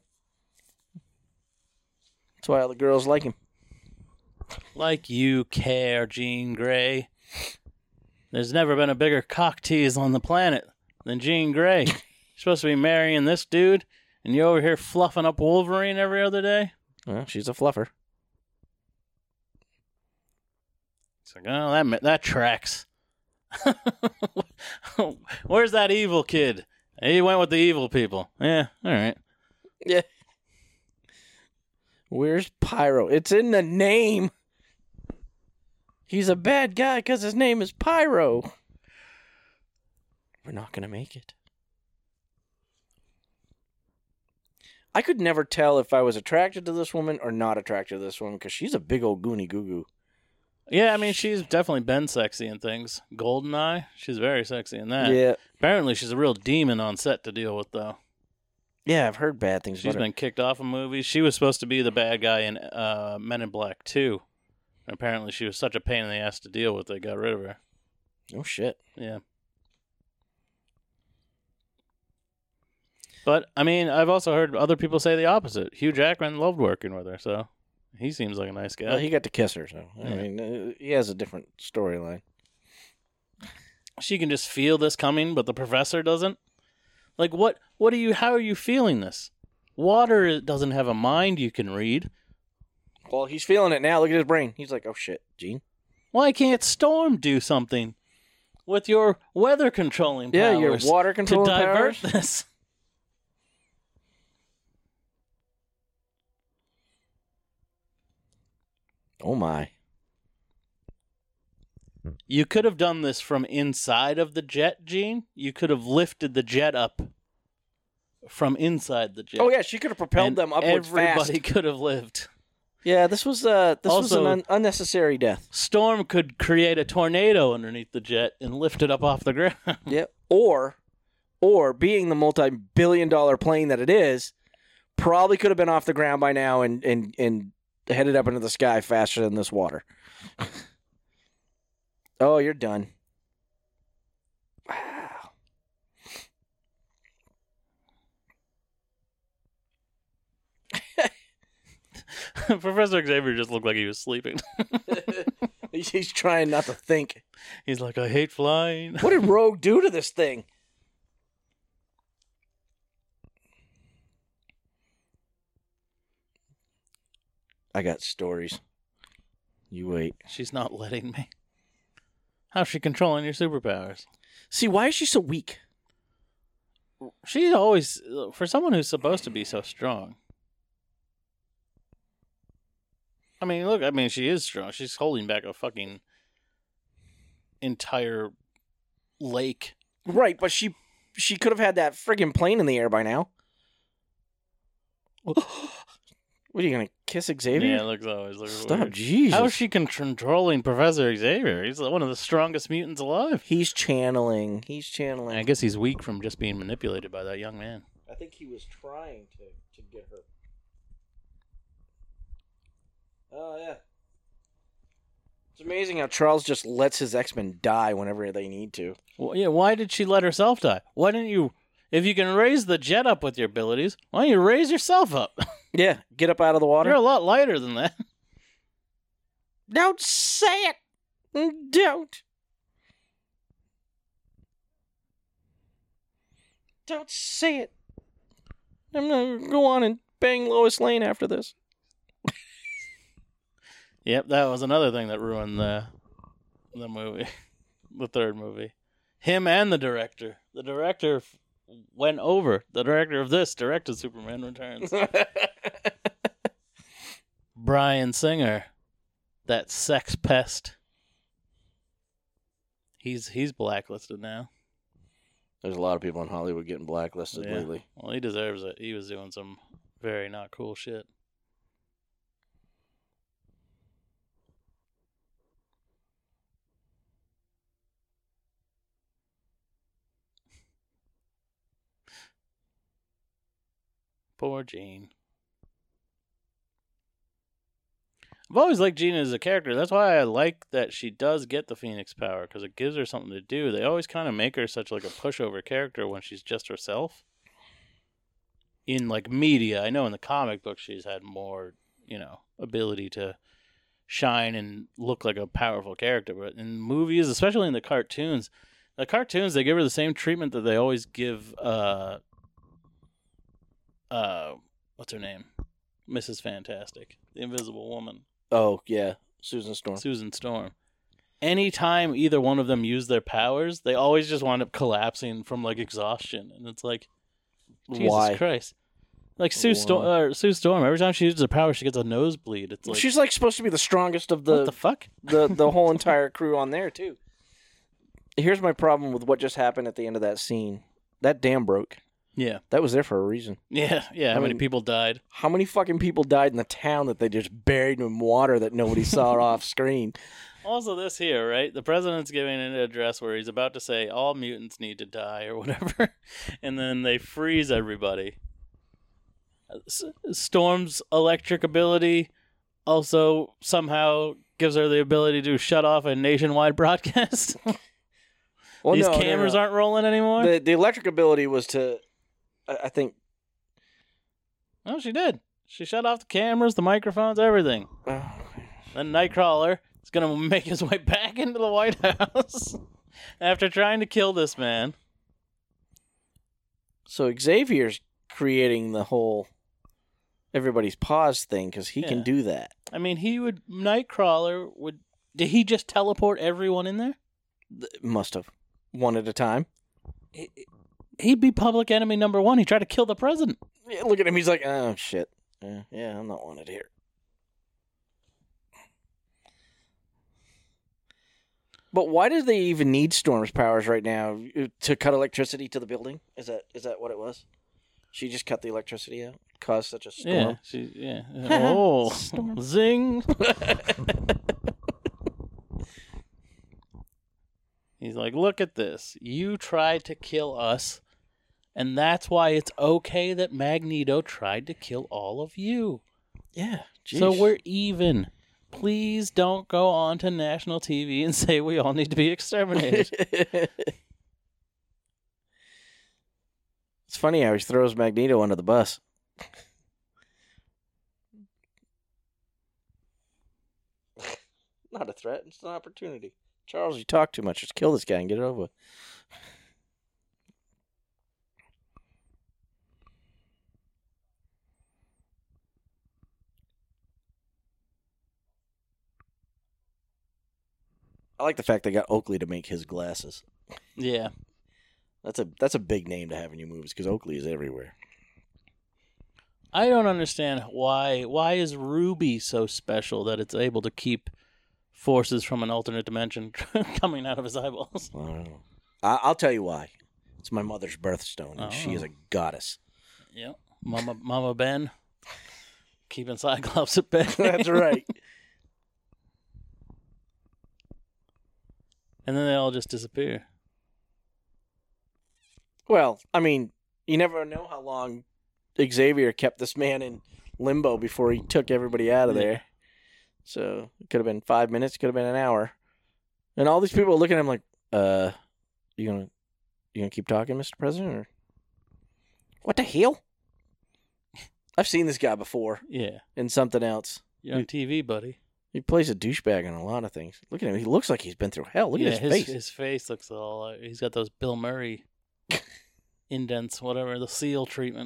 C: That's why all the girls like him.
B: Like you care, Jean Grey. There's never been a bigger cock tease on the planet than Jean Grey. You're supposed to be marrying this dude, and you're over here fluffing up Wolverine every other day?
C: Well, she's a fluffer.
B: It's like, oh, that, that tracks. Where's that evil kid? He went with the evil people. Yeah, all right.
C: Yeah. Where's Pyro? It's in the name. He's a bad guy because his name is Pyro. We're not going to make it. I could never tell if I was attracted to this woman or not attracted to this woman because she's a big old goony goo goo.
B: Yeah, I mean, she's definitely been sexy in things. Goldeneye, she's very sexy in that.
C: Yeah.
B: Apparently, she's a real demon on set to deal with, though.
C: Yeah, I've heard bad things
B: She's
C: about her.
B: been kicked off of movies. She was supposed to be the bad guy in uh, Men in Black two. And apparently, she was such a pain in the ass to deal with, they got rid of her.
C: Oh, shit.
B: Yeah. But, I mean, I've also heard other people say the opposite. Hugh Jackman loved working with her, so he seems like a nice guy.
C: Well, he got to kiss her, so I
B: Yeah.
C: mean, uh, he has a different storyline.
B: She can just feel this coming, but the professor doesn't. Like, what? What are you? How are you feeling this? Water doesn't have a mind you can read.
C: Well, he's feeling it now. Look at his brain. He's like, "Oh shit, Gene."
B: Why can't Storm do something with your weather controlling powers?
C: Yeah, your water
B: to
C: control
B: divert
C: powers.
B: this.
C: Oh my.
B: You could have done this from inside of the jet, Gene. You could have lifted the jet up from inside the jet.
C: Oh yeah, she could have propelled
B: and
C: them upwards
B: everybody
C: fast.
B: could have lived.
C: Yeah, this was uh, this was
B: Also-
C: an un- unnecessary death.
B: Storm could create a tornado underneath the jet and lift it up off the ground.
C: Yep. Or, or being the multi-billion-dollar plane that it is, probably could have been off the ground by now and and and headed up into the sky faster than this water. Oh, you're done. Wow.
B: Professor Xavier just looked like he was sleeping.
C: He's trying not to think.
B: He's like, I hate flying.
C: What did Rogue do to this thing? I got stories. You wait.
B: She's not letting me. How's she controlling your superpowers?
C: See, why is she so weak?
B: She's always, for someone who's supposed to be so strong. I mean, look, I mean, she is strong. She's holding back a fucking entire lake.
C: Right, but she she could have had that friggin' plane in the air by now. What are you gonna kiss Xavier?
B: Yeah, it looks always looks
C: Stop,
B: weird.
C: Jesus.
B: How is she con- controlling Professor Xavier? He's one of the strongest mutants alive.
C: He's channeling. He's channeling.
B: I guess he's weak from just being manipulated by that young man.
C: I think he was trying to, to get her. Oh, yeah. It's amazing how Charles just lets his X-Men die whenever they need to.
B: Well, yeah, why did she let herself die? Why didn't you, if you can raise the jet up with your abilities, why don't you raise yourself up?
C: Yeah, get up out of the water.
B: You're a lot lighter than that.
C: Don't say it. Don't. Don't say it. I'm going to go on and bang Lois Lane after this.
B: Yep, that was another thing that ruined the the movie, the third movie. Him and the director. The director f- went over. The director of this directed Superman Returns. Bryan Singer, that sex pest. He's he's blacklisted now.
C: There's a lot of people in Hollywood getting blacklisted
B: Yeah.
C: lately.
B: Well, he deserves it. He was doing some very not cool shit. Poor Jean. I've always liked Jean as a character. That's why I like that she does get the Phoenix power, because it gives her something to do. They always kind of make her such like a pushover character when she's just herself. In like media, I know in the comic book she's had more, you know, ability to shine and look like a powerful character. But in movies, especially in the cartoons, the cartoons they give her the same treatment that they always give. Uh, uh, what's her name? Missus Fantastic, the Invisible Woman.
C: Oh, yeah. Susan Storm.
B: Susan Storm. Anytime either one of them use their powers, they always just wind up collapsing from, like, exhaustion. And it's like, Jesus
C: Why?
B: Christ. Like, Sue, Sto- uh, Sue Storm, every time she uses her power, she gets a nosebleed. It's like,
C: She's, like, supposed to be the strongest of the...
B: what the fuck?
C: the, the whole entire crew on there, too. Here's my problem with what just happened at the end of that scene. That dam broke.
B: Yeah.
C: That was there for a reason.
B: Yeah, yeah.
C: I
B: How many
C: mean-
B: people died?
C: How many fucking people died in the town that they just buried in water that nobody saw off screen?
B: Also, this here, right? The president's giving an address where he's about to say all mutants need to die or whatever, and then they freeze everybody. S- Storm's electric ability also somehow gives her the ability to shut off a nationwide broadcast.
C: Well,
B: These
C: no, no,
B: cameras
C: no.
B: aren't rolling anymore.
C: The, the electric ability was to, I I think,
B: Oh, she did. She shut off the cameras, the microphones, everything.
C: uh,
B: Then Nightcrawler is going to make his way back into the White House after trying to kill this man.
C: so Xavier's creating the whole everybody's pause thing because he
B: Yeah.
C: can do that.
B: I mean, he would... Nightcrawler would... Did he just teleport everyone in there?
C: Th- Must have. One at a time.
B: He- He'd be public enemy number one. He tried to kill the president.
C: Yeah, look at him. He's like, oh, shit. Yeah, yeah, I'm not wanted here. But why do they even need Storm's powers right now to cut electricity to the building? Is that is that what it was? She just cut the electricity out, caused such a storm.
B: Yeah, she, yeah. Oh, zing! He's like, look at this. You tried to kill us, and that's why it's okay that Magneto tried to kill all of you.
C: Yeah.
B: So
C: jeez.
B: we're even. Please don't go on to national T V and say we all need to be exterminated.
C: It's funny how he throws Magneto under the bus. Not a threat. It's an opportunity. Charles, you talk too much. Just kill this guy and get it over with. I like the fact they got Oakley to make his glasses.
B: Yeah.
C: That's a that's a big name to have in your movies because Oakley is everywhere.
B: I don't understand why why is Ruby so special that it's able to keep forces from an alternate dimension coming out of his eyeballs.
C: I don't know. I, I'll tell you why. It's my mother's birthstone, and she is
B: Oh.
C: a goddess.
B: Yep. Mama Mama Ben keeping Cyclops at bay.
C: That's right.
B: And then they all just disappear.
C: Well, I mean, you never know how long Xavier kept this man in limbo before he took everybody out of
B: Yeah.
C: there. So it could have been five minutes, could have been an hour. And all these people are looking at him like, uh, you gonna you gonna keep talking, Mister President? Or what the hell? I've seen this guy before
B: Yeah.
C: in something else.
B: You're on T V, buddy.
C: He plays a douchebag in a lot of things. Look at him. He looks like he's been through hell. Look
B: yeah,
C: at his, face.
B: His face looks all. Uh, he's got those Bill Murray indents, whatever, the seal treatment.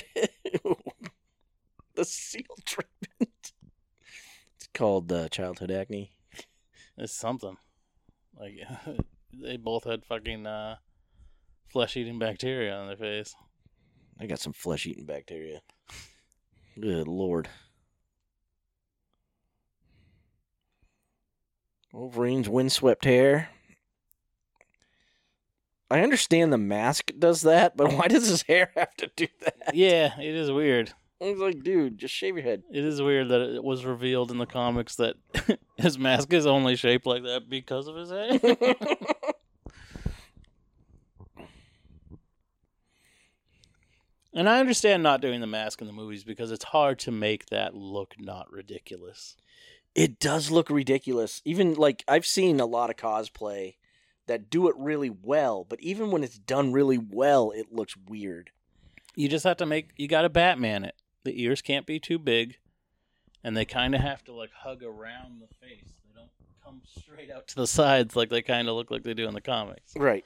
C: The seal treatment. It's called uh, childhood acne.
B: It's something. Like, they both had fucking uh, flesh eating bacteria on their face.
C: I got some flesh-eating bacteria. Good lord. Wolverine's windswept hair. I understand the mask does that, but why does his hair have to do that?
B: Yeah, it is weird.
C: I was like, dude, just shave your head.
B: It is weird that it was revealed in the comics that his mask is only shaped like that because of his hair. And I understand not doing the mask in the movies because it's hard to make that look not ridiculous.
C: It does look ridiculous. Even, like, I've seen a lot of cosplay that do it really well, but even when it's done really well, it looks weird.
B: You just have to make, you got to Batman it. The ears can't be too big, and they kind of have to, like, hug around the face. They don't come straight out to the sides like they kind of look like they do in the comics.
C: Right.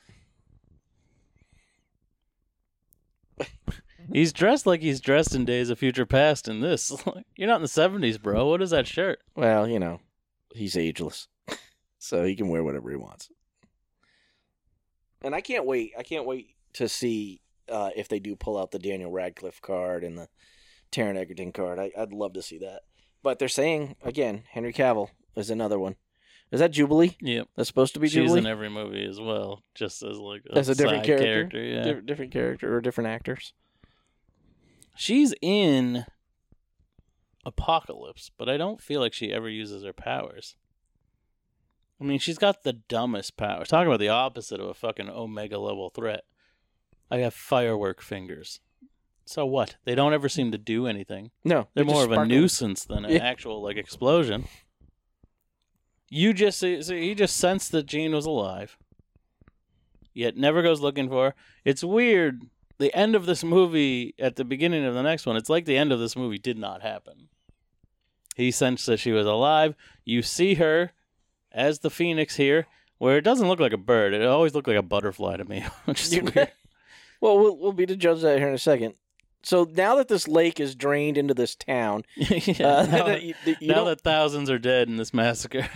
B: He's dressed like he's dressed in Days of Future Past in this. You're not in the seventies, bro. What is that shirt?
C: Well, you know, he's ageless, so he can wear whatever he wants. And I can't wait. I can't wait to see uh, if they do pull out the Daniel Radcliffe card and the Taron Egerton card. I, I'd love to see that. But they're saying, again, Henry Cavill is another one. Is that Jubilee?
B: Yep.
C: That's supposed to be
B: She's
C: Jubilee?
B: in every movie as well, just as like a,
C: As a different
B: side
C: character?
B: character yeah.
C: Di- different character or different actors?
B: She's in Apocalypse, but I don't feel like she ever uses her powers. I mean, she's got the dumbest powers. Talk about the opposite of a fucking Omega level threat. I have firework fingers. So what? They don't ever seem to do anything.
C: No.
B: They're more
C: just
B: of a
C: sparkling.
B: nuisance than an
C: Yeah.
B: actual like explosion. You just see, see, he just sensed that Jean was alive, yet never goes looking for her. It's weird. The end of this movie at the beginning of the next one, it's like the end of this movie did not happen. He sensed that she was alive. You see her as the Phoenix here, where it doesn't look like a bird. It always looked like a butterfly to me, which is weird.
C: Well, we'll we'll be to judge that here in a second. So now that this lake is drained into this town,
B: yeah,
C: uh,
B: now,
C: that you, that you
B: now
C: don't-
B: that thousands are dead in this massacre.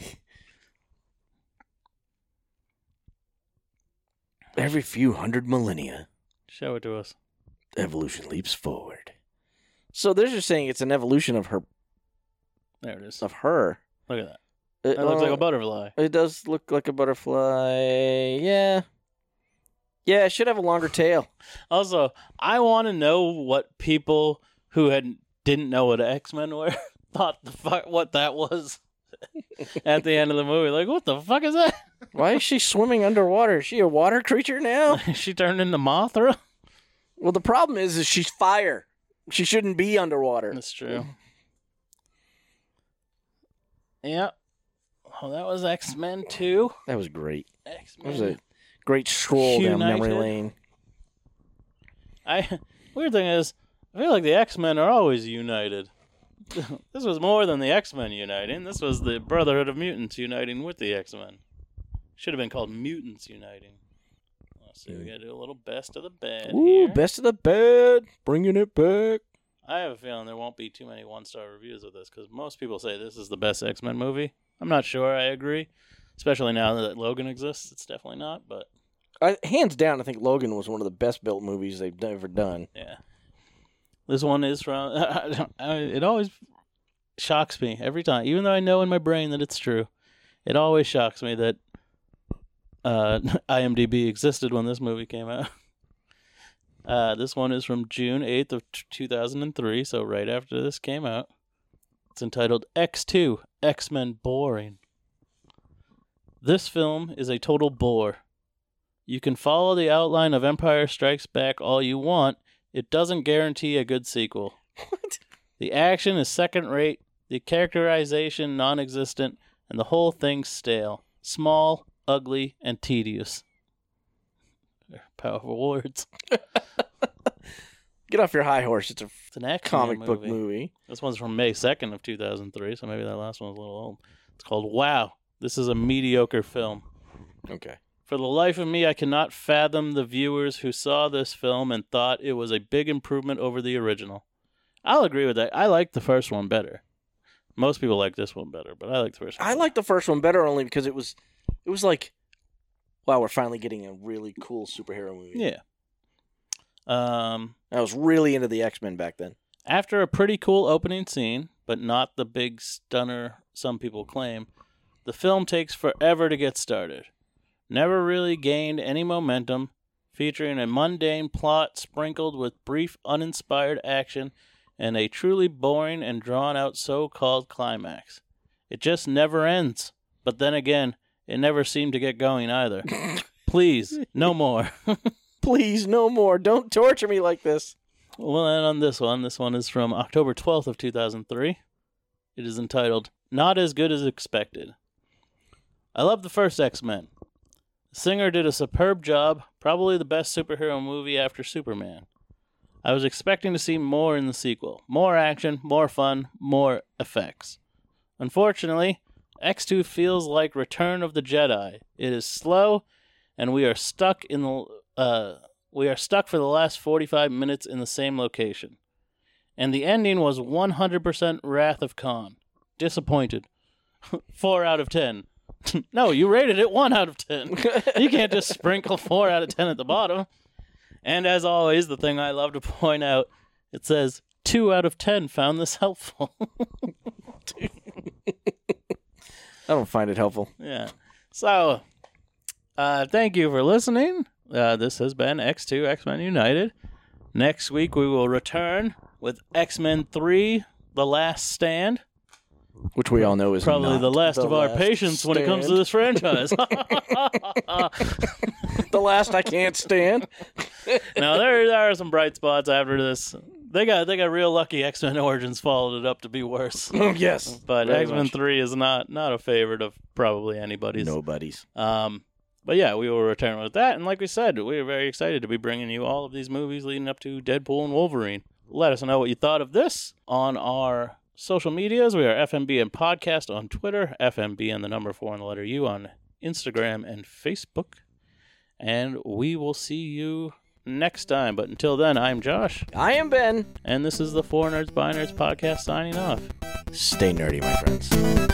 C: every few hundred millennia,
B: Show it to us.
C: evolution leaps forward. So they're just saying it's an evolution of her.
B: There it is.
C: Of her.
B: Look at that.
C: It,
B: That looks like
C: uh,
B: a butterfly.
C: It does look like a butterfly. Yeah. Yeah, it should have a longer tail.
B: Also, I want to know what people who had didn't know what X-Men were thought the fuck what that was at the end of the movie. Like, what the fuck is that?
C: Why is she swimming underwater? Is she a water creature now?
B: She turned into Mothra.
C: Well, the problem is, is she's fire. She shouldn't be underwater.
B: That's true. Yeah. Oh, that was X-Men two.
C: That was great. That was
B: X-Men.
C: a great stroll down memory
B: United.
C: lane.
B: I weird thing is, I feel like the X-Men are always united. This was more than the X-Men uniting. This was the Brotherhood of Mutants uniting with the X-Men. Should have been called Mutants Uniting. Let's see, we gotta do a little best of the bad
C: Ooh,
B: here.
C: best of the bad. Bringing it back.
B: I have a feeling there won't be too many one-star reviews of this because most people say this is the best X-Men movie. I'm not sure I agree, especially now that Logan exists. It's definitely not, but
C: I, hands down, I think Logan was one of the best built movies they've ever done.
B: yeah. This one is from... it always shocks me every time, even though I know in my brain that it's true. It always shocks me that uh, IMDb existed when this movie came out. Uh, this one is from June eighth of two thousand three, so right after this came out. It's entitled X two, X-Men Boring. This film is a total bore. You can follow the outline of Empire Strikes Back all you want. It doesn't guarantee a good sequel.
C: What?
B: The action is second-rate, the characterization non-existent, and the whole thing stale. Small, ugly, and tedious. They're powerful words.
C: Get off your high horse. It's a
B: It's an action
C: comic
B: movie.
C: book movie.
B: This one's from May second of two thousand three, so maybe that last one was a little old. It's called Wow. This is a mediocre film.
C: Okay.
B: For the life of me, I cannot fathom the viewers who saw this film and thought it was a big improvement over the original. I'll agree with that. I like the first one better. Most people like this one better, but I like the first one.
C: I
B: better.
C: like the first one better only because it was, it was like, wow, we're finally getting a really cool superhero movie.
B: Yeah. Um,
C: I was really into the X-Men back then.
B: after a pretty cool opening scene, but not the big stunner some people claim, the film takes forever to get started. Never really gained any momentum, featuring a mundane plot sprinkled with brief, uninspired action and a truly boring and drawn-out so-called climax. It just never ends. But then again, it never seemed to get going either. Please, no more.
C: Please, no more. Don't torture me like this.
B: Well, and on this one, this one is from October twelfth of two thousand three. It is entitled, Not as Good as Expected. I love the first X-Men. Singer did a superb job, probably the best superhero movie after Superman. I was expecting to see more in the sequel. More action, more fun, more effects. Unfortunately, X two feels like Return of the Jedi. It is slow, and we are stuck in the uh, we are stuck for the last forty-five minutes in the same location. And the ending was one hundred percent Wrath of Khan. Disappointed. four out of ten. No, you rated it one out of ten. You can't just sprinkle four out of ten at the bottom. And as always, the thing I love to point out, it says two out of ten found this helpful.
C: I don't find it helpful.
B: Yeah. So, uh, thank you for listening. Uh, this has been X two X-Men United. Next week we will return with X-Men three, The Last Stand.
C: Which we all know is
B: Probably
C: not
B: the last
C: the
B: of our
C: last
B: patience when it comes to
C: stand.
B: this franchise.
C: The last I can't stand.
B: Now there, there are some bright spots after this. They got they got real lucky. X-Men Origins followed it up to be worse.
C: Yes.
B: But
C: very
B: X-Men
C: much.
B: three is not not a favorite of probably anybody's.
C: Nobody's.
B: Um, but yeah, we will return with that. And like we said, we are very excited to be bringing you all of these movies leading up to Deadpool and Wolverine. Let us know what you thought of this on our social medias. We are F M B N Podcast on Twitter, F M B N the number four and the letter U on Instagram and Facebook. And we will see you next time. But until then, I'm Josh.
C: I am Ben.
B: And this is the Four Nerds by Nerds podcast signing off.
C: Stay nerdy, my friends.